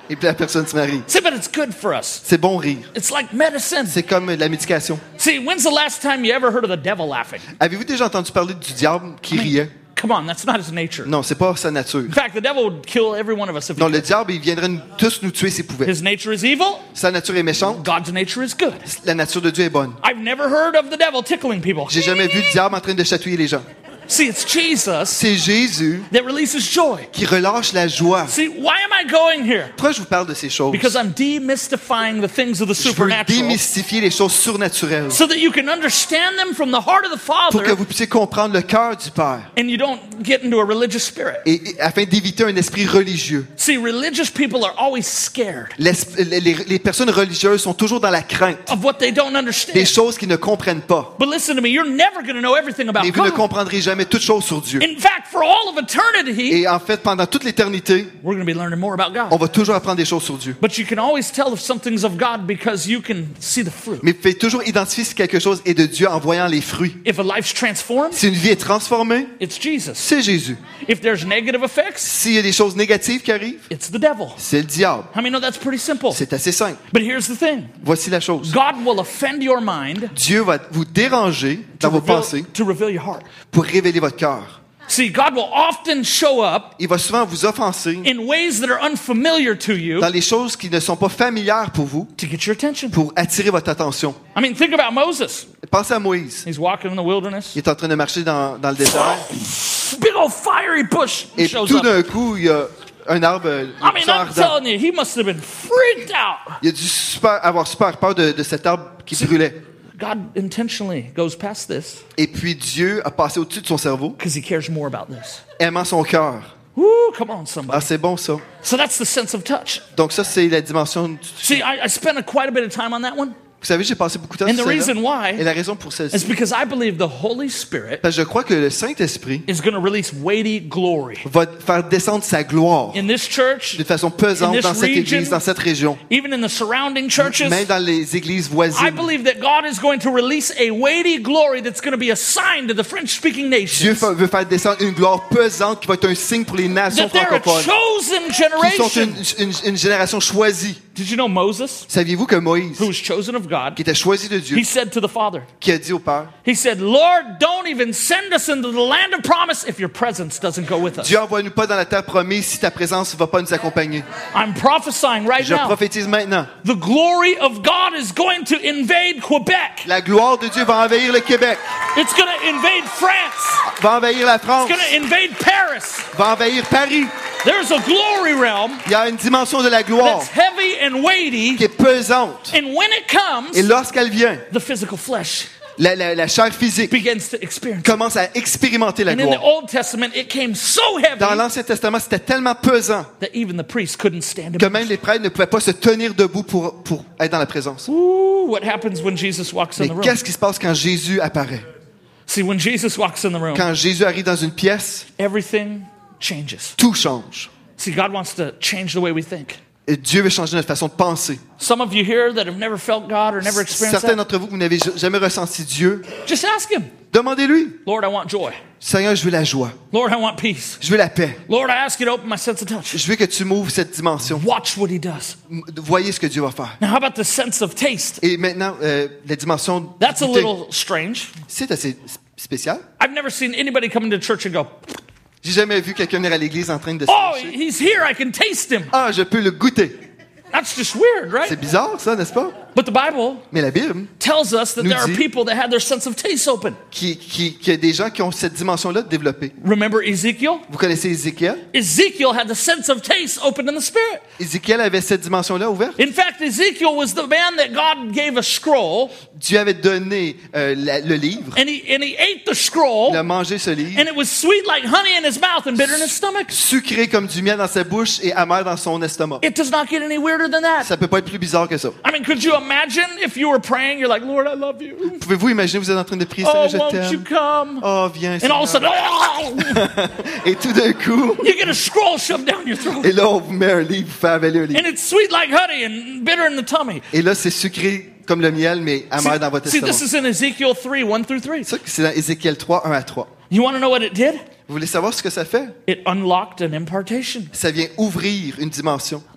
Et puis la personne se marie. See, but it's good for us. C'est bon rire. It's like medicine. C'est comme la médication. See, when's the last time you ever heard of the devil laughing? Avez-vous déjà entendu parler du diable qui riait? Come on, that's not his nature. Non, c'est pas sa nature. In fact, the devil would kill every one of us if he Non, le could. diable, il viendrait nous- tous nous tuer s'il pouvait. His nature is evil. Sa nature est méchante. God's nature is good. La nature de Dieu est bonne. I've never heard of the devil tickling people. J'ai jamais vu le diable en train de chatouiller les gens. See, it's Jesus C'est Jésus that releases joy. qui relâche la joie. See, why am I going here? Pourquoi je vous parle de ces choses? Because I'm demystifying the things of the Je veux supernatural démystifier les choses surnaturelles so that you can understand them from the heart of the pour que Father vous puissiez comprendre le cœur du Père and you don't get into a religious spirit. et, et afin d'éviter un esprit religieux. See, religious people are always scared L'es- Les, les- les personnes religieuses sont toujours dans la crainte of what they don't des understand. choses qu'ils ne comprennent pas. But listen to me, you're never going to know everything about Et vous ne God. comprendrez jamais toutes choses sur Dieu. In fact, for all of eternity, Et en fait, pendant toute l'éternité, we're going to be learning more about on God. va toujours apprendre des choses sur Dieu. But you can always tell if something's of God because you can see the fruit. Mais vous pouvez toujours identifier si quelque chose est de Dieu en voyant les fruits. If a life's transformed, Si une vie est transformée, it's Jesus. c'est Jésus. If there's negative effects, S'il y a des choses négatives qui arrivent, it's the devil. c'est le diable. How many know that's pretty simple? C'est assez simple. But here's the thing. Voici la chose. God will offend your mind Dieu va vous déranger to dans vos reveal, pensées to reveal your heart. pour révéler votre cœur. See, God will often show up Il va souvent vous offenser in ways that are unfamiliar to you dans les choses qui ne sont pas familières pour vous to get your attention. pour attirer votre attention. I mean, think about Moses. Pensez à Moïse. He's walking in the wilderness. Il est en train de marcher dans, dans le désert Big old fiery bush et shows tout up. d'un coup, il y a un arbre I un mean, buisson I'm ardent. telling you, he must have been freaked out. Il a dû super, avoir super peur de, de cet arbre qui brûlait. God intentionally goes past this Et puis Dieu a passé au-dessus de son cerveau, because he cares more about this. aimant son cœur. Woo, come on, Ah, somebody. c'est bon ça. So that's the sense of touch. Donc ça, c'est la dimension du... See, I, I spent a, quite a bit of time on that one. Vous savez, j'ai passé beaucoup de temps And sur the celle-là. reason why Et la raison pour is celle-ci, because I believe the Holy Spirit parce que je crois que le Saint-Esprit is going to release weighty glory va faire descendre sa gloire in this church, d'une façon pesante in this dans cette region, église, dans cette région, even in the surrounding churches. même dans les églises I voisines. believe that God is going to release a weighty glory that's going to be a sign to the French-speaking Dieu nations fa- veut faire descendre une gloire pesante qui va être un signe pour les nations that they're a francophones, chosen qui sont generation. une, une- une génération choisie. Did you know Moses, Saviez-vous que Moïse, who was chosen of God, qui était choisi de Dieu, he said to the Father, qui a dit au Père, he said, Lord, don't even send us into the land of promise if your presence doesn't go with us. Dieu envoie-nous pas dans la terre promise si ta présence ne va pas nous accompagner. I'm prophesying right Je now. prophétise maintenant. The glory of God is going to invade Quebec. La gloire de Dieu va envahir le Québec, It's going to invade France. va envahir la France, It's going to invade Paris. va envahir Paris. There's a glory realm Il y a une dimension de la gloire that's heavy and weighty. qui est pesante. And when it comes, Et lorsqu'elle vient, the physical flesh la, la, la chair physique begins to experience. commence à expérimenter la And in the gloire. Old Testament, it came so Dans heavy l'Ancien Testament, c'était tellement pesant that even the priests couldn't stand que it. même les prêtres ne pouvaient pas se tenir debout pour, pour être dans la présence. Ooh, what happens when Jesus walks in Mais the room? qu'est-ce qui se passe quand Jésus apparaît? See, when Jesus walks in the room, Quand Jésus arrive dans une pièce, everything changes. tout change. See, God wants to change the way we think. Et Dieu veut changer notre façon de penser. Some of you here that have never felt God or never experienced Certains that, d'entre vous, vous n'avez jamais ressenti Dieu, just ask Him. demandez-lui. Lord, I want joy. Seigneur, je veux la joie. Lord, I want peace. Je veux la paix. Lord, I ask you to open my sense of touch. Je veux que tu m'ouvres cette dimension. Watch what He does. M- Voyez ce que Dieu va faire. Now, how about the sense of taste? Et maintenant, euh, la dimension du That's a goûter. little strange. C'est assez s- spécial. I've never seen anybody come into church and go, J'ai jamais vu quelqu'un venir à l'église en train de se oh, cacher. he's here. I can taste him. Ah, je peux le goûter. That's just weird, right? C'est bizarre, ça, n'est-ce pas? But the Bible Mais la Bible, tells us that nous there are dit- people that had their sense of taste open. qui, qui, qui a des gens qui ont cette dimension-là développée. Remember Ezekiel? Vous connaissez Ézéchiel? Ezekiel had the sense of taste open in the spirit. Ézéchiel avait cette dimension-là ouverte. In fact, Ezekiel was the man that God gave a scroll, Dieu avait donné euh, la- le livre. and he and he ate the scroll, Il a mangé ce livre. and it was sweet like honey in his mouth and bitter in his stomach. Sucré comme du miel dans sa bouche et amer dans son estomac. It does not get any weirder than that. Ça peut pas être plus bizarre que ça. I mean, could you imagine if you were praying, you're like, Lord, I love you. Pouvez-vous imaginer, vous êtes en train de prier, Oh, Seigneur, je won't you t'aime. come? Oh, viens, And all of a Seigneur. sudden, Et tout d'un coup, you get a scroll shoved down your throat. et là, on vous met un livre, vous fait avaler un livre. And it's sweet like honey and bitter in the tummy. Et là, c'est sucré comme le miel, mais amer dans votre See, estomac. this is in Ezekiel three, one through three. Ça, c'est dans Ézéchiel trois, un à trois. You want to know what it did? Vous voulez savoir ce que ça fait? It unlocked an impartation. Ça vient ouvrir une dimension.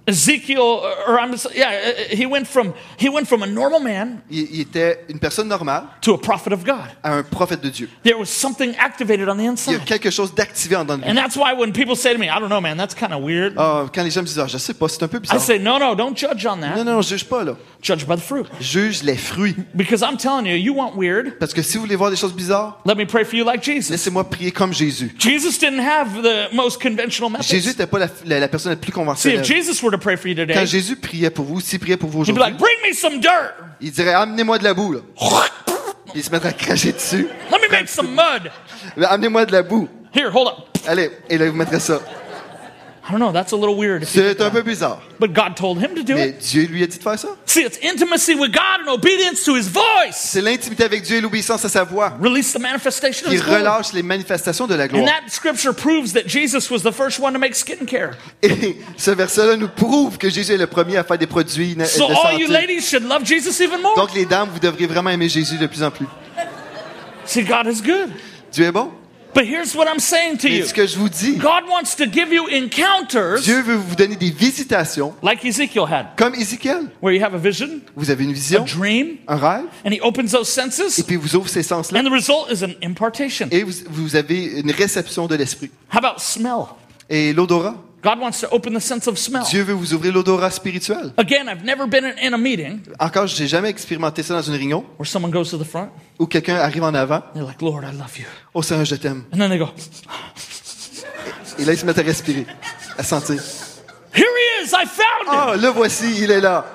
Ezekiel, or I'm yeah, he went from he went from a normal man Il, il était une personne normale to a prophet of God. à un prophète de Dieu. There was something activated on the Il y a inside. quelque chose d'activé en dedans de lui. And that's why when people say to me, I don't know, man, that's kind of weird. Ah, quand les gens me disent, ah, je sais pas, c'est un peu I bizarre. say, no, no, don't judge on Non, that. non, juge pas, là. Judge by the fruit. Juge les fruits. Because I'm telling you, you want weird. Parce que si vous voulez voir des choses bizarres, Let me pray for you like Jesus. laissez-moi prier comme Jésus. Jesus didn't have the most conventional Jésus methods. n'était pas la, la, la personne la plus See, conventionnelle. if Jesus were to pray for you Quand today, Jésus priait pour vous, s'il priait pour vous he'd be aujourd'hui, like, bring me some dirt. il dirait, amenez-moi de la boue, là. Il se mettrait à cracher dessus. Let me make some mud. Amenez-moi de la boue. Here, hold up. Allez, et là, vous mettrez ça. I don't know, that's a little weird. if you C'est did un that. peu bizarre. But God told him to do Mais it. Dieu lui a dit de faire ça. See, it's intimacy with God and obedience to his voice. C'est l'intimité avec Dieu et l'obéissance à sa voix Release the manifestation of qui his glory. relâche les manifestations de la And gloire. that scripture proves that Jesus was the first one to make skincare. Et ce verset-là nous prouve que Jésus est le premier à faire des produits na- So de all you santé. ladies should love Jesus even more. Donc les dames, vous devriez vraiment aimer Jésus de plus en plus. See, God is good. Dieu est bon. But here's what I'm saying to Et you. ce que je vous dis, God wants to give you encounters Dieu veut vous donner des visitations like Ezekiel had, comme Ézéchiel. where you have a vision, Vous avez une a vision, dream, un rêve, and he opens those et senses, puis vous ouvre ces sens-là, and the result is an impartation. et vous, vous avez une réception de l'esprit. How about smell? Et l'odorat, God wants to open the sense of smell. Dieu veut vous ouvrir l'odorat spirituel. Again, I've never been in, in a meeting Encore, je n'ai jamais expérimenté ça dans une réunion where someone goes to the front, où quelqu'un arrive en avant. they're like, Lord, I love you. Oh Seigneur, je t'aime. And then they go, Et là, ils se mettent à respirer, à sentir. here he is, I found him. Ah, le voici, il est là.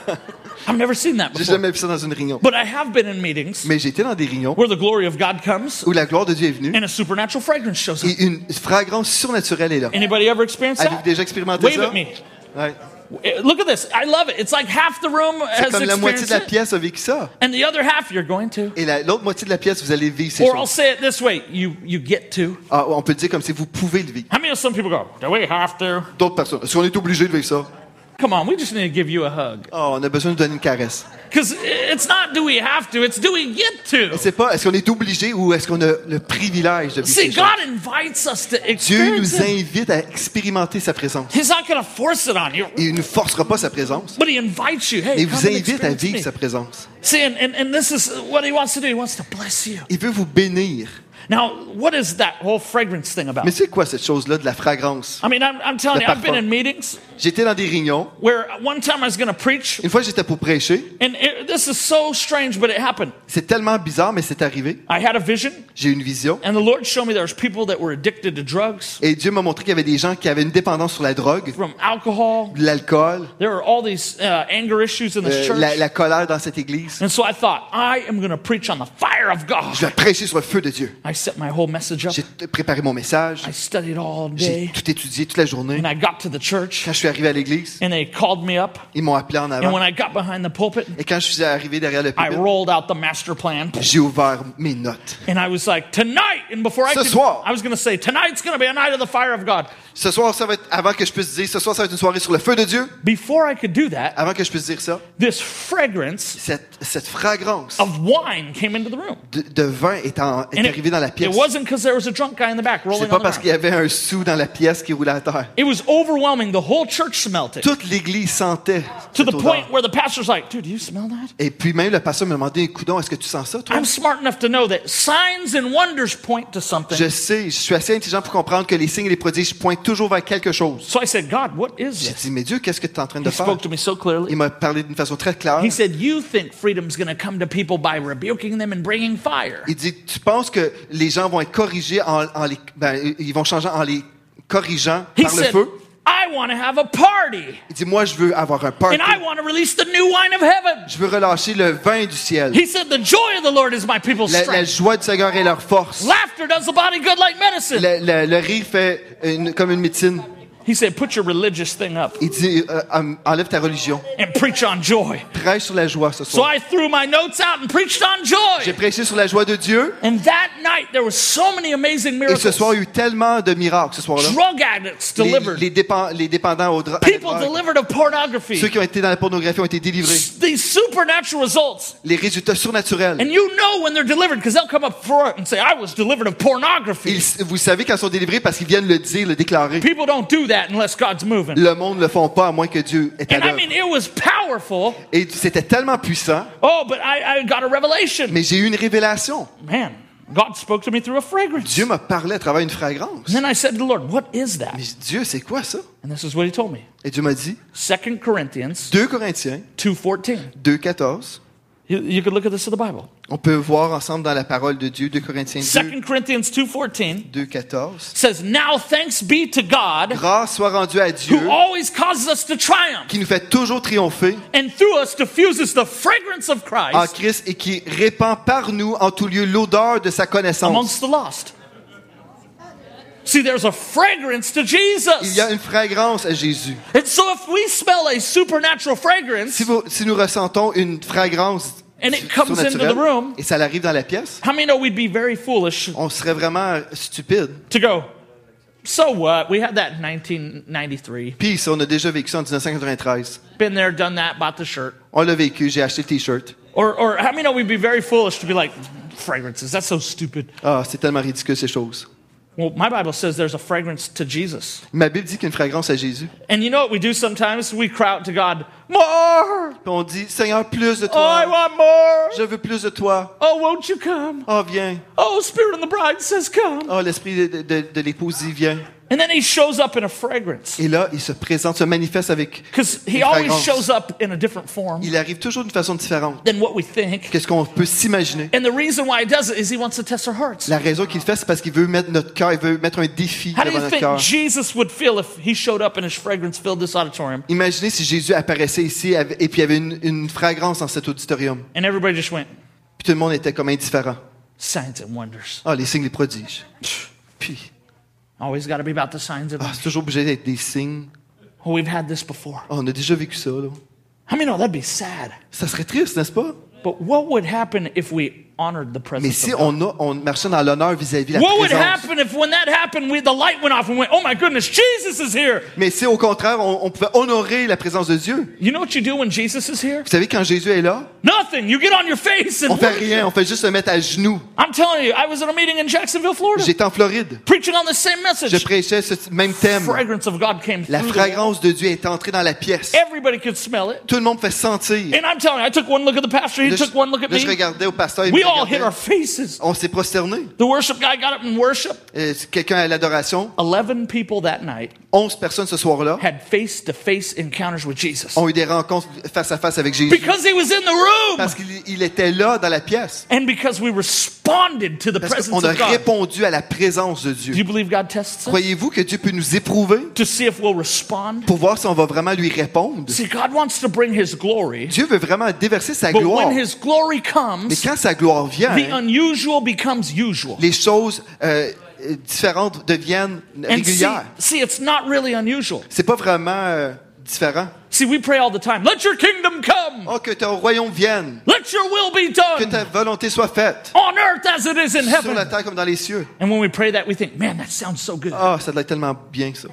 I've never seen that J'ai before. jamais vu ça dans une réunion. But I have been in meetings Mais j'ai été dans des réunions where the glory of God comes où la gloire de Dieu est venue and a supernatural fragrance shows up. et une fragrance surnaturelle est là. Anybody ever experienced Avez-vous that? déjà expérimenté Wave ça? at me. Ouais. Eh, Look at this. I love it. It's like half the room C'est has comme la moitié experienced de la it, pièce a vécu ça. and the other half you're going to. Et la- l'autre moitié de la pièce, vous allez vivre ces Or I'll choses. say it this way: you you get to. Ah, on peut le dire comme si vous pouvez le vivre. How many of some people go? Do we have to? D'autres personnes. Est-ce qu'on est obligé de vivre ça? Come on, we just need to give you a hug. Oh, on a besoin de donner une caresse. Because it's not do we have to, it's do we get to. C'est pas est-ce qu'on est obligé ou est-ce qu'on a le privilège de vivre See, ces choses. God invites us to Dieu experience nous it. invite à expérimenter sa présence. He's not going to force it on you, Et il ne forcera pas sa présence. but He invites you. Hey, Il come vous and invite à experience vivre me. sa présence. See, and, and, and this is what He wants to do. He wants to bless you. Il veut vous bénir. Now, what is that whole fragrance thing about? Mais c'est quoi cette chose-là de la fragrance? I mean, I'm, I'm telling Le you, I've been parfum. in meetings J'étais dans des réunions. where one time I was going to preach, Une fois, j'étais pour prêcher. and it, this is so strange, but it happened. C'est tellement bizarre, mais c'est arrivé. I had a vision, J'ai eu une vision. and the Lord showed me there was people that were addicted to drugs, Et Dieu m'a montré qu'il y avait des gens qui avaient une dépendance sur la drogue, from alcohol. de l'alcool, There were all these uh, anger issues in this euh, church. la, la colère dans cette église. And so I thought, I am going to preach on the fire of God. Je vais prêcher sur le feu de Dieu. I set my whole message up. J'ai t- préparé mon message. I studied all J'ai day. tout étudié toute la journée. And I got to the church, Quand je suis arrivé à l'église, and they called me up. ils m'ont appelé en And avant. when I got behind the pulpit, Et quand je suis arrivé derrière le I pupitre, rolled out the master plan. j'ai ouvert mes notes. And I was like, tonight, and before I Ce could, soir. I was going to say, tonight's going to be a night of the fire of God. Ce soir, ça va être, avant que je puisse dire, ce soir, ça va être une soirée sur le feu de Dieu. Before I could do that, Avant que je puisse dire ça, this fragrance cette, cette fragrance of wine came into the room. de, de vin est, en- est And arrivée dans la it, pièce. it wasn't because there was a drunk guy in the back C'est rolling pas on the parce qu'il y ground. avait un sou dans la pièce qui roulait à terre. It was overwhelming. The whole church smelled it. Toute l'église sentait To cette the odeur. point where the pastor's like, dude, do you smell that? Et puis même le pasteur me demandait, coudonc, est-ce que tu sens ça, toi? I'm smart enough to know that signs and wonders point to something. Je sais, je suis assez intelligent pour comprendre que les signes et les prodiges pointent toujours vers quelque chose. So I said, God, what is J'ai this? dit, mais Dieu, qu'est-ce que tu es en train de He faire? spoke to me so clearly. Il m'a parlé d'une façon très claire. He said, you think freedom's going to come to people by rebuking them and bringing fire. Il dit, tu penses que les gens vont être corrigés en, en les, ben, ils vont changer en les corrigeant He par le said, feu? I want to have a party, Il dit, moi, je veux avoir un party. and I want to release the new wine of heaven. Je veux relâcher le vin du ciel. He said, the joy of the Lord is my people's La, la strength. joie du Seigneur est leur force. Laughter does the body good like medicine. Le, le- le rire fait une- comme une médecine. He said, put your religious thing up Il dit, euh, en- enlève ta religion. and preach on joy. Prêche sur la joie ce So soir. I threw my notes out and preached on J'ai joy. prêché sur la joie de Dieu. And that night, there was so many amazing Et ce miracles. soir, il y a eu tellement de miracles ce soir-là. Drug addicts Les, delivered. les, dépen- les dépendants aux dra- à la People drogue, delivered of pornography. ceux qui ont été dans la pornographie ont été délivrés. These supernatural results. Les résultats surnaturels. And you know when they're delivered because they'll come up front and say, I was delivered of pornography. Ils- vous savez quand ils sont délivrés parce qu'ils viennent le dire, le déclarer. People don't do that unless God's moving. Le monde ne le font pas à moins que Dieu est à And I l'œuvre. mean, it was powerful. Et c'était tellement puissant, Oh, but I, I got a revelation. mais j'ai eu une révélation. Man, God spoke to me through a fragrance. Dieu m'a parlé à travers une fragrance. And then I said to the Lord, what is that? Mais Dieu, c'est quoi ça? And this is what he told me. Et Dieu m'a dit, Second Corinthians deux Corinthiens, two fourteen. deux quatorze. You, you could look at this in the Bible. On peut voir ensemble dans la parole de Dieu, deux Corinthiens deux, Second Corinthians two fourteen deux quatorze. says, now thanks be to God Grâce soit rendue à Dieu, who always causes us to triumph qui nous fait toujours triompher and through us diffuses the fragrance of en Christ Christ et qui répand par nous en tout lieu l'odeur de sa connaissance. amongst the lost. See, there's a fragrance to Il Jesus. y a une fragrance à Jésus. And so if we smell a supernatural fragrance Si, vous- si nous ressentons une fragrance and it comes into the surnaturelle room, et ça arrive dans la pièce, how many know we'd be very foolish on serait vraiment stupide. to go, so what? We had that in nineteen ninety-three. Puis ça, on a déjà vécu ça en dix-neuf cent quatre-vingt-treize. Been there, done that, bought the shirt. On l'a vécu, j'ai acheté le t-shirt. Or, or how many know we'd be very foolish to be like, fragrances, that's so stupid. Ah, c'est tellement ridicule ces choses. Well, my Bible says there's a fragrance to Jesus. Ma Bible dit qu'il y a une fragrance à Jésus. And you know what we do sometimes? We cry out to God, more! Puis on dit, Seigneur, plus de Oh, I toi. want more! Je veux plus de toi. Oh, won't you come? Oh, viens. Oh, Spirit of the bride says come. Oh, l'esprit de, de, de l'épouse dit, viens. And then he shows up in a fragrance. Et là, il se présente, se manifeste avec Because he une always fragrance. shows up in a different form Il arrive toujours d'une façon différente. than what we think. Qu'est-ce qu'on peut s'imaginer? And the reason why he does it is he wants to test our hearts. La raison qu'il le fait, c'est parce qu'il veut mettre notre cœur, il veut mettre un défi How do devant you notre think cœur. Jesus would feel if he showed up and his fragrance filled this auditorium? Imaginez si Jésus apparaissait ici et puis il y avait une, une fragrance dans cet auditorium. And everybody just went, Puis tout le monde était comme indifférent. signs and wonders. Ah, les signes, les prodiges. Puis, Always got to be about the signs and ah, wonders. c'est toujours obligé d'être des signes. Oh, we've had this before. Ah, on a déjà vécu ça, là. How many know that'd be sad? Ça serait triste, n'est-ce pas? But what would happen if we honored the Mais presence si of God? on, a, on marchait dans l'honneur vis-à-vis de la What would présence. happen if when that happened, we, the light went off and went, oh my goodness, Jesus is here. Mais si au contraire, on, on pouvait honorer la présence de Dieu. You know what you do when Jesus is here? Vous savez, quand Jésus est là, Nothing. You get on your face and on fait worship. rien, on fait juste se mettre à genoux. I'm telling you, I was at a meeting in Jacksonville, Florida, J'étais en Floride. preaching on the same Je message. prêchais ce même thème. Fragrance of God came La through the wall. fragrance de Dieu est entrée dans la pièce. Everybody could smell it. Tout le monde fait sentir. And I'm telling you, I took one look at the pastor, he Là, took one look at je, là, je me. regardais au pasteur. il We me all hit regardait. our faces. On s'est prosterné. The worship guy got up and worshiped. Euh, Quelqu'un à l'adoration. Eleven people that night Onze personnes ce soir-là had face-to-face encounters with Jesus. ont eu des rencontres face à face avec Jésus. Because he was in the room. Parce qu'il il était là dans la pièce. And because we responded to the Parce presence qu'on a of God. répondu à la présence de Do Dieu. you believe God tests us? Croyez-vous que Dieu peut nous éprouver To see if we'll respond? pour voir si on va vraiment lui répondre? See, God wants to bring his glory. Dieu veut vraiment déverser sa But gloire. when his glory Mais comes, quand sa gloire vient, the unusual becomes usual. les choses euh, euh, différentes deviennent And see, régulières. see, it's not really unusual. C'est pas vraiment euh, différent. See, we pray all the time, let your kingdom come. Oh, que ton royaume vienne, Let your will be que done ta volonté soit faite, on earth as it is in sur la heaven. terre comme dans les cieux. And when we pray that, we think, man, that sounds so good. Ah, ça doit être tellement bien que ça.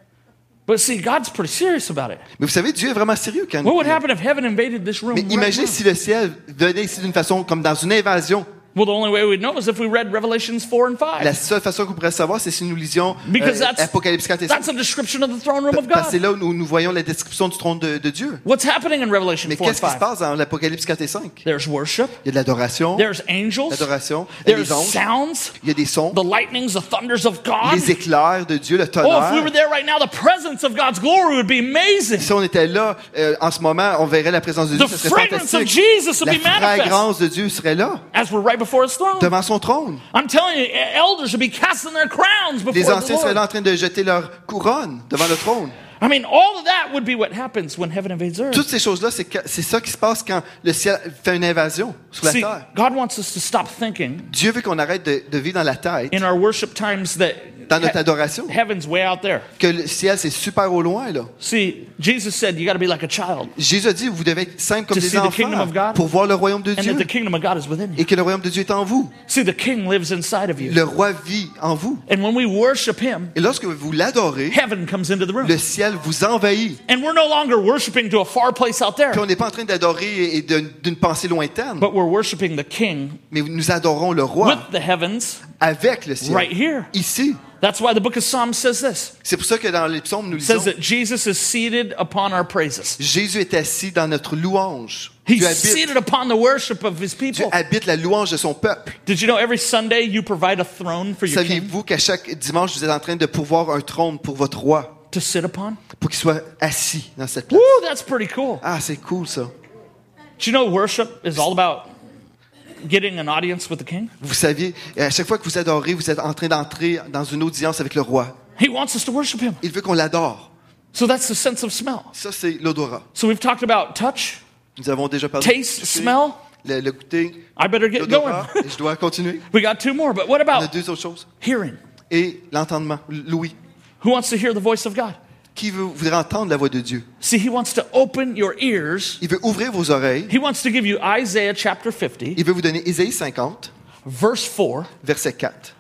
But see, God's pretty serious about it. Mais vous savez, Dieu est vraiment sérieux quand What would il... happen if heaven invaded this room? Mais right imaginez now? si le ciel venait ici d'une façon comme dans une invasion. Well, the only way we'd know is if we read Revelations four and La five. seule façon qu'on pourrait savoir, c'est si nous lisions Because euh, that's, Apocalypse quatre et cinq. that's a description of the throne room of Parce que c'est God. là où nous, nous voyons la description du trône de, de Dieu. What's happening in Revelation Mais four and qu'est-ce qui se five? passe dans l'Apocalypse quatre et cinq? There's worship. Il y a de l'adoration, There's angels. l'adoration, il y a There's des anges, sounds. il y a des sons, The lightnings, the thunders of God. les éclairs de Dieu, le Oh, if we tonnerre. were there right now, the presence of God's glory would be amazing. Si on était là, euh, en ce moment, on verrait la présence de Dieu, The ça serait fragrance of fantastique. Jesus would La be manifest fragrance de Dieu serait là, as we're right before his throne. devant son trône. I'm telling you, elders would be casting their crowns Les before the anciens seraient là Lord. en train de jeter leur couronne devant le trône. I mean, all of that would be what happens when heaven invades earth. Toutes ces choses-là, c'est que- c'est ça qui se passe quand le ciel fait une invasion sur la See, terre. God wants us to stop thinking Dieu veut qu'on arrête de, de vivre dans la tête, in our worship times that dans notre he- adoration, heaven's way out there. que le ciel, c'est super au loin, là. See, Jesus said you got to be like a child, Jésus a dit, vous devez être simples comme To des see the kingdom enfants of God, pour voir le royaume de and Dieu that the kingdom of God is within you. et que le royaume de Dieu est en vous. See, the king lives inside of you. Le roi vit en vous. And when we worship him, Et lorsque vous l'adorez, heaven comes into the room. le ciel vous envahit. And we're no longer worshiping to a far place out there, Puis on n'est pas en train d'adorer et- et d'une d'une pensée lointaine, but we're worshiping the king mais nous adorons le roi with the heavens avec le ciel. right here. Ici, That's why the book of Psalms says this. C'est pour ça que dans les psaumes, nous It says lisons, that Jesus is seated upon our praises. Jésus est assis dans notre louange. He's Dieu habite, seated upon the worship of his Dieu people. habite la louange de son peuple. Did you know every Sunday you provide a throne for your king Saviez-vous qu'à chaque dimanche, vous êtes en train de pourvoir un trône pour votre roi, to sit upon? pour qu'il soit assis dans cette place? Woo, that's pretty cool. Ah, c'est cool ça. Do you know worship is all about getting an audience with the king? Vous saviez, à chaque fois que vous adorez, vous êtes en train d'entrer dans une audience avec le roi. He wants us to worship him. Il veut qu'on l'adore. So that's the sense of smell. Ça, c'est l'odorat. So we've talked about touch, Nous avons déjà parlé taste, du smell. le, le goûter, I better get l'odorat. going. Et je dois continuer. We got two more, but what On a about deux autres choses. hearing? Et l'entendement, l'ouïe. Who wants to hear the voice of God? Qui veut, voudrait entendre la voix de Dieu? See, he wants to open your ears. Il veut ouvrir vos oreilles. He wants to give you Isaiah chapter fifty, Il veut vous donner Ésaïe cinquante, verse four. verset quatre.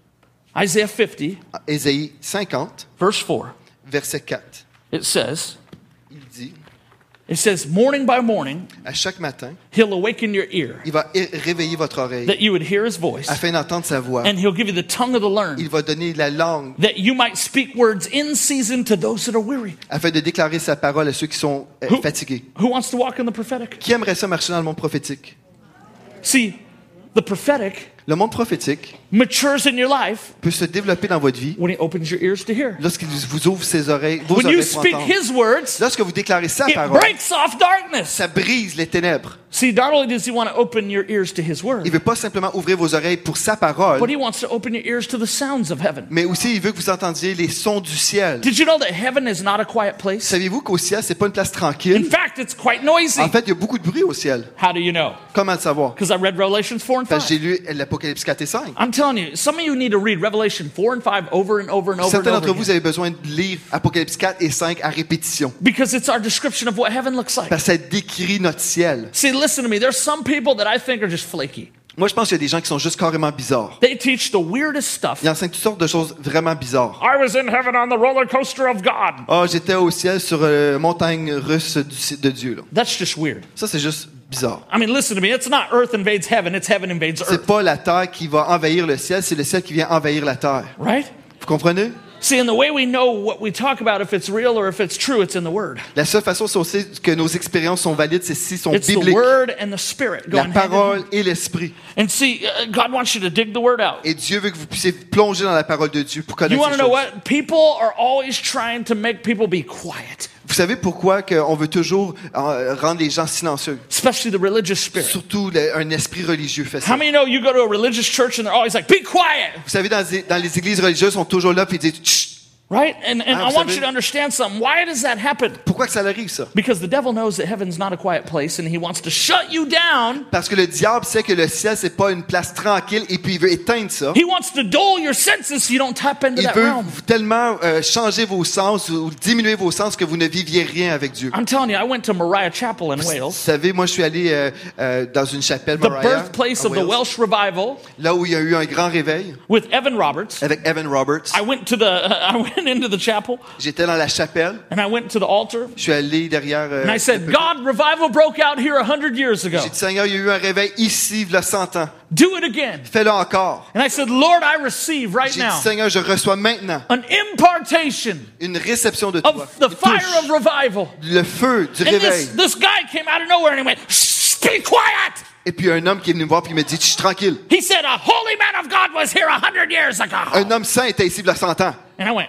Isaiah fifty, Ésaïe cinquante, verse four. verset quatre. It says, Il dit, it says, morning by morning, à chaque matin, he'll awaken your ear, il va é- réveiller votre oreille that you would hear his voice, afin d'entendre sa voix. and he'll give you the tongue of the learned, Il va donner la langue that you might speak words in season to those that are weary. afin de déclarer sa parole à ceux qui sont euh, Who, fatigués. who wants to walk in the prophetic? Qui aimerait ça marcher dans le monde prophétique? See, the prophetic Le monde prophétique matures in your life peut se développer dans votre vie when he opens your ears to hear. lorsqu'il vous ouvre ses oreilles, vos When you oreilles pour speak entendre. his words, Lorsque vous déclarez sa it parole, breaks off darkness. ça brise les ténèbres. See, not only does he want to open your ears to his Il word, veut pas simplement ouvrir vos oreilles pour sa parole, but he wants to open your ears to the sounds of heaven. mais aussi il veut que vous entendiez les sons du ciel. Did you know that heaven is not a quiet place? Saviez-vous qu'au ciel, c'est pas une place In tranquille? fact, it's quite noisy. En fait, il y a beaucoup de bruit au ciel. How do you know? Comment le savoir? Because I read Revelations four and Parce que j'ai five. lu l'Apocalypse quatre et cinq. I'm telling you, some of you need to read Revelation four and five over and over and over and Certains over d'entre vous again. avez besoin de lire Apocalypse quatre et cinq à répétition. Because it's our description of what heaven looks like. Parce que ça décrit notre ciel. See, listen to me. There's some people that I think are just flaky. Moi, je pense qu'il y a des gens qui sont juste carrément bizarres. They teach the weirdest stuff. Ils enseignent toutes sortes de choses vraiment bizarres. I was in heaven on the roller coaster of God. Ah, j'étais au ciel sur la montagne russe du- de Dieu. Là. That's just weird. Ça, c'est juste bizarre. I mean, listen to me. It's not earth invades heaven. It's heaven invades C'est earth. pas la terre qui va envahir le ciel, c'est le ciel qui vient envahir la terre. Right? Vous comprenez? See, and the way we know what we talk about, if it's real or if it's true, it's in the Word. La seule façon si on sait que nos expériences sont valides, c'est s'ils sont It's the bibliques. Word and the Spirit La going hand in hand. parole et l'esprit. And see, uh, God wants you to dig the Word out. Et Dieu veut que vous puissiez plonger dans la parole de Dieu pour You connaître want ces to know choses. what? People are always trying to make people be quiet, Vous savez pourquoi que on veut toujours euh, rendre les gens silencieux? especially the religious spirit. Surtout le- un esprit religieux fait How ça. many know you go to a religious church and they're always like, be quiet, Vous savez, dans les, dans les églises religieuses, ils sont toujours là puis ils disent Chut! right? And, and Ah, I vous want savez- you to understand something. Why does that happen? Pourquoi que ça arrive, ça? Because the devil knows that heaven's not a quiet place and he wants to shut you down. Parce que le diable sait que le ciel, c'est pas une place tranquille et puis il veut éteindre ça. He wants to dull your senses so you don't tap into Il that veut realm. tellement euh, changer vos sens ou diminuer vos sens que vous ne viviez rien avec Dieu. I'm telling you, I went to Moriah Chapel in Vous Wales, savez, moi, je suis allé euh, euh, dans une chapelle, the Moriah, birthplace en of the Wales, Welsh revival, là où il y a eu un grand réveil with Evan Roberts. avec Evan Roberts. I went to the, I went into the chapel J'étais dans la chapelle, and I went to the altar je suis allé derrière... euh, and I said, God, revival broke out here a hundred years ago. J'ai dit, Seigneur, il y a eu un réveil ici, il y a cent ans. Do it again. Fais-le encore. And I said, Lord, I receive right J'ai dit, now Seigneur, je reçois maintenant an impartation une réception de toi. of the Une fire touche, of revival. le feu du And réveil. this, this guy came out of nowhere and he went, shh, be quiet. Et puis un homme qui est venu me voir puis il m'a dit, je suis tranquille. He said, a holy man of God was here a hundred years ago. Un homme saint était ici il y a cent ans. And I went,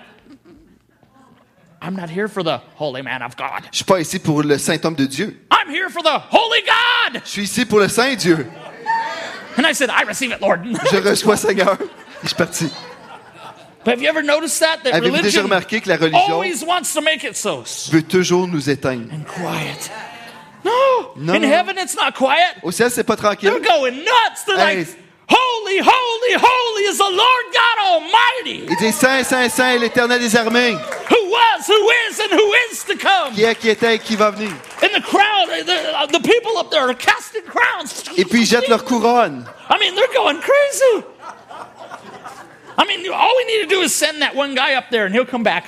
I'm not here for the holy man of God. Je suis pas ici pour le saint homme de Dieu. I'm here for the holy God. Je suis ici pour le saint Dieu. And I said, I receive it, Lord. Je reçois Seigneur. Et je suis parti. But have you ever noticed that? That Avez-vous déjà religion remarqué que la religion always wants to make it so veut toujours nous éteindre? and quiet. No. No, In no, no. heaven, it's not quiet. Au ciel, c'est pas tranquille. They're going nuts. They're Hey. like, holy, holy, holy is the Lord God Almighty, Il dit, Saint, Saint, Saint, est l'Éternel des armées, who was, who is, and who is to come. qui est, qui était et qui va venir. And the crowd, the, the people up there are casting crowns. Et puis ils jettent leur couronne. I mean, they're going crazy. I mean, all we need to do is send that one guy up there and he'll come back.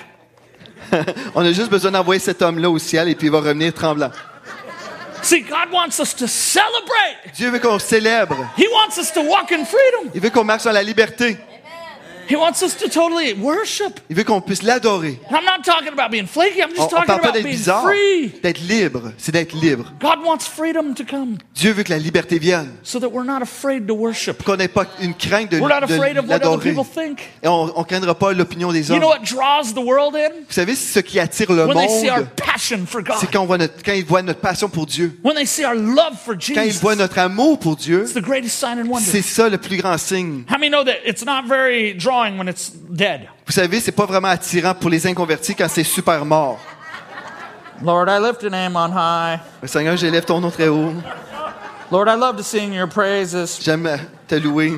On a juste besoin d'envoyer cet homme-là au ciel et puis il va revenir tremblant. See, God wants us to celebrate. Dieu veut qu'on célèbre. He wants us to walk in freedom. Il veut qu'on marche dans la liberté. He wants us to totally worship. Il veut qu'on puisse l'adorer. And I'm not talking about being flaky. I'm On just ne talking parle pas about d'être being bizarre, free. d'être libre. C'est d'être libre. God wants freedom to come Dieu veut que la liberté vienne. so that we're not afraid to worship. Qu'on n'ait pas une crainte de, We're not afraid de of what other l'adorer. people think. Et on ne craindra pas l'opinion des You hommes. know what draws the world in? Vous savez, ce qui attire le When they see our monde, passion for God. c'est quand, on voit notre, quand ils voient notre passion pour Dieu. When they see our love for Quand ils Jesus. voient notre amour pour Dieu, It's the greatest sign and wonder. c'est ça le plus grand signe. How many know that it's not very drawing when it's dead? Vous savez, c'est pas vraiment attirant pour les inconvertis quand c'est super mort. Lord, I lift your name on high. Seigneur, j'élève ton nom très haut. Lord, I love to sing your praises. J'aime te louer.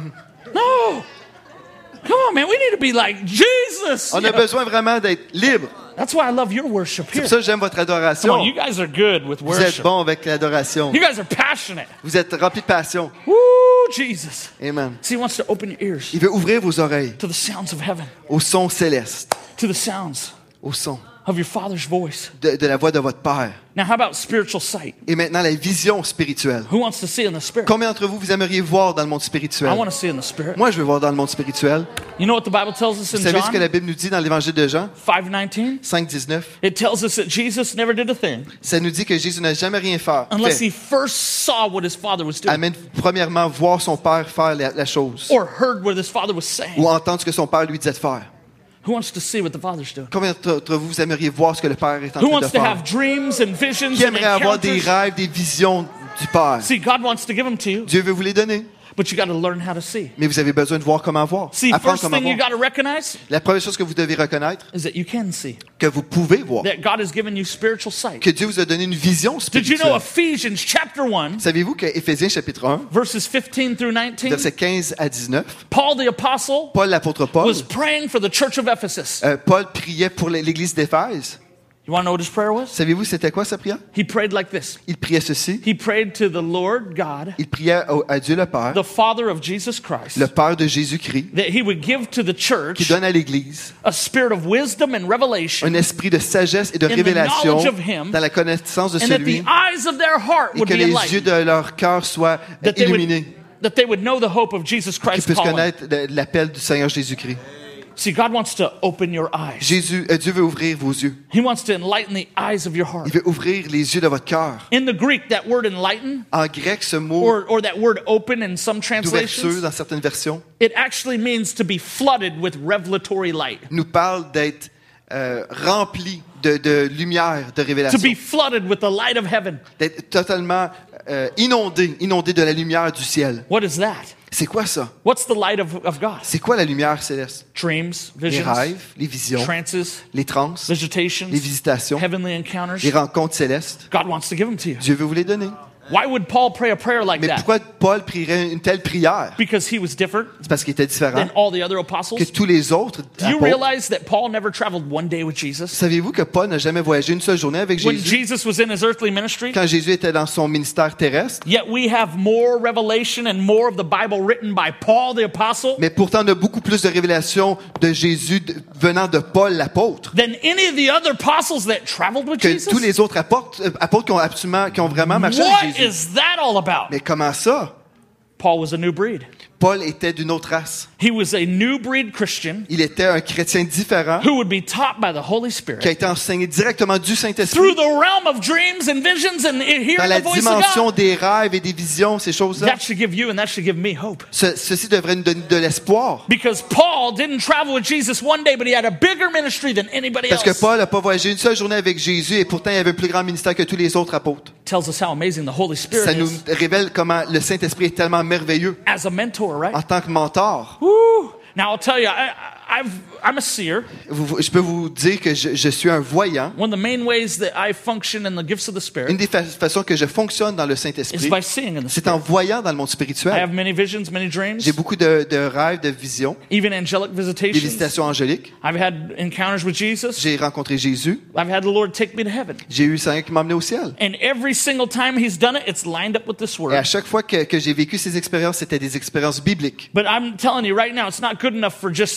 No! Come on, man. We need to be like Jesus. On a besoin vraiment d'être libre. That's why I love your worship C'est here. pour ça que j'aime votre Come adoration. on, you guys are good with Vous êtes worship. bon avec l'adoration. You guys are passionate. Vous êtes rempli de passion. Woo, Jesus. Amen. See, he wants to open your ears Il veut ouvrir vos oreilles to the sounds of heaven, au son céleste, to the sounds au son of your Father's voice. de, de la voix de votre Père. Now, how about spiritual sight? Et maintenant, la vision spirituelle. Who wants to see in the Spirit? Combien d'entre vous, vous aimeriez voir dans le monde I spirituel? want to see in the Spirit. Moi, je veux voir dans le monde spirituel. You know what the Bible tells us Vous in savez ce que la John Bible nous dit dans l'Évangile de Jean, five nineteen? cinq dix-neuf? It tells us that Jesus never did a thing Ça nous dit que Jésus n'a jamais rien fait. unless fait. he first saw what his Father was doing Amène premièrement voir son Père faire la, la chose or heard what his Father was saying. ou entendre ce que son Père lui disait de faire. Who wants to see what the Father's doing? Combien d'entre vous, vous aimeriez voir ce que le Père est en Who train de wants to faire? have dreams and visions Qui and aimerait avoir des encounters? rêves, des visions du Père? See, God wants to give them to you, Dieu veut vous les donner, but you got to learn how to see. mais vous avez besoin de voir comment voir. See, Apprendre first comment thing you voir. got to recognize La première chose que vous devez reconnaître, is that you can see. que vous pouvez voir, That God has given you spiritual sight. que Dieu vous a donné une vision Did you know spirituelle. Ephesians chapter one, Savez-vous que Éphésiens chapitre un, verses fifteen through nineteen, versets quinze à dix-neuf, Paul the apostle Paul l'apôtre Paul, was praying for the church of Ephesus. euh, Paul priait pour l'église d'Éphèse. You want to know what his prayer was? Savez-vous c'était quoi sa prière? He prayed like this. Il priait ceci. He prayed to the Lord God, Il priait au- à Dieu le Père, the Father of Jesus Christ, le Père de Jésus-Christ, that he would give to the qui church donne à l'église a spirit of wisdom and revelation, un esprit de sagesse et de the révélation knowledge of Him, dans la connaissance de and that celui the eyes of their heart et would que be les yeux enlightened, de leur cœur soient that they illuminés, would, that they would know the hope of Jesus qu'ils Christ puissent calling. connaître le- l'appel du Seigneur Jésus-Christ. See, God wants to open your eyes. Jésus, euh, Dieu veut ouvrir vos yeux. He wants to enlighten the eyes of your heart. Il veut ouvrir les yeux de votre cœur. In the Greek, that word enlighten, En grec, ce mot or, or that word open in some d'ouverture translations, dans certaines versions it actually means to be flooded with revelatory light. nous parle d'être euh, rempli de, de lumière, de To révélation, be flooded with the light of heaven. d'être totalement euh, inondé, inondé de la lumière du ciel. What is that? C'est quoi ça? What's the light of, of God? C'est quoi la lumière céleste? Dreams, Les visions, rêves, les visions, trances, les trans, visitations, les visitations, heavenly encounters. les rencontres célestes. God wants to give them to you. Dieu veut vous les donner. Why would Paul pray a prayer like Mais that? pourquoi Paul prierait une telle prière? Because he was different C'est parce qu'il était différent than all the other que apostles. tous les autres Do you apôtres. realize that Paul never traveled one day with Jesus? Savez-vous que Paul n'a jamais voyagé une seule journée avec When Jésus? Jesus was in his earthly ministry? Quand Jésus était dans son ministère terrestre, Yet we have more revelation and more of the Bible written by Paul the apostle mais pourtant on a beaucoup plus de révélations de Jésus de- venant de Paul l'apôtre than any of the other apostles that traveled with que Jesus. tous les autres apôtres, euh, apôtres qui ont absolument, qui ont vraiment marché What avec Jésus. is that all about? Mais comment ça? Paul was a new breed. Paul était d'une autre race. He was a new breed Christian Il était un chrétien différent who would be taught by the Holy qui a Spirit été enseigné directement du through Saint-Esprit the realm of dreams and visions and dans hearing la the voice of dimension God. des rêves et des visions, ces choses-là. That should give you and that should give me hope. Ce- ceci devrait nous donner de l'espoir. Because Paul didn't travel with Jesus one day, but he had a bigger ministry than anybody Parce que else. Paul n'a pas voyagé une seule journée avec Jésus et pourtant il avait un plus grand ministère que tous les autres apôtres. Tells us how amazing the Holy Ça Spirit nous is révèle comment le Saint-Esprit est tellement merveilleux as a mentor, right? en tant que mentor. Woo! Now I'll tell you, I, I, I've, I'm a seer. Vous- je peux vous dire que je, je suis un voyant. One of the main ways that I function in the gifts of the Une Spirit des fa- façons que je fonctionne dans le is Saint-Esprit, by seeing in the c'est Spirit. en voyant dans le monde I spirituel. have many visions, many dreams, J'ai beaucoup de, de rêves, de visions, even angelic des visitations. visitations angéliques. I've had encounters with Jesus. J'ai rencontré Jésus. I've had the Lord take me to heaven. J'ai eu le Seigneur qui m'a emmené au ciel. And every single time He's done it, it's lined up with this Et à word. chaque fois que, que j'ai vécu ces expériences, c'était des expériences bibliques. But I'm telling you right now, it's not good enough for just some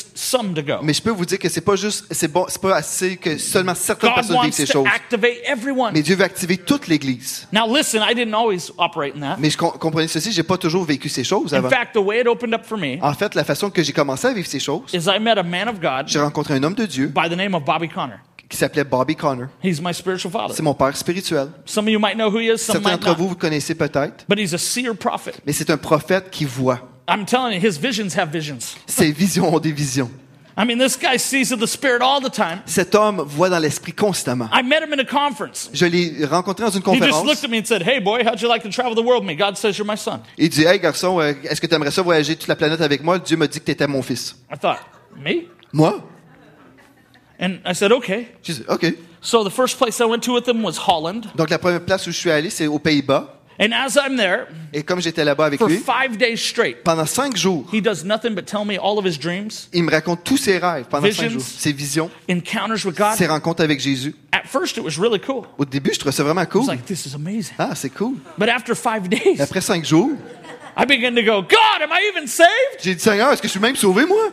some to go. Mais je peux vous dire que c'est pas juste, c'est bon, c'est pas assez que seulement certaines God personnes vivent wants ces to choses. activate everyone. Mais Dieu veut activer toute l'Église. Now listen, I didn't always operate in that. Mais je com- comprenez ceci, j'ai pas toujours vécu ces choses In avant. fact, the way it opened up for me En fait, la façon que j'ai commencé à vivre ces choses, is I met a man of God j'ai rencontré un homme de Dieu by the name of Bobby Connor. qui s'appelait Bobby Connor. He's my spiritual father. C'est mon père spirituel. Some of you might know who he is, some Certains might d'entre not. vous, vous connaissez peut-être, But he's a seer prophet. mais c'est un prophète qui voit. I'm telling you, his visions have visions. Ses visions ont des visions. I mean, this guy sees of the Spirit all the time. Cet homme voit dans l'esprit constamment. I met him in a conference. Je l'ai rencontré dans une He just conférence. looked at me and said, "Hey, boy, how'd you like to travel the world with me? God says you're my son." Il dit, hey garçon, euh, est-ce que tu aimerais ça voyager toute la planète avec moi? Dieu m'a dit que tu étais mon fils. I thought, me? Moi? And I said, okay. J'ai dit, OK. So the first place I went to with him was Holland. Donc la première place où je suis allé, c'est aux Pays-Bas. And as I'm there, Et comme j'étais là-bas avec for lui, five days straight, pendant cinq jours, he does nothing but tell me all of his dreams, il me raconte tous ses rêves pendant cinq Visions. jours. Ses visions, encounters with God. ses rencontres avec Jésus. At first, it was really cool. Au début, je trouvais ça vraiment I was cool. like, this is amazing. Ah, c'est cool. But after five days, Après cinq jours, I began to go, God, am I even saved? j'ai dit, Seigneur, est-ce que je suis même sauvé, moi?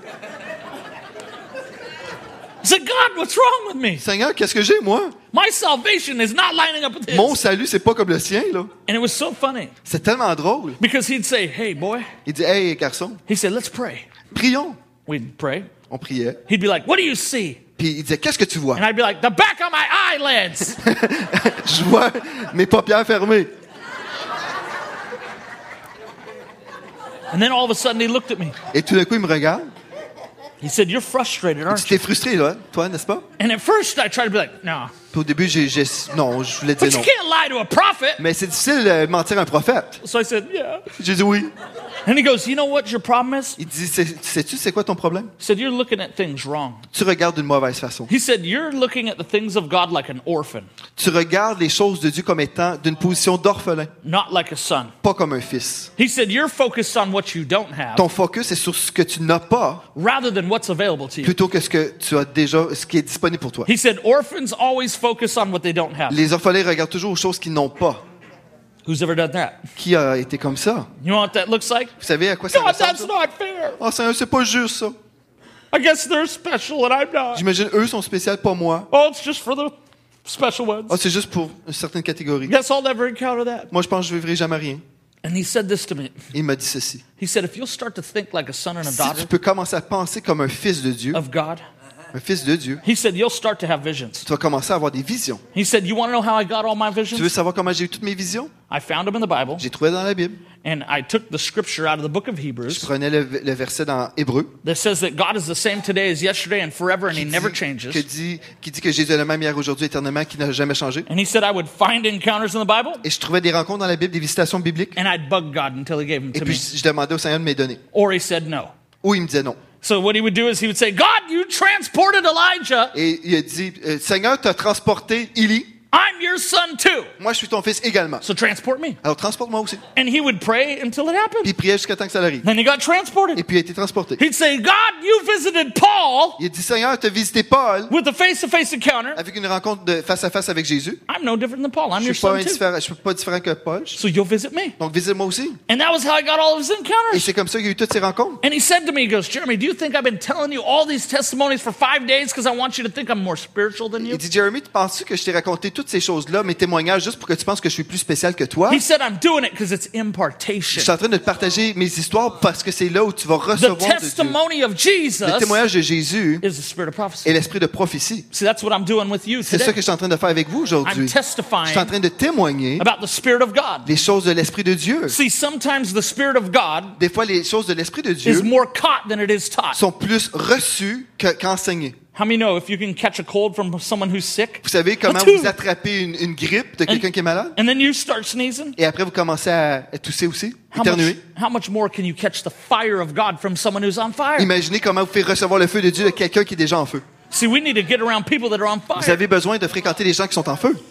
I said, God, what's wrong with me? Seigneur, qu'est-ce que j'ai, moi? My salvation is not lining up with his. Mon salut, c'est pas comme le sien, là. And it was so funny C'est tellement drôle. because he'd say, hey, boy. Il dit, hey, garçon, He said, let's pray. prions. We'd pray. On priait. He'd be like, what do you see? Puis il disait, qu'est-ce que tu vois? And I'd be like, the back of my eyelids. Je vois mes paupières fermées. And then all of a sudden he looked at me. Et tout d'un coup, il me regarde. He said, you're frustrated, Tu aren't you? t'es frustré, là, toi, n'est-ce pas? And at first I tried to be like, no. Puis au début, j'ai, j'ai- non, je voulais dire But you non. can't lie to a prophet. Mais c'est difficile de mentir à un prophète. So I said, yeah. J'ai dit oui. And he goes, you know what your problem is? Il dit, C'est- sais-tu, c'est quoi ton problème? He said, you're looking at things wrong. Tu regardes d'une mauvaise façon. He said, you're looking at the things of God like an orphan, Tu regardes les choses de Dieu comme étant d'une position d'orphelin, not like a son. pas comme un fils. He said, you're focused on what you don't have Ton focus est sur ce que tu n'as pas, rather than what's available to you. plutôt que ce que tu as déjà, ce qui est disponible pour toi. He said, orphans always focus on what they don't have. Les orphelins regardent toujours aux choses qu'ils n'ont pas. Who's ever done that? Qui a été comme ça? You know what that looks like? Vous savez à quoi ça God, ressemble? that's ça? not fair. Oh Seigneur, c'est pas juste ça. I guess they're special and I'm not. J'imagine eux sont spéciaux, pas moi. Oh, it's just for the special ones. Oh, c'est juste pour une certaine catégorie. Guess I'll never encounter that. Moi, je pense que je vivrai jamais rien. And he said this to me. Il m'a dit ceci. He said, if you'll start to think like a son and a Si daughter tu peux commencer à penser comme un fils de Dieu, of God, un fils de Dieu, he said, you'll start to have visions. tu vas commencer à avoir des visions. He said, you want to know how I got all my Tu veux visions? savoir comment j'ai eu toutes mes visions? I found them in the Bible, J'ai trouvé dans la Bible. and I took the scripture out of the book of Je Hebrews prenais le, le verset dans Hébreu that says that God is the same today as yesterday and forever, and he qui never dit, changes. que dit, qui dit que Jésus est le même hier, aujourd'hui, éternellement, qui n'a jamais changé. And he said I would find encounters in the Bible, Et je trouvais des rencontres dans la Bible, des visitations bibliques. and I'd bug God until he gave them Et to puis, me. je je demandais au Seigneur de me les donner. Or he said no. Ou il me disait non. So what he would do is he would say, God, you transported Elijah. Et il a dit, euh, Seigneur, tu as transporté Élie. I'm your son too. Moi, je suis ton fils également. So transport me. Alors, transporte-moi aussi. And he would pray until it happened. Puis il priait jusqu'à temps que ça arrive. Then he got transported. Et puis il a été transporté. He'd say, God, you visited Paul Il a dit, Seigneur, tu as visité Paul with a face-to-face encounter. avec une rencontre de face à face avec Jésus. I'm no different than Paul. I'm Je your suis pas son too. indifférent, je suis pas différent que Paul. So you'll visit me. Donc, visite-moi aussi. And that was how I got all of his Et encounters. c'est comme ça qu'il y a eu toutes ces rencontres. And he said to me, he goes, Jeremy, do you think I've been telling you all these testimonies for five days because I want you to think I'm more spiritual than you? Il dit, Jeremy, tu penses-tu que je t'ai raconté toutes ces choses-là, mes témoignages, juste pour que tu penses que je suis plus spécial que toi? He said, I'm doing it because it's Je impartation. suis en train de te partager mes histoires parce que c'est là où tu vas The recevoir de Dieu. testimony of Jesus Le témoignage de Jésus is the spirit of prophecy. est l'esprit de prophétie. See, that's what I'm doing with you C'est ça today. que je suis en train de faire avec vous I'm aujourd'hui. Je suis en testifying train de témoigner about the spirit of God. les choses de l'esprit de Dieu. See, sometimes the spirit of God Des fois, les choses de l'esprit de is Dieu more caught than it is taught. sont plus reçues que- qu'enseignées. How many know if you can catch a cold from someone who's sick, Vous savez comment Achoo! vous attrapez une, une grippe de quelqu'un qui est malade? and then you start sneezing? Et après, vous commencez à, à tousser aussi, How much, éternuer. how much more can you catch the fire of God from someone who's on fire? Imaginez comment vous pouvez recevoir le feu de Dieu de quelqu'un qui est déjà en feu. See, we need to get around people that are on Vous fire. avez besoin de fréquenter les gens qui sont en feu.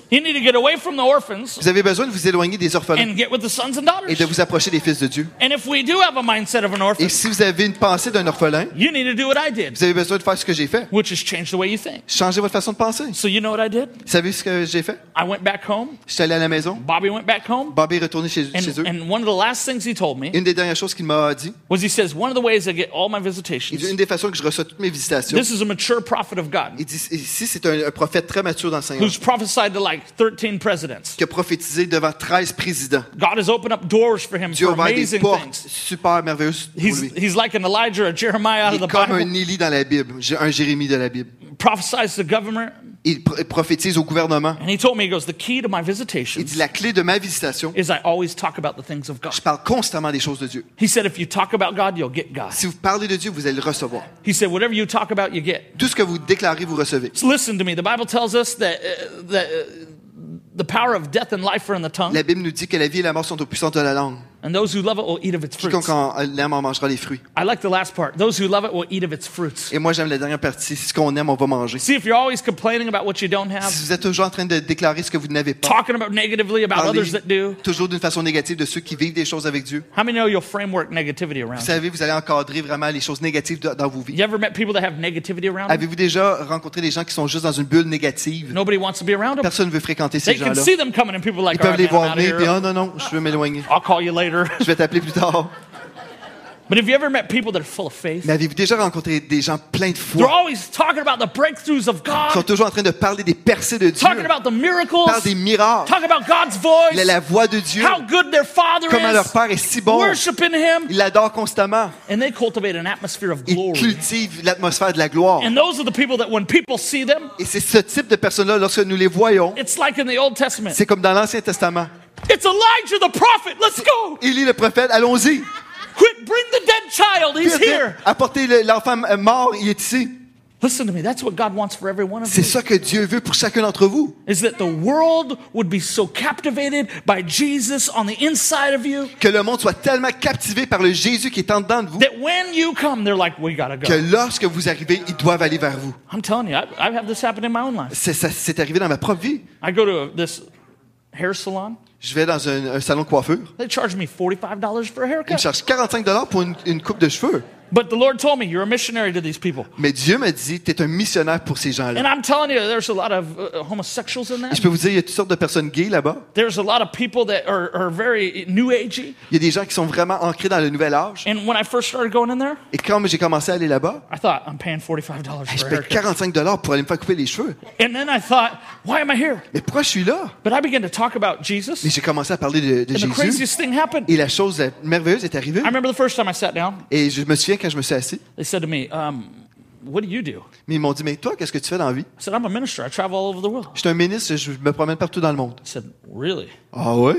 You need to get away from the orphans Vous avez besoin de vous éloigner des orphelins and get with the sons and et daughters. de vous approcher des fils de Dieu. And if we do have a mindset of an orphan, Et si vous avez une pensée d'un orphelin, you need to do what I did, vous avez besoin de faire ce que j'ai fait. which is change the way you think. Changer votre façon de penser. So you know what I did? Vous savez ce que j'ai fait? I went back home. Je suis allé à la maison. Bobby went back home. Bobby est retourné chez, And, chez eux. and one of the last things he told me Une des dernières choses qu'il m'a dit, was he says, one of the ways I get all my il dit, visitations, une des façons que je reçois toutes mes visitations, this is a mature prophet of God il dit, ici c'est un, un prophète très mature dans le Seigneur, who's prophesied to like thirteen presidents. qui a prophétisé devant treize présidents. God has opened up doors for him Dieu a for ouvert des amazing portes things. super merveilleuses pour He's, lui. he's like an Elijah or Jeremiah out Il of est the comme un Bible. Élie dans la Bible, J'ai un Jérémie de la Bible. Prophesies to government. Il pro- prophétise au gouvernement. And he told me, he goes, the key to my Il visitations dit, la clé de ma visitation, is I always talk about the things of God. je parle constamment des choses de Dieu. He said, if you talk about God, you'll get God. Si vous parlez de Dieu, vous allez le recevoir. He said, whatever you talk about, you get. Tout ce que vous déclarez, vous recevez. So listen to me. The Bible tells us that, uh, that uh, the power of death and life are in the tongue. La Bible nous dit que la vie et la mort sont aux puissances de la langue. And those who love it will eat of its fruits. Quiconque en l'aime en mangera les fruits. I like the last part. Those who love it will eat of its fruits. Et moi, j'aime la dernière partie. Ce qu'on aime, on va manger. See, if you're always complaining about what you don't have, Si vous êtes toujours en train de déclarer ce que vous n'avez pas, talking about negatively about parlez others that do, toujours d'une façon négative de ceux qui vivent des choses avec Dieu. how many know you'll framework negativity around Vous you? savez, vous allez encadrer vraiment les choses négatives de- dans vos vies. You ever met people that have negativity around them? Avez-vous déjà rencontré des gens qui sont juste dans une bulle négative? Nobody wants to be around them. Personne ne veut fréquenter ces They can gens-là. see them coming and people are Ils like, all peuvent right, les man, I'm voir out of venir, puis here. oh non, non, je veux m'éloigner. I'll call you later. Je vais t'appeler plus tard. But have you ever met people that are full of faith? Mais avez-vous déjà rencontré des gens pleins de They're foi always talking about the breakthroughs of qui sont God, toujours en train de parler des percées de Dieu, talking about the miracles, parlent des miracles, talking about God's voice, la, la voix de Dieu, how good their Father comment leur is, Père est si bon. worshiping Him, Ils l'adorent constamment. and they cultivate an atmosphere of Ils glory. cultivent l'atmosphère de la gloire. And those are the people that when people see them, Et c'est ce type de personnes-là, lorsque nous les voyons, it's like in the Old Testament. c'est comme dans l'Ancien Testament. It's Elijah the prophet. Let's go. Élie le prophète, allons-y. Quick, bring the dead child. He's here. Apportez le- l'enfant mort, il est ici. Listen to me. That's what God wants for every one of C'est you. ça que Dieu veut pour chacun d'entre vous. Is that the world would be so captivated by Jesus on the inside of you Que le monde soit tellement captivé par le Jésus qui est en dedans de vous, that when you come, they're like, we gotta que go. lorsque vous arrivez, ils doivent aller vers vous. I'm telling you, I, I have this happen in my own life. C'est, ça, c'est arrivé dans ma propre vie. I go to this hair salon. Je vais dans un, un salon de coiffure. They charge me forty-five dollars for a Ils me haircut. chargent quarante-cinq dollars pour une, une coupe de cheveux. But the Lord told me, you're a missionary to these people. Mais Dieu me dit, tu es un missionnaire pour ces gens-là. And I'm telling you, there's a lot of uh, homosexuals in Et je that. peux vous dire, il y a toutes sortes de personnes gays là-bas. There's a lot of people that are, are very new agey. Il y a des gens qui sont vraiment ancrés dans le nouvel âge. And when I first started going in there, Et quand j'ai commencé à aller là-bas, I thought, I'm paying forty-five dollars je for a paye haircut. quarante-cinq dollars pour aller me faire couper les cheveux. And then I thought, why am I here? Mais pourquoi je suis là? But I began to talk about Jesus. Mais j'ai commencé à parler de, de And the Jésus. craziest thing happened. Et la chose merveilleuse est arrivée. I remember the first time I sat down, Et je me souviens quand je me suis assis, they said to me, um, what do you do? mais ils m'ont dit, mais toi, qu'est-ce que tu fais dans la vie? I said, I'm a minister. I travel all over the world. Je suis un ministre, je me promène partout dans le monde. I said, really? Ah ouais?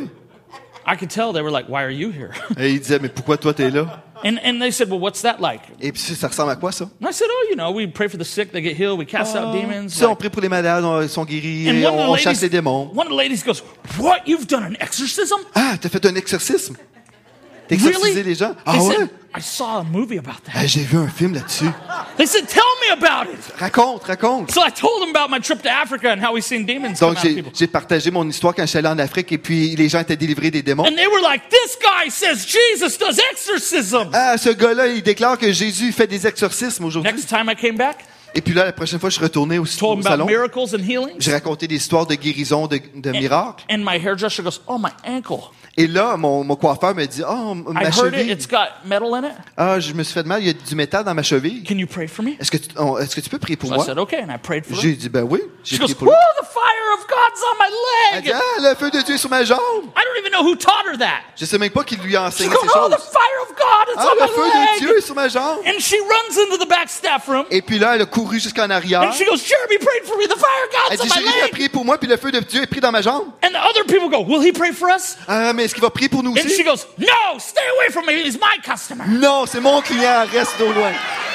I could tell they were like, why are you here? Et ils disaient, mais pourquoi toi t'es là? And, and they said, well, what's that like? Et puis ça ressemble à quoi ça? And I said, oh, you know, we pray for the sick, they get healed, we cast out demons. Tu sais, on Like- prie pour les malades, on- ils sont guéris, and et one on, of, on the chasse les ladies, démons. one of the ladies goes, what? You've done an exorcism? Ah, t'as fait un exorcisme? T'as exorcisé Really? les gens? They Ah ouais? said, I saw a movie about that. Ah, j'ai vu un film là-dessus. They said, tell me about it. Raconte, raconte. So I told them about my trip to Africa and how we seen demons come Donc, out of j'ai people. j'ai partagé mon histoire quand je suis allé en Afrique et puis les gens étaient délivrés des démons. And they were like, this guy says Jesus does exorcism. Ah, ce gars-là, il déclare que Jésus fait des exorcismes aujourd'hui. Next time I came back, Et puis là, la prochaine fois, je suis retourné au, told au him salon. about miracles and healings. J'ai raconté des histoires de guérison, de, de miracles. And my hairdresser goes, oh, my ankle. Et là, mon, mon coiffeur me dit, oh, I ma heard it. cheville. It's got metal in it. Ah, je me suis fait de mal, il y a du métal dans ma cheville. Can you pray for me? Est-ce que, tu, on- est-ce que tu peux prier pour So I moi? said, okay. And I prayed for her. J'ai dit, ben oui, j'ai She goes, prié pour whoa, lui. the fire of God's on my Elle dit, leg. ah, le feu de Dieu est sur ma jambe. I don't even know who taught her that. Je sais même pas qui lui a She enseigné goes, ces oh, choses. the fire of God is Ah, on le feu de my Dieu leg. est sur ma jambe. And she runs into the back staff room. Et puis là, elle a couru jusqu'en arrière. And she goes, Jeremy prayed for me. The fire of Elle God's dit, on my Jérémie a leg. prié pour moi, puis le feu de Dieu est pris dans ma jambe. And the other people go, will he pray for us? Ah, mais est-ce qu'il va prier pour nous And she aussi? goes, no, stay away from me. He's my customer. Non, c'est mon client, reste au loin.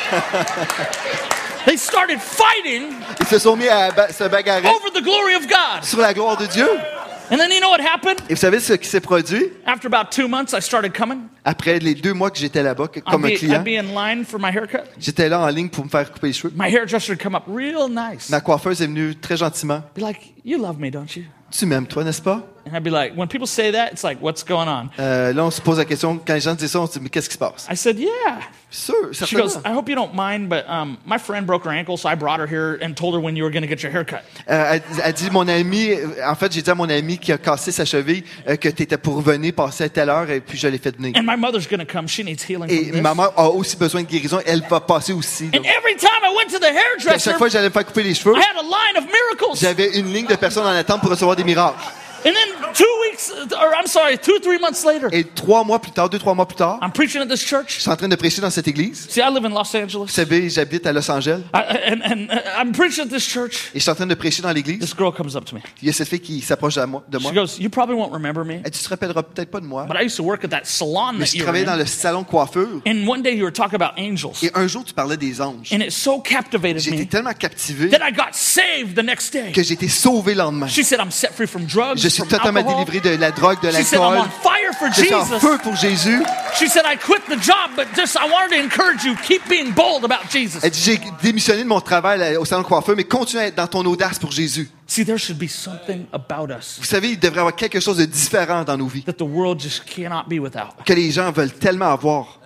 They started fighting Ils se sont mis à ba- se bagarrer over the glory of God. sur la gloire de Dieu. And then you know what happened? Et vous savez ce qui s'est produit? After about two months, I started coming. Après les deux mois que j'étais là-bas, que- I'd comme un be, I'd client, be in line for my haircut. j'étais là en ligne pour me faire couper les cheveux. My hairdresser would come up real nice. Ma coiffeuse est venue très gentiment. Be like, you love me, don't you? Tu m'aimes, toi, n'est-ce pas? And I'd be like, when people say that, it's like, what's going on? Euh, là, on se pose la question, quand les gens disent ça, on se dit, mais qu'est-ce qui se passe? I said, yeah. Sûr, She certainement. goes, I hope you don't mind, but um, my friend broke her ankle, so I brought her here and told her when you were going to get your hair cut. Euh, elle, elle dit, mon ami, en fait, j'ai dit à mon ami qui a cassé sa cheville euh, que tu étais pour venir passer à telle heure et puis je l'ai fait venir. And my mother's going to come. She needs healing Et from this. ma mère a aussi besoin de guérison, elle va passer aussi. And every time I went to the Puis à hairdresser, chaque fois que j'allais me faire couper les cheveux, I had a line of miracles. j'avais une ligne de personnes en attente pour recevoir des miracles. And then two weeks, or I'm sorry, two, three months later, Et trois mois plus tard, deux, trois mois plus tard, I'm preaching at this je church. suis en train de prêcher dans cette église. See, I live in Los Vous Angeles. savez, j'habite à Los Angeles I, and, and uh, I'm preaching at this church. et je suis en train de prêcher dans l'église. This girl comes up to me. Il y a cette fille qui s'approche de moi. De moi. She goes, you probably won't remember me, Elle dit, tu te rappelleras peut-être pas de moi, but I used to work at that salon mais that je you were travaillais dans in. le salon de coiffure. And one day you were talking about angels. Et un jour, tu parlais des anges. And it so captivated J'ai été me tellement captivé that I got saved the next day. que j'ai été sauvé le lendemain. She said, I'm set free from drugs, Je suis from totalement alcohol. délivré de la drogue, de She said, I'm l'alcool. on fire for Je suis en Jesus. feu pour Jésus. She said, I quit the job, but just I wanted to encourage you, keep being bold about Jesus. Elle dit, j'ai démissionné de mon travail au salon de coiffeur, mais continue à être dans ton audace pour Jésus. See, there should be something about us Vous savez, il devrait y avoir quelque chose de différent dans nos vies, that the world just cannot be without. que les gens veulent tellement avoir.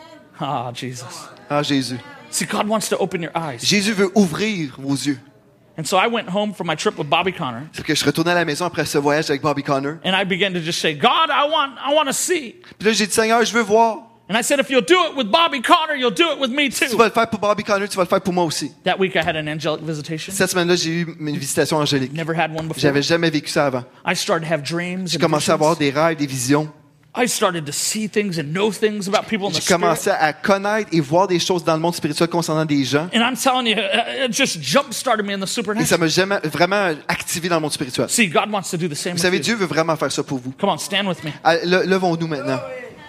Ah, Jesus. Ah, Jésus. See, God wants to open your eyes. Jésus veut ouvrir vos yeux. And so I went home from my trip with Bobby Connor, C'est que je retournais à la maison après ce voyage avec Bobby Connor. and I began to just say, God, I want, I want to see. Puis là, j'ai dit, Seigneur, je veux voir. And I said, if you'll do it with Bobby Connor, you'll do it with me Si tu too. vas le faire pour Bobby Connor, tu vas le faire pour moi aussi. That week I had an angelic visitation. Cette semaine-là, j'ai eu une visitation angélique. Never had one before. J'avais jamais vécu ça avant. I started to have dreams J'ai and commencé à avoir visions. des rêves, des visions. I started to see things and know things about people in the J'ai spirit. commencé à connaître et voir des choses dans le monde spirituel concernant des gens. And I'm telling you, uh, it just jump-started me in the Et ça supernatural. m'a jamais vraiment activé dans le monde spirituel. See, God wants to do the same Vous with savez, you. Dieu veut vraiment faire ça pour vous. Come on, stand with me. Ah, le- Levons-nous maintenant.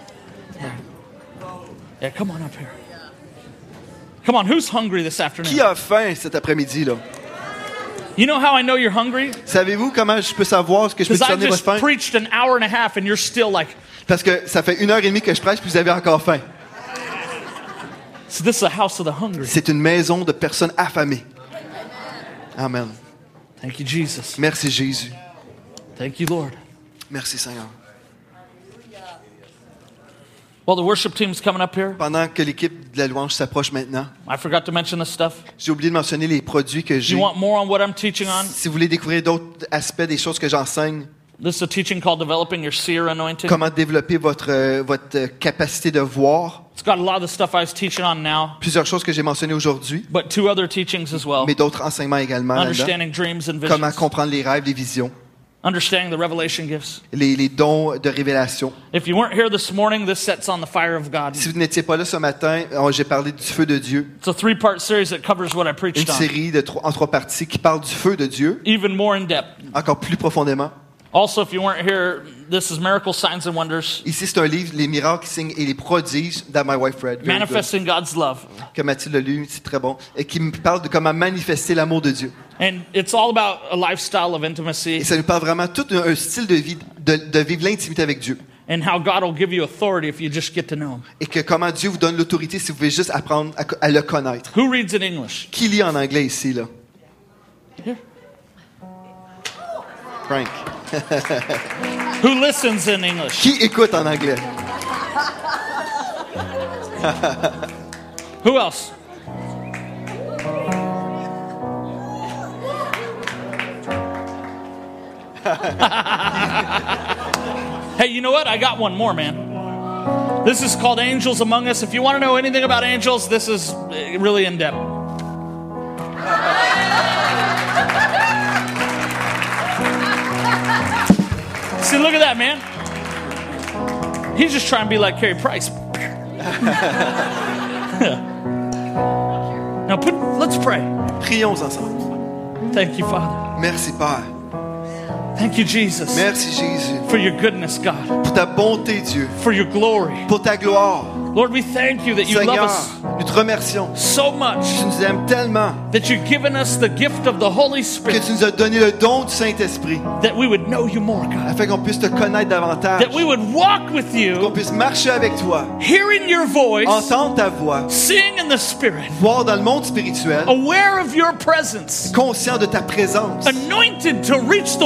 Yeah, come on up here. Come on, who's hungry this afternoon? Qui a faim cet après-midi, là? You know how I know you're hungry? Savez-vous comment je peux savoir ce que je peux Because I discerner votre just faim? preached an hour and a half and you're still like, Parce que ça fait une heure et demie que je prêche puis vous avez encore faim. so this is a house of the hungry. C'est une maison de personnes affamées. Amen. Thank you, Jesus. Merci, Jésus. Thank you, Lord. Merci, Seigneur. Well, the worship team's coming up here. Pendant que l'équipe de la louange s'approche maintenant, I forgot to mention this stuff. j'ai oublié de mentionner les produits que Do j'ai. you want more on what I'm teaching on? Si vous voulez découvrir d'autres aspects des choses que j'enseigne, This is a teaching called Developing Your Seer Anointing. comment développer votre, euh, votre euh, capacité de voir, It's got a lot of the stuff I was teaching on now, plusieurs choses que j'ai mentionnées aujourd'hui, but two other teachings as well. mais d'autres enseignements également là-dedans. Understanding dreams and Comment visions. comprendre les rêves, les visions, Understanding the revelation gifts. les, les dons de révélation. If you weren't here this morning, this sets on the fire of God. Si vous n'étiez pas là ce matin, oh, j'ai parlé du feu de Dieu. It's a three-part series that covers what I Une preached on, série de trois, en trois parties qui parle du feu de Dieu, even more in depth. encore plus profondément. Also, if you weren't here, this is Miracle Signs and Wonders, Ici, c'est un livre, Les miracles, signes et les prodiges, that my wife read. Very good. manifesting God's love. Que Mathilde a lu, c'est très bon. Et qui me parle de comment manifester l'amour de Dieu. And it's all about a lifestyle of Et intimacy ça nous parle vraiment tout un, un style de vie, de, de vivre l'intimité avec Dieu. and how God will give you authority if you just get to know Him. Et que comment Dieu vous donne l'autorité si vous pouvez juste apprendre à, à le connaître. Who reads in English? Qui lit en anglais ici, là? Here. Frank. Who listens in English? Qui écoute en anglais? Who else? Hey, you know what? I got one more, man. This is called Angels Among Us. If you want to know anything about angels, this is uh, really in depth. See, look at that, man. He's just trying to be like Carey Price. Now, put, let's pray. Prions ensemble. Thank you, Father. Merci, Père. Thank you, Jesus, Merci, Jésus. for your goodness, God, Pour ta bonté, Dieu. for your glory. Pour ta gloire. Lord, we thank you that you love Seigneur, us nous te remercions. so much Tu nous aimes tellement that you've given us the gift of the Holy que Spirit tu nous as donné le don du Saint-Esprit that we would know you more, God, afin qu'on puisse te connaître davantage, that we would walk with qu'on you, puisse marcher avec toi, hearing your voice, entendre ta voix, seeing in the Spirit, voir dans le monde spirituel, aware of your presence, conscient de ta présence, anointed to reach the world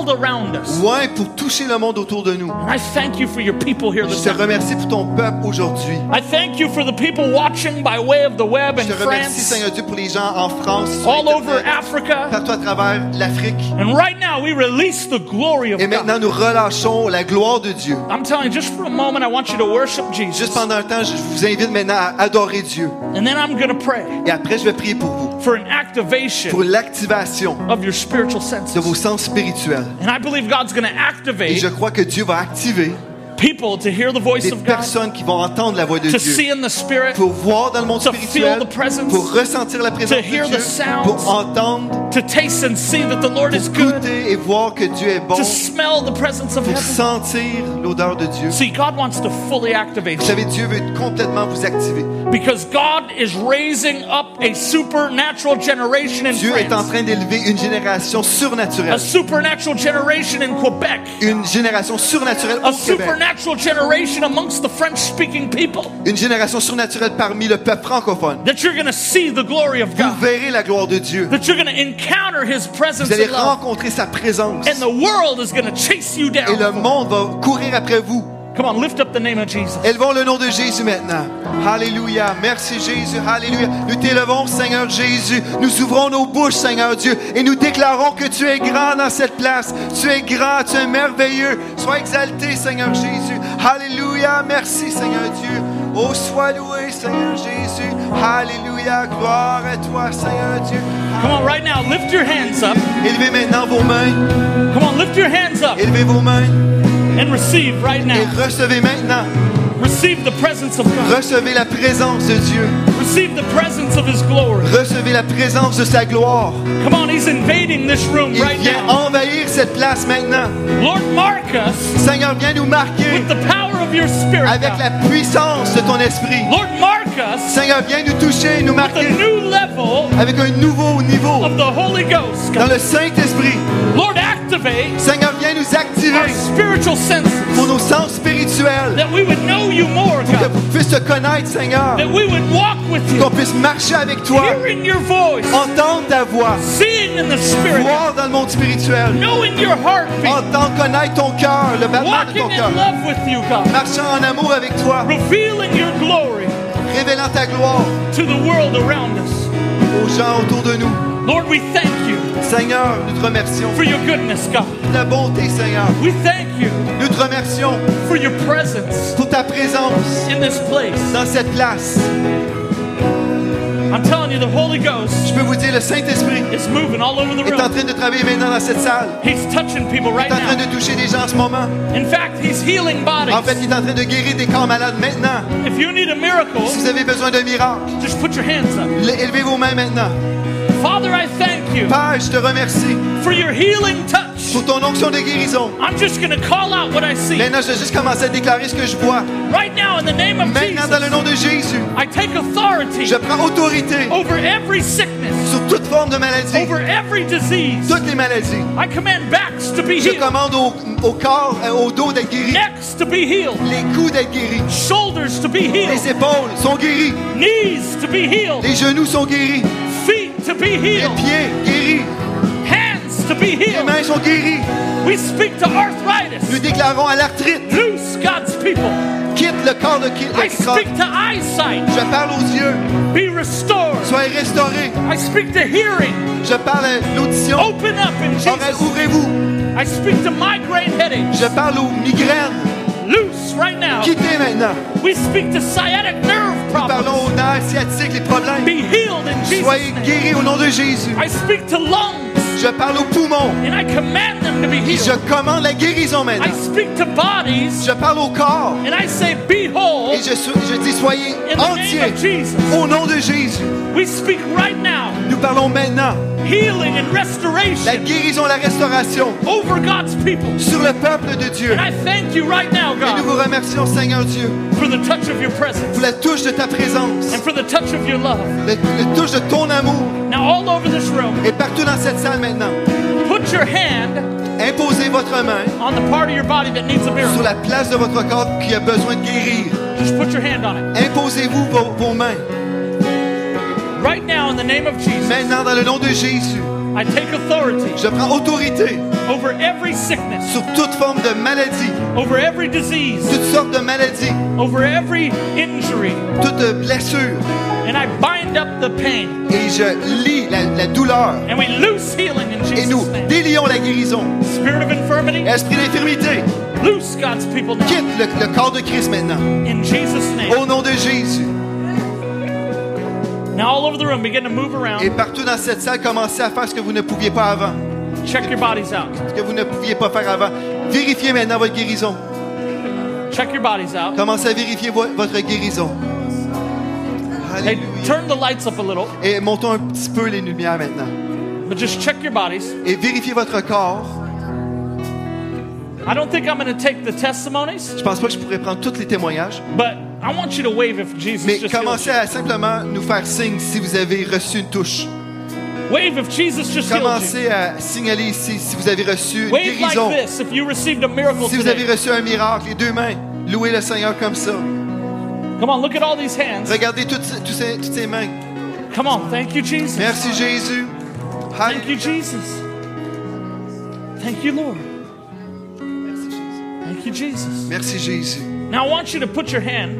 world around us. Ouais, pour toucher le monde autour de nous. And I thank you for your people here Je this te afternoon. remercie pour ton peuple aujourd'hui. I thank you for the people watching by way of the web in Je te remercie, France, Seigneur Dieu, pour les gens en France, sur all over Internet, Africa. partout à travers l'Afrique. And right now we release the glory of Et maintenant, God. nous relâchons la gloire de Dieu. I'm telling you, just for a moment, I want you to worship Juste Jesus. pendant un temps, je vous invite maintenant à adorer Dieu. And then I'm going to pray Et après, je vais prier pour vous, for an activation pour l'activation of your spiritual de vos senses. sens spirituels. And I believe God's going to Et activate je crois que Dieu va activer people to hear the voice des of God, personnes qui vont entendre la voix de to Dieu, see in the Spirit, pour voir dans le monde to spirituel, feel the presence, pour ressentir la présence to hear de Dieu, the sounds, pour entendre, to taste and see that the Lord is good, goûter et voir que Dieu est bon, to smell the presence of pour heaven. sentir l'odeur de Dieu. See, God wants to fully activate Vous you savez, Dieu veut complètement vous activer. because God is raising up a supernatural generation in Dieu est en France, train d'élever une génération a surnaturelle, supernatural generation in Quebec, une génération surnaturelle a au Québec, supernatural generation amongst the French-speaking people, une génération surnaturelle parmi le peuple francophone. that you're going to see the glory of Vous God, verrez la gloire de Dieu. that you're going to encounter His presence Vous allez and love, rencontrer sa présence. and the world is going to chase you Et le down. monde va courir après vous. Come on, lift up the name of Jesus. Élevons le nom de Jésus maintenant. Alléluia. Merci Jésus. Alléluia. Nous t'élevons, Seigneur Jésus. Nous ouvrons nos bouches, Seigneur Dieu. Et nous déclarons que tu es grand dans cette place. Tu es grand, tu es merveilleux. Sois exalté, Seigneur Jésus. Alléluia. Merci, Seigneur Dieu. Oh, sois loué, Seigneur Jésus. Alléluia. Gloire à toi, Seigneur Dieu. Come on, right now, lift your hands up. Élevez maintenant vos mains. Come on, lift your hands up Élevez vos mains. and receive right Et now. recevez maintenant. Receive the presence of God. Recevez la présence de Dieu. Receive the presence of His glory. Recevez la présence de sa gloire. Come on, He's invading this room Il right vient now. envahir cette place maintenant. Lord, mark us Seigneur, viens nous marquer with the power of your Spirit, avec God. la puissance de ton esprit. Lord, mark us Seigneur, viens nous toucher, nous with a marquer new level avec un nouveau niveau of the Holy Ghost, dans God. le Saint-Esprit. Lord, activate Seigneur, viens nous our activer spiritual senses, pour nos sens spirituels, that we would know you more, que God. vous puissiez te connaître, Seigneur, That we would walk with qu'on you, puisse marcher avec toi, hearing your voice, entendre ta voix, seeing in the Spirit, voir dans le monde spirituel, knowing your heartbeat, entendre, connaître ton cœur, le battement de walking ton cœur, in love with you, God, marchant en amour avec toi, revealing your glory révélant ta gloire to the world around us. aux gens autour de nous. Lord, we thank you Seigneur, nous te remercions for your goodness, God. pour ta bonté, Seigneur. We thank you Nous te remercions for your presence pour ta présence in this place. dans cette place. I'm telling you, the Holy Ghost Je peux vous dire, le Saint-Esprit is moving all over the est en room. train de travailler maintenant dans cette salle. He's touching people Il right est en train now. de toucher des gens en ce moment. In fact, He's healing En fait, bodies. il est en train de guérir des corps malades maintenant. If you need a miracle, Si vous avez besoin d'un miracle, just put your hands up. élevez vos mains maintenant. Father, I thank you Père, je te remercie for your healing touch. pour ton onction de guérison. I'm just going to call out what I see. Maintenant, je vais juste commencer à déclarer ce que je vois. Right now, in the name of Maintenant, dans le Jesus, nom de Jésus, I take authority je prends autorité over every sickness, sur toute forme de maladie, over every disease. toutes les maladies. I command backs to be Je healed, commande au, au corps, euh, au dos d'être guéri, necks to be healed, les coups d'être guéris, shoulders to be les healed, épaules sont guéries, knees to be healed, les genoux sont guéris, feet to be les healed, pieds guéris, hands to be les healed. mains sont guéries. We speak to arthritis. Nous déclarons à l'arthrite, Loose God's people. quitte le corps de qui- I le corps. speak to eyesight. Je parle aux yeux, Be restored. soyez restaurés. I speak to hearing. Je parle à l'audition, Open up in oreilles, Jesus. ouvrez-vous. I speak to migraine headaches. Je parle aux migraines, Loose right now. quittez maintenant. We speak to sciatic nerve Parlons problems. aux nerfs sciatiques, les problèmes. Be healed in Jesus' Soyez name. guéris au nom de Jésus. I speak to lungs. Je parle aux poumons And I command them to be et je healed. commande la guérison I maintenant. speak to bodies. Je parle au corps And I say, be whole et je, suis- je dis soyez in the name entiers of Jesus. au nom de Jésus. We speak right now. Nous parlons maintenant Healing and la restoration guérison, la restauration over God's people. sur le peuple de Dieu. And I thank you right now, Et nous God, vous remercions, Seigneur Dieu, for the touch of your presence pour la touche de ta présence, and for the touch of your love. la, la touche de ton amour. Now, all over this room, Et partout dans cette salle maintenant, put your hand imposez votre main on the part of your body that needs a sur miracle. la place de votre corps qui a besoin de guérir. Just put your hand on it. Imposez-vous vos, vos mains. Right now, in the name of Jesus, Maintenant, dans le nom de Jésus, I take authority je prends autorité over every sickness, sur toute forme de maladie, over every disease, toutes sortes de maladies, over every injury. toute blessure. And I bind up the pain. Et je lis la, la douleur. And we loose healing in Et nous Jesus' name. délions la guérison. Spirit of infirmity, Esprit d'infirmité, loose God's people now. quitte le, le corps de Christ maintenant. In Jesus' name. Au nom de Jésus. Now all over the room, begin to move around. Et partout dans cette salle, commencez à faire ce que vous ne pouviez pas avant. Check your bodies out. Ce que vous ne pouviez pas faire avant. Vérifiez maintenant votre guérison. Check your bodies out. Commencez à vérifier vo- votre guérison. Hey, Alléluia. turn the lights up a little, Et montons un petit peu les lumières maintenant. but just check your bodies. Et vérifiez votre corps. I don't think I'm going to take the testimonies, Je pense pas que je pourrais prendre tous les témoignages. but I want you to wave if Jesus Mais just healed commencez you. à simplement nous faire signe si vous avez reçu une touche. Wave if Jesus just healed you. Commencez à signaler ici si vous avez reçu une Wave guérison. like this if you received a miracle Si vous avez today. reçu un miracle, les deux mains, louez le Seigneur comme ça. Come on, look at all these hands. Regardez toutes, ces- toutes ces, toutes ces mains. Come on, thank you, Jesus. Merci Jésus. Thank you, Alléluia. Jesus. Thank you, Lord. Merci Jésus. Thank you, Jesus. Merci Jésus. Now I want you to put your hand,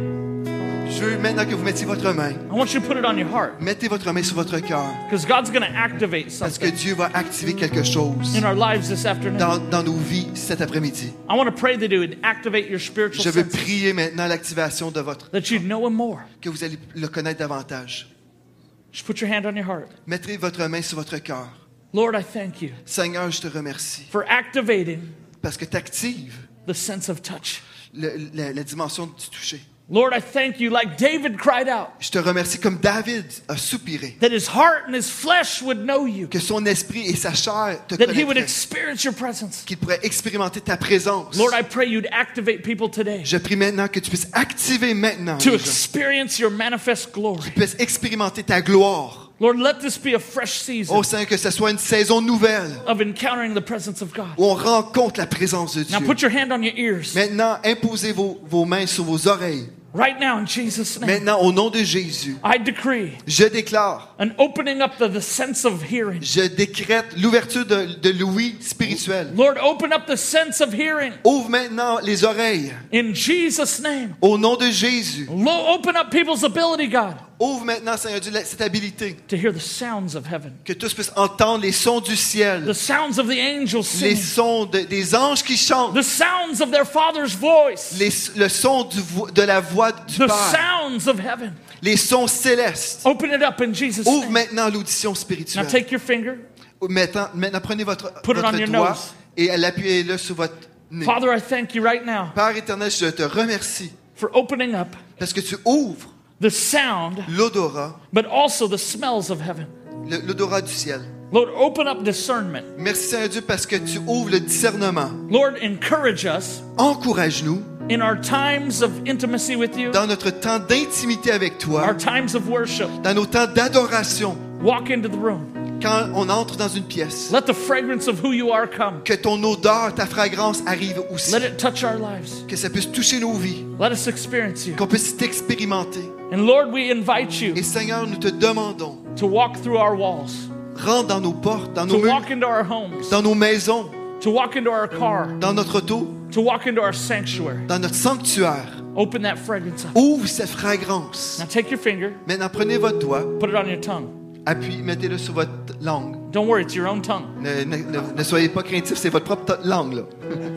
Je veux maintenant que vous mettiez votre main. I want you to put it on your heart, Mettez votre main sur votre cœur. because God's going to activate Parce que something Dieu va activer quelque chose in our lives this afternoon. dans, dans nos vies cet après-midi. I want to pray that it would activate your spiritual Je veux senses, prier maintenant l'activation de votre, that you'd know Him more. que vous allez le connaître davantage. Just put your hand on your heart. Mettez votre main sur votre cœur. Lord, I thank you Seigneur, je te remercie for activating parce que tu actives the sense of touch. le- la, la dimension du toucher. Lord, I thank you, like David cried out, Je te remercie comme David a soupiré, that his heart and his flesh would know you, que son esprit et sa chair te that he would connaîtraient, experience your presence. qu'il pourrait expérimenter ta présence. Lord, I pray you'd activate people today Je prie maintenant que tu puisses activer maintenant to les gens, experience your manifest glory. qu'ils puissent expérimenter ta gloire. Lord, let this be a fresh season Oh Seigneur, que ce soit une saison nouvelle of encountering the presence of God. où on rencontre la présence de Dieu. Now put your hand on your ears. Maintenant, imposez vos, vos mains sur vos oreilles. Right now, in Jesus' name, Maintenant, au nom de Jésus, I decree je déclare, an opening up of the sense of hearing. je décrète l'ouverture de, de l'ouïe spirituelle. Lord, open up the sense of hearing Ouvre maintenant les oreilles. in Jesus' name. Au nom de Jésus. Lo- open up people's ability, God, Ouvre maintenant, Seigneur Dieu, cette habilité. to hear the sounds of heaven, Que tous puissent entendre les sons du the ciel. sounds of the angels Les singing, sons de- des anges qui chantent. the sounds of their Father's voice, Les, le son du vo- de la voix du the Père. sounds of heaven. Les sons célestes. Open it up in Jesus' Ouvre name. maintenant l'audition Now spirituelle. take your finger. Maintenant, maintenant prenez votre, Put it votre on your doigt nose. et l'appuyez-le sur votre nez. Father, I thank you right now Père éternel, je te remercie for opening up parce que tu ouvres the sound, l'odorat, but also the smells of heaven. le- l'odorat du ciel. Lord, open up discernment. Merci Seigneur Dieu parce que tu ouvres le discernement. Lord, encourage us Encourage-nous in our times of intimacy with you, dans notre temps d'intimité avec our toi, times of worship. dans nos temps d'adoration, Walk into the room. quand on entre dans une pièce. Let the fragrance of who you are come. Que ton odeur, ta fragrance arrive aussi. Let it touch our lives. Que ça puisse toucher nos vies. Let us experience you. Qu'on puisse t'expérimenter. And Lord, we invite you Et Seigneur, nous te demandons, to walk through our walls, rentre dans nos portes, dans to nos murs, walk into our homes, dans nos maisons, to walk into our car, dans notre auto, to walk into our sanctuary. dans notre sanctuaire. Open that fragrance up. Ouvre cette fragrance. Now take your finger, Maintenant, prenez votre doigt, put it on your tongue. appuyez, mettez-le sur votre langue. Don't worry, it's your own tongue. Ne, ne- ne- ne soyez pas craintifs, c'est votre propre to- langue. Là.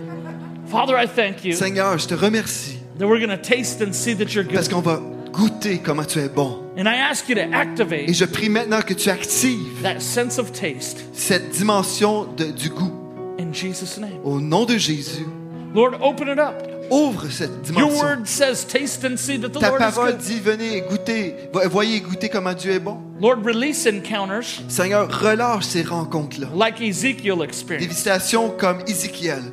Father, I thank you Seigneur, je te remercie that we're going to taste and see that you're parce good. qu'on va goûter comment tu es bon. And I ask you to Et activate je prie maintenant que tu actives that sense of taste cette dimension de- du goût. in Jesus' name. Au nom de Jésus, Lord, open it up. ouvre cette Your dimension. word says, taste and see that the Ta Lord is parole good. dit, venez et goûtez, Vo- voyez et goûtez comment Dieu est bon. Lord, release encounters Seigneur, relâche ces rencontres-là. like Ezekiel Des experienced, visitations comme Ézéchiel,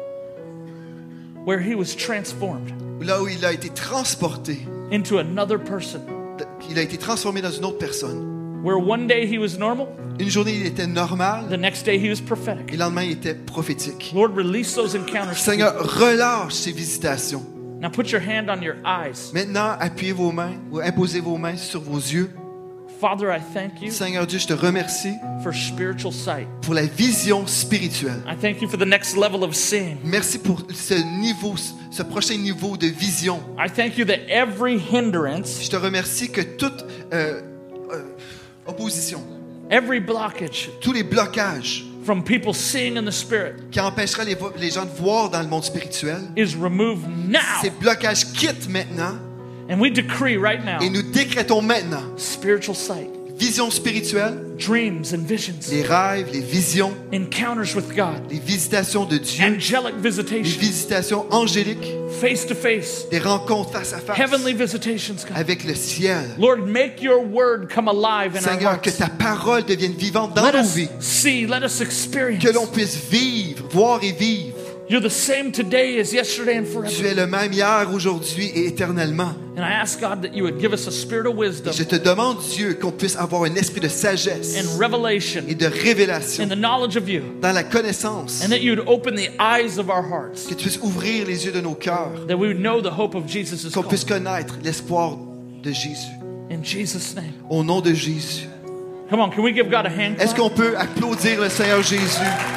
where he was transformed là où il a été transporté, into another person, il a été transformé dans une autre personne. where one day he was normal, Une journée, il était normal, the next day he was et prophetic. le lendemain, il était prophétique. Lord, release those encounters. Seigneur, relâche ces visitations. Now put your hand on your eyes. Maintenant, appuyez vos mains, ou imposez vos mains sur vos yeux. Father, I thank you Seigneur Dieu, je te remercie for spiritual sight. pour la vision spirituelle. I thank you for the next level of seeing. Merci pour ce niveau, ce prochain niveau de vision. I thank you that every hindrance, Je te remercie que toute euh, euh, opposition, every blockage tous les blocages from people seeing in the Spirit qui empêcheraient les, vo- les gens de voir dans le monde spirituel, is removed now. ces blocages quittent maintenant And we decree right now et nous décrétons maintenant spiritual sight, vision spirituelle, dreams and visions, les rêves, les visions, encounters with God, les visitations de Dieu, angelic les visitations, visitations angéliques, face to face, des rencontres face à face heavenly visitations, God. avec le ciel. Lord, make your word come alive in our Seigneur, que hearts. ta parole devienne vivante dans Let nos us vies, see, let us experience. que l'on puisse vivre, voir et vivre. You're the same today as yesterday and Tu forever. es le même hier, aujourd'hui et éternellement. And I ask God that you would give us a spirit of wisdom Je te demande, Dieu, qu'on puisse avoir un esprit de sagesse and revelation et de révélation in the knowledge of you, dans la connaissance, and that you would open the eyes of our hearts, que tu puisses ouvrir les yeux de nos cœurs, that we would know the hope of Jesus is qu'on puisse called. connaître l'espoir de Jésus. In Jesus' name. Au nom de Jésus. Come on, can we give God a hand Est-ce clap? qu'on peut applaudir le Seigneur Jésus?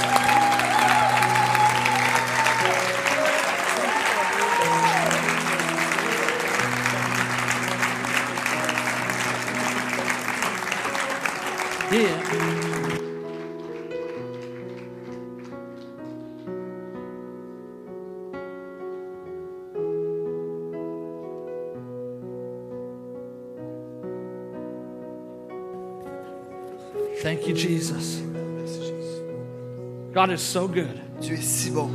Yeah. Thank you, Jesus. God is so good. Tu es si bon.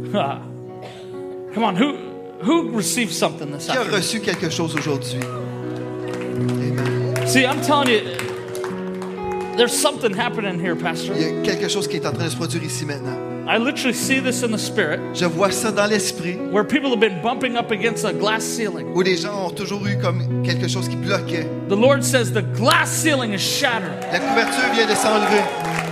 Come on, who who received something this Qui a afternoon? reçu quelque chose aujourd'hui? Amen. See, I'm telling you, there's something happening here, Pastor. Il y a quelque chose qui est en train de se produire ici maintenant. I literally see this in the spirit, Je vois ça dans l'esprit, where people have been bumping up against a glass ceiling. où les gens ont toujours eu comme quelque chose qui bloquait. The Lord says the glass ceiling is shattered. La couverture vient de s'enlever.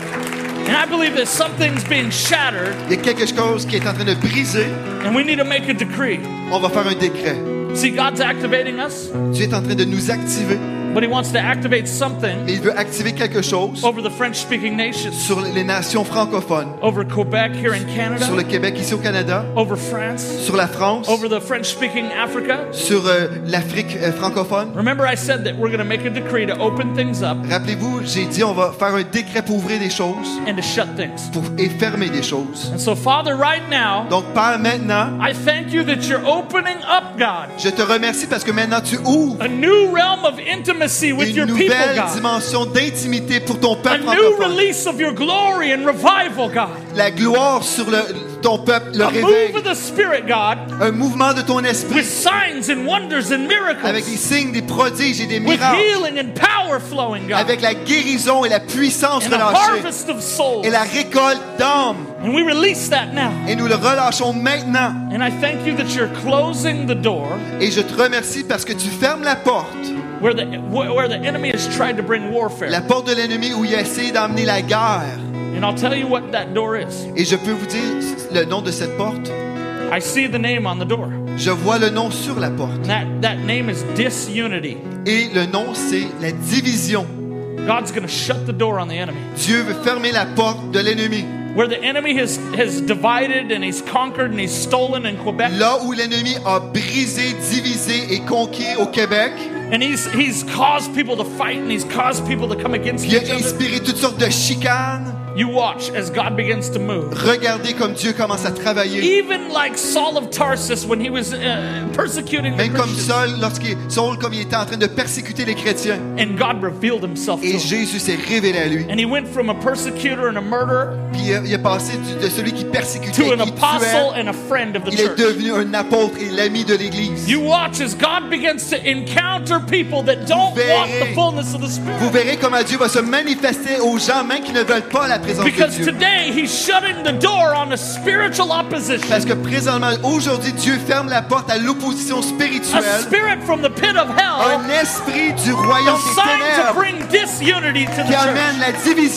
And I believe that something's being shattered, Il y a quelque chose qui est en train de briser. and we need to make a decree. On va faire un décret. See, God's activating us, Dieu est en train de nous activer, but He wants to activate something mais il veut activer quelque chose over the French-speaking nations, sur les nations francophones, over Quebec here in sur le Canada, Québec ici au Canada, over France, sur la France, over the French-speaking Africa. sur euh, l'Afrique euh, francophone. Remember, I said that we're going to make a decree to open things up Rappelez-vous, j'ai dit on va faire un décret pour ouvrir des choses and to shut things. pour, et fermer des choses. And so, Father, right now, Donc Père, maintenant, I thank you that you're opening up, God, je te remercie parce que maintenant tu ouvres a new realm of intimacy with une your people, nouvelle God. dimension d'intimité pour ton A peuple new francophone. release of your glory and revival, God. La gloire sur le, ton peuple, le A réveil, move of the Spirit, God, un mouvement de ton esprit with signs and wonders and avec des miracles, signes, des prodiges et des with miracles, healing and power flowing, God, avec la guérison et la puissance and a relâchée harvest of souls. et la récolte d'âmes. And we release that now. Et nous le relâchons maintenant. And I thank you that you're closing the door Et je te remercie parce que tu fermes la porte, where the where the enemy has tried to bring warfare. la porte de l'ennemi où il a essayé d'emmener la guerre. And I'll tell you what that door is. Et je peux vous dire le nom de cette porte. I see the name on the door. Je vois le nom sur la porte. And that, that name is disunity. Et le nom, c'est la division. God's going to shut the door on the enemy. Dieu veut fermer la porte de l'ennemi. Where the enemy has, has divided and he's conquered and he's stolen in Quebec. Là où l'ennemi a brisé, divisé et conquis au Québec, And he's, he's caused people to fight and he's caused people to come against il a each other. inspiré toutes sortes de chicanes. You watch as God begins to move. Regardez comme Dieu commence à travailler. Even like Saul of Tarsus when he was uh, persecuting the Même comme Christians. Saul, lorsqu'il Saul, comme il était en train de persécuter les chrétiens. And God revealed himself to Et him. Jésus s'est révélé à lui. And he went from a persecutor and a murderer Puis il a, il a passé du- de celui qui persécutait to et an qui apostle tuait. and a friend of the Il est church. devenu un apôtre et l'ami de l'Église. You watch as God begins to encounter people that don't Vous want verrez. the fullness of the Vous Spirit. verrez comment Dieu va se manifester aux gens même qui ne veulent pas la présence Because de Dieu. today he's shutting the door on the spiritual opposition. Parce que présentement, aujourd'hui, Dieu ferme la porte à l'opposition A spirituelle. spirit from the pit of hell Un esprit du royaume des assigned to ténèbres bring disunity to the qui amène church. la division.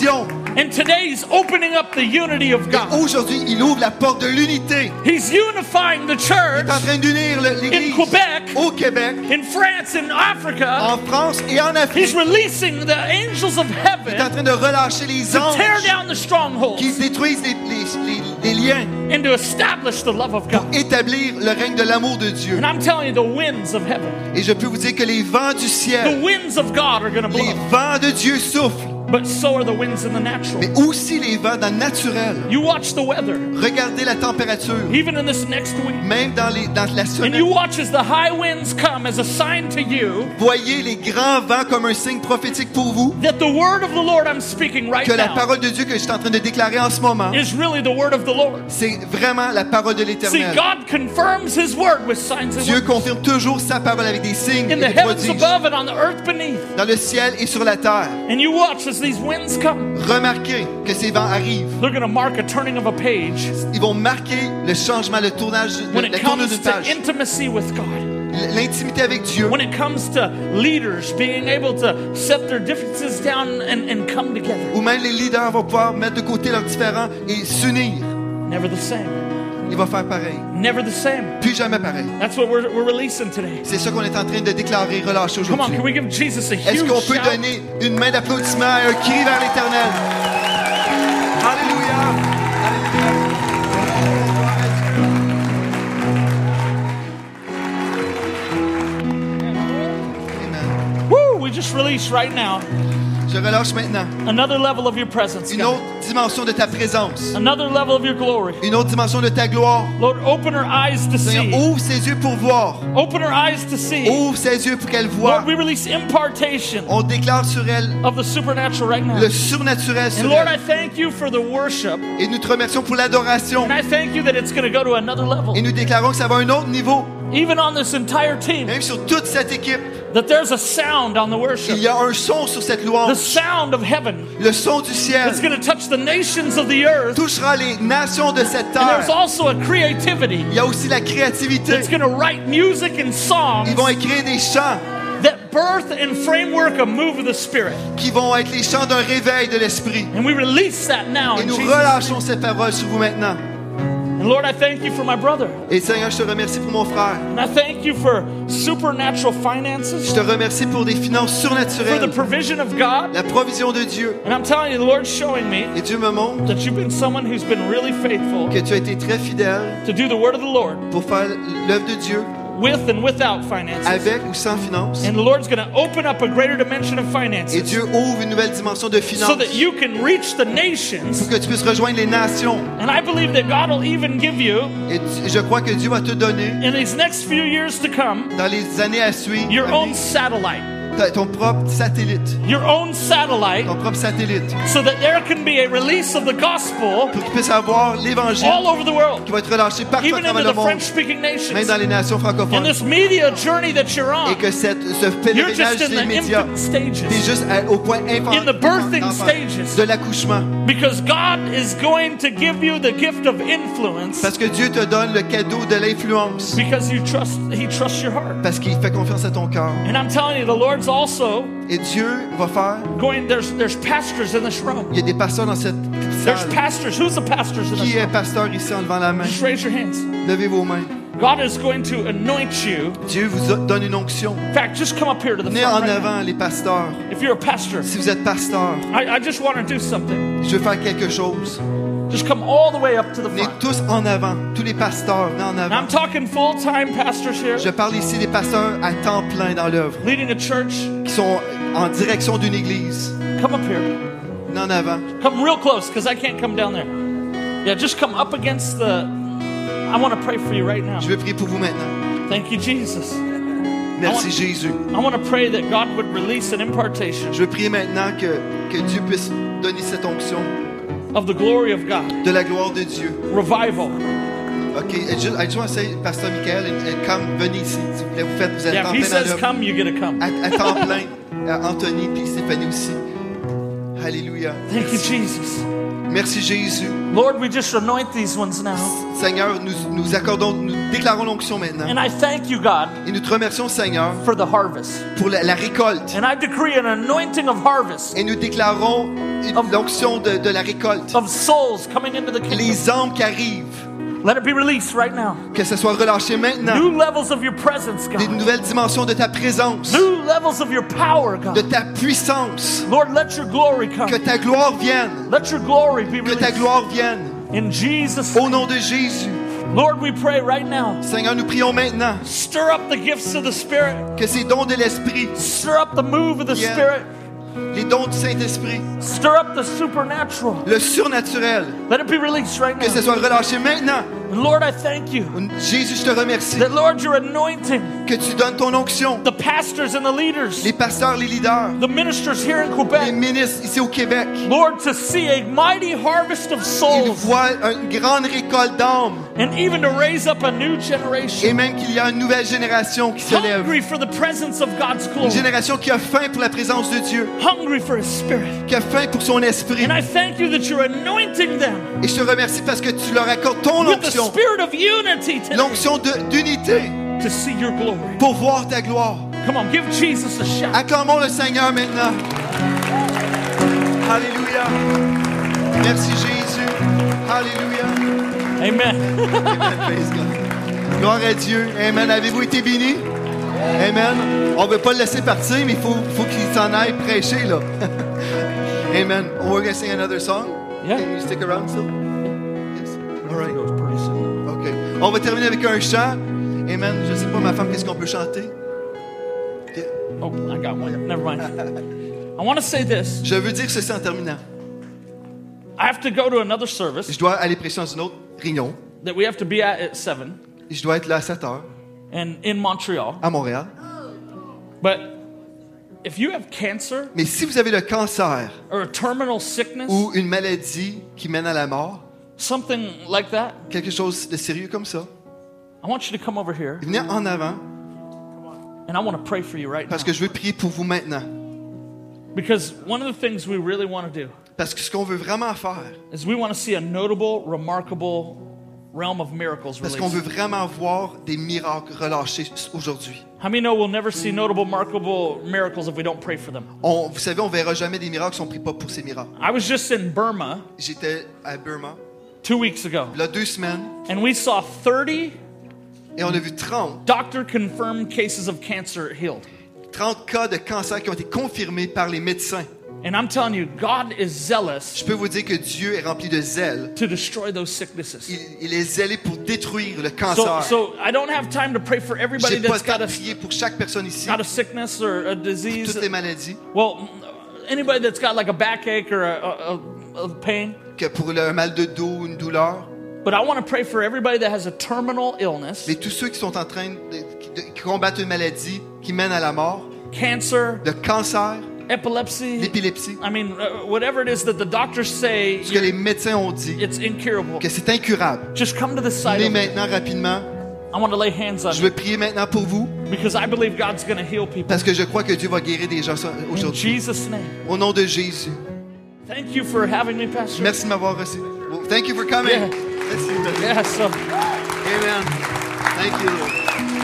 And today he's opening up the unity of Et God. aujourd'hui, il ouvre la porte de l'unité. He's unifying the Il church est en train d'unir le- in l'Église Quebec, au Québec, in France, in Africa. en France et en Afrique. He's releasing the angels of Il est en heaven train de relâcher les to tear anges down the strongholds qui détruisent les, les- les- les liens, and to establish the love of God. établir le règne de l'amour de Dieu. And I'm telling you, the winds of heaven, Et je peux vous dire que les vents du the ciel, winds of God are going to les blow. vents de Dieu soufflent, But so are the winds in the natural. mais aussi les vents dans le naturel. You watch the weather, Regardez la température, even in this next week. même dans, les, dans la And semaine. you watch as the high winds come as a sign to you Voyez les grands vents comme un signe prophétique pour vous, that the word of the Lord I'm speaking right que la now parole de Dieu que je suis en train de déclarer en ce moment, is really the word of the Lord. c'est vraiment la parole de See, l'Éternel. God confirms His word with signs and Dieu wonders confirme toujours sa parole avec des signes et in the des heavens prodiges above and on the earth beneath. dans le ciel et sur la terre. And you watch as these winds come. Remarquez que ces vents arrivent. They're going to mark a turning of a page Ils vont marquer le changement, le tournage, when la it tournure comes d'une to page. intimacy with God. L'intimité avec Dieu. When it comes to leaders being able to set their differences down and, and come together. Où même les leaders vont pouvoir mettre de côté leurs différends et s'unir. Never the same. Il va faire pareil. Never the same. Plus jamais pareil. That's what we're, we're releasing today. C'est ça qu'on est en train de déclarer, relâcher Come on, aujourd'hui. can we give Jesus a Est-ce huge qu'on peut shout? donner une main d'applaudissement et un cri vers l'Éternel? Alléluia! Amen. Woo! We just released right now Je relâche maintenant another level of your presence, une God. autre dimension de ta présence, Another level of your glory. une autre dimension de ta gloire. Lord, open her eyes to Seigneur, see. ouvre ses yeux pour voir. Open her eyes to see. Ouvre ses yeux pour qu'elle voie. Lord, we release impartation On déclare sur elle of the supernatural right now. le surnaturel And sur Lord, I elle. thank you for the worship. Et nous te remercions pour l'adoration. And I thank you that it's going to go to another level. Et nous déclarons que ça va à un autre niveau, Even on this entire team, même sur toute cette équipe. that there's a sound on the Il worship. y a un son sur cette The louange. sound of heaven Le son du ciel that's going to touch the nations of the earth. touchera les nations de cette And there's terre. also a creativity Il y a aussi la créativité. that's going to write music and songs Ils vont écrire des chants that birth and framework a move of the Spirit. qui vont être les chants d'un réveil de l'esprit. And we release that now Et in nous Jesus' name. relâchons cette parole sur vous maintenant. And Lord, I thank you for my brother. Et Seigneur, je te remercie pour mon frère. And I thank you for supernatural Je finances, te remercie pour des finances for the surnaturelles, provision of God. la provision de Dieu. And I'm telling you, the Lord's showing me Et Dieu me montre that you've been someone who's been really faithful que tu as été très fidèle to do the word of the Lord pour faire l'œuvre de Dieu with and without finances. avec ou sans finances. And the Lord's going to open up a greater dimension of Et finances Dieu ouvre une nouvelle dimension de so finances that you can reach the nations. pour que tu puisses rejoindre les nations. And I believe that God will even give you, Et tu- je crois que Dieu va te donner, in these next few years to come, dans les années à suivre, your own satellite. ta- ton propre satellite. Your own satellite, Ton propre satellite. so that there can be a release of the gospel Pour que tu puisses avoir l'évangile all over the world, qui va être relâché partout à even travers into le the monde, French-speaking même nations. dans les nations In francophones. this media journey that you're Et on, que cette, ce you're pèlerinage just in des the médias, infant t'es stages. juste à- au point infant, In the birthing enfant- stages. de l'accouchement. Because God is going to give you the gift of influence Parce que Dieu te donne le cadeau de l'influence. because you trust, He trusts your heart. Parce qu'il fait confiance à ton cœur. And I'm telling you, the Lord's also Et Dieu va faire. going, there's, there's pastors in this room. Il y a des pasteurs dans cette There's salle. pastors. Who's the pastors in this Qui est room? pasteur ici en levant la main? Just raise your hands. Levez vos mains. God is going to anoint you. Dieu vous donne une onction. In fact, just come up here to the Venez front en right now. avant, les pasteurs. If you're a pastor, Si vous êtes pasteur, I, I just want to do something. je veux faire quelque chose. Just come all the way up to the Venez front. tous en avant. Tous les pasteurs, venez en Now, avant. I'm talking full-time pastors here, Je parle ici des pasteurs à temps plein dans l'œuvre, leading a church. qui sont en direction d'une église. Come up here. Venez en avant. Come real close, because I can't come down there. Yeah, just come up against the... I want to pray for you right now. Je vais prier pour vous maintenant. Thank you, Jesus. Merci Jésus. I want to pray that God would release an impartation Je veux prier maintenant que, que Dieu puisse donner cette onction of the glory of God. de la gloire de Dieu. Revival. OK, I just, I just want to say, Pasteur Michael, and, and come, venez ici. S'il vous plaît, vous faites, vous êtes Yeah, en if he plein dans says l'œuvre. come, you get to come. À, à temps plein. À Anthony puis Stéphanie aussi. Alléluia. Thank you, Jesus. Merci Jésus. Lord, we just anoint these ones now. Seigneur, nous, nous accordons, nous déclarons l'onction maintenant. And I thank you, God, Et nous te remercions, Seigneur, for the harvest. pour la, la récolte. And I decree an anointing of harvest, Et nous déclarons une- l'onction de, de la récolte. of souls coming into the kingdom. Les âmes qui arrivent, Let it be released right now. que ce soit relâché maintenant. New levels of your presence, Des God. nouvelles dimensions de ta présence, New levels of your power, de God. ta puissance. Lord, let your glory Que come. ta gloire vienne. Let your glory be Que ta released. gloire vienne. In Jesus' Au name. nom de Jésus. Lord, we pray right now. Seigneur, nous prions maintenant Stir up the gifts of the Spirit. que ces dons de l'Esprit, Stir up the move of the Yeah. Spirit. les dons du Saint-Esprit, Stir up the supernatural. le surnaturel, Let it be released right que ce now. soit relâché maintenant. And Lord, I thank you Jésus, je te remercie that, Lord, your anointing, que tu donnes ton onction. the pastors and the leaders, Les pasteurs, les leaders, the ministers here in les Quebec, ministres ici au Québec, Lord, to see a mighty harvest of ils souls voient une grande récolte d'âmes and even to raise up a new et generation même qu'il y a une nouvelle génération qui se lève. hungry for the presence of God's Une glory, génération qui a faim pour la présence de Dieu, hungry for His Spirit. qui a faim pour son esprit. And I thank you that you're anointing them Et je te remercie parce que tu leur accordes ton with the onction, spirit of unity today l'onction de- d'unité to see your glory. pour voir ta gloire. Come on, give Jesus a shout. Acclamons le Seigneur maintenant. Alléluia. Merci Jésus. Alléluia. Amen. Amen. Praise God. Gloire à Dieu. Amen. Avez-vous été bénis? Amen. On ne veut pas le laisser partir, mais il faut, faut qu'il s'en aille prêcher, là. Amen. We're going to sing another song. Yeah. Can you stick around still? Yes. All right. Goes pretty soon. OK. On va terminer avec un chant. Amen. Je ne sais pas, ma femme, qu'est-ce qu'on peut chanter? Oh, I got one. Never mind. I want to say this. Je veux dire ceci en terminant. I have to go to another service Je dois aller prêcher dans une autre réunion. that we have to be at at seven Et je dois être là à sept heures, and in Montreal. à Montréal. But if you have cancer Mais si vous avez le cancer or a terminal sickness, ou une maladie qui mène à la mort, something like that, quelque chose de sérieux comme ça, I want you to come over here venez en avant and I want to pray for you right now. parce que je veux prier pour vous maintenant. Because one of the things we really want to do Parce que ce qu'on veut vraiment faire, is we want to see a notable, remarkable realm of miracles parce qu'on veut released. vraiment voir des miracles relâchés aujourd'hui. How many know we'll never see notable, remarkable miracles if we don't pray for them? On, vous savez, on verra jamais des miracles si on ne prie pas pour ces miracles. I was just in Burma J'étais à Burma, two weeks ago, il y a deux semaines, and we saw thirty et on a vu trente, doctor-confirmed cases of cancer healed. trente cas de cancer qui ont été confirmés par les médecins. And I'm telling you, God is zealous Je peux vous dire que Dieu est rempli de zèle. to destroy those sicknesses. Il, il est zélé pour détruire le So, cancer. so I don't have time to pray for everybody J'ai pas that's le temps got de a, prier pour chaque personne ici, got a sickness or a disease. toutes les maladies, Well, anybody that's got like a backache or a, a, a pain. que pour le mal de dos, une douleur. But I want to pray for everybody that has a terminal illness, Mais tous ceux qui sont en train de, de- qui combattent une maladie qui mène à la mort, cancer, le cancer, epilepsy. l'épilepsie, I mean, uh, whatever it is that the doctors say, ce que les médecins ont dit, it's incurable. que c'est incurable. Just come to the side Venez of me. maintenant rapidement. I want to lay hands on Je you veux prier maintenant pour vous because I believe God's going to heal people. parce que je crois que Dieu va guérir des gens In aujourd'hui. Jesus' name. Au nom de Jésus. Thank you for having me, Pastor. Merci de m'avoir reçu. Well, thank you for coming. Yeah. Merci. Yeah, so Amen. Thank you, Lord.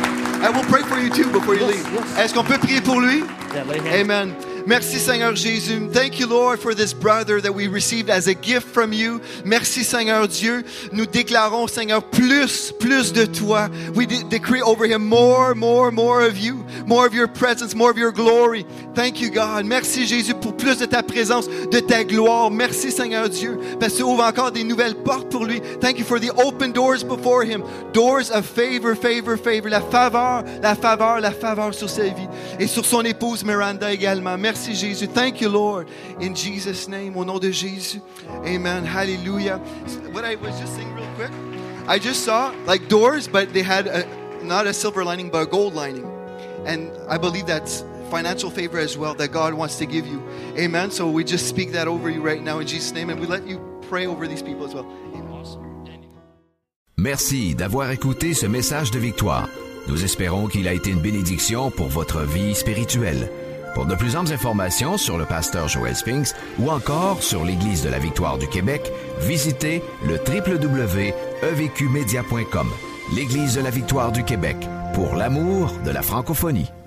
I will pray for you too before you Yes, leave. yes. Est-ce qu'on peut prier pour lui? yeah, lay hands. Amen. Merci Seigneur Jésus. Thank you Lord for this brother that we received as a gift from you. Merci Seigneur Dieu. Nous déclarons Seigneur plus, plus de toi. We de- decree over him more, more, more of you. More of your presence, more of your glory. Thank you God. Merci Jésus pour plus de ta présence, de ta gloire. Merci Seigneur Dieu. Parce que tu ouvres encore des nouvelles portes pour lui. Thank you for the open doors before him. Doors of favor, favor, favor. La faveur, la faveur, la faveur sur sa vie. Et sur son épouse Miranda également. Merci Jésus. Thank you Lord. In Jesus' name. Au nom de Jésus. Amen. Hallelujah. What I was just saying real quick. I just saw like doors, but they had a, not a silver lining, but a gold lining. And I believe that's financial favor as well that God wants to give you. Amen. So we just speak that over you right now in Jesus' name. And we let you pray over these people as well. Amen. Merci d'avoir écouté ce message de victoire. Nous espérons qu'il a été une bénédiction pour votre vie spirituelle. Pour de plus amples informations sur le pasteur Joel Spinks ou encore sur l'Église de la Victoire du Québec, visitez le w w w point e v q media point com. L'Église de la Victoire du Québec, pour l'amour de la francophonie.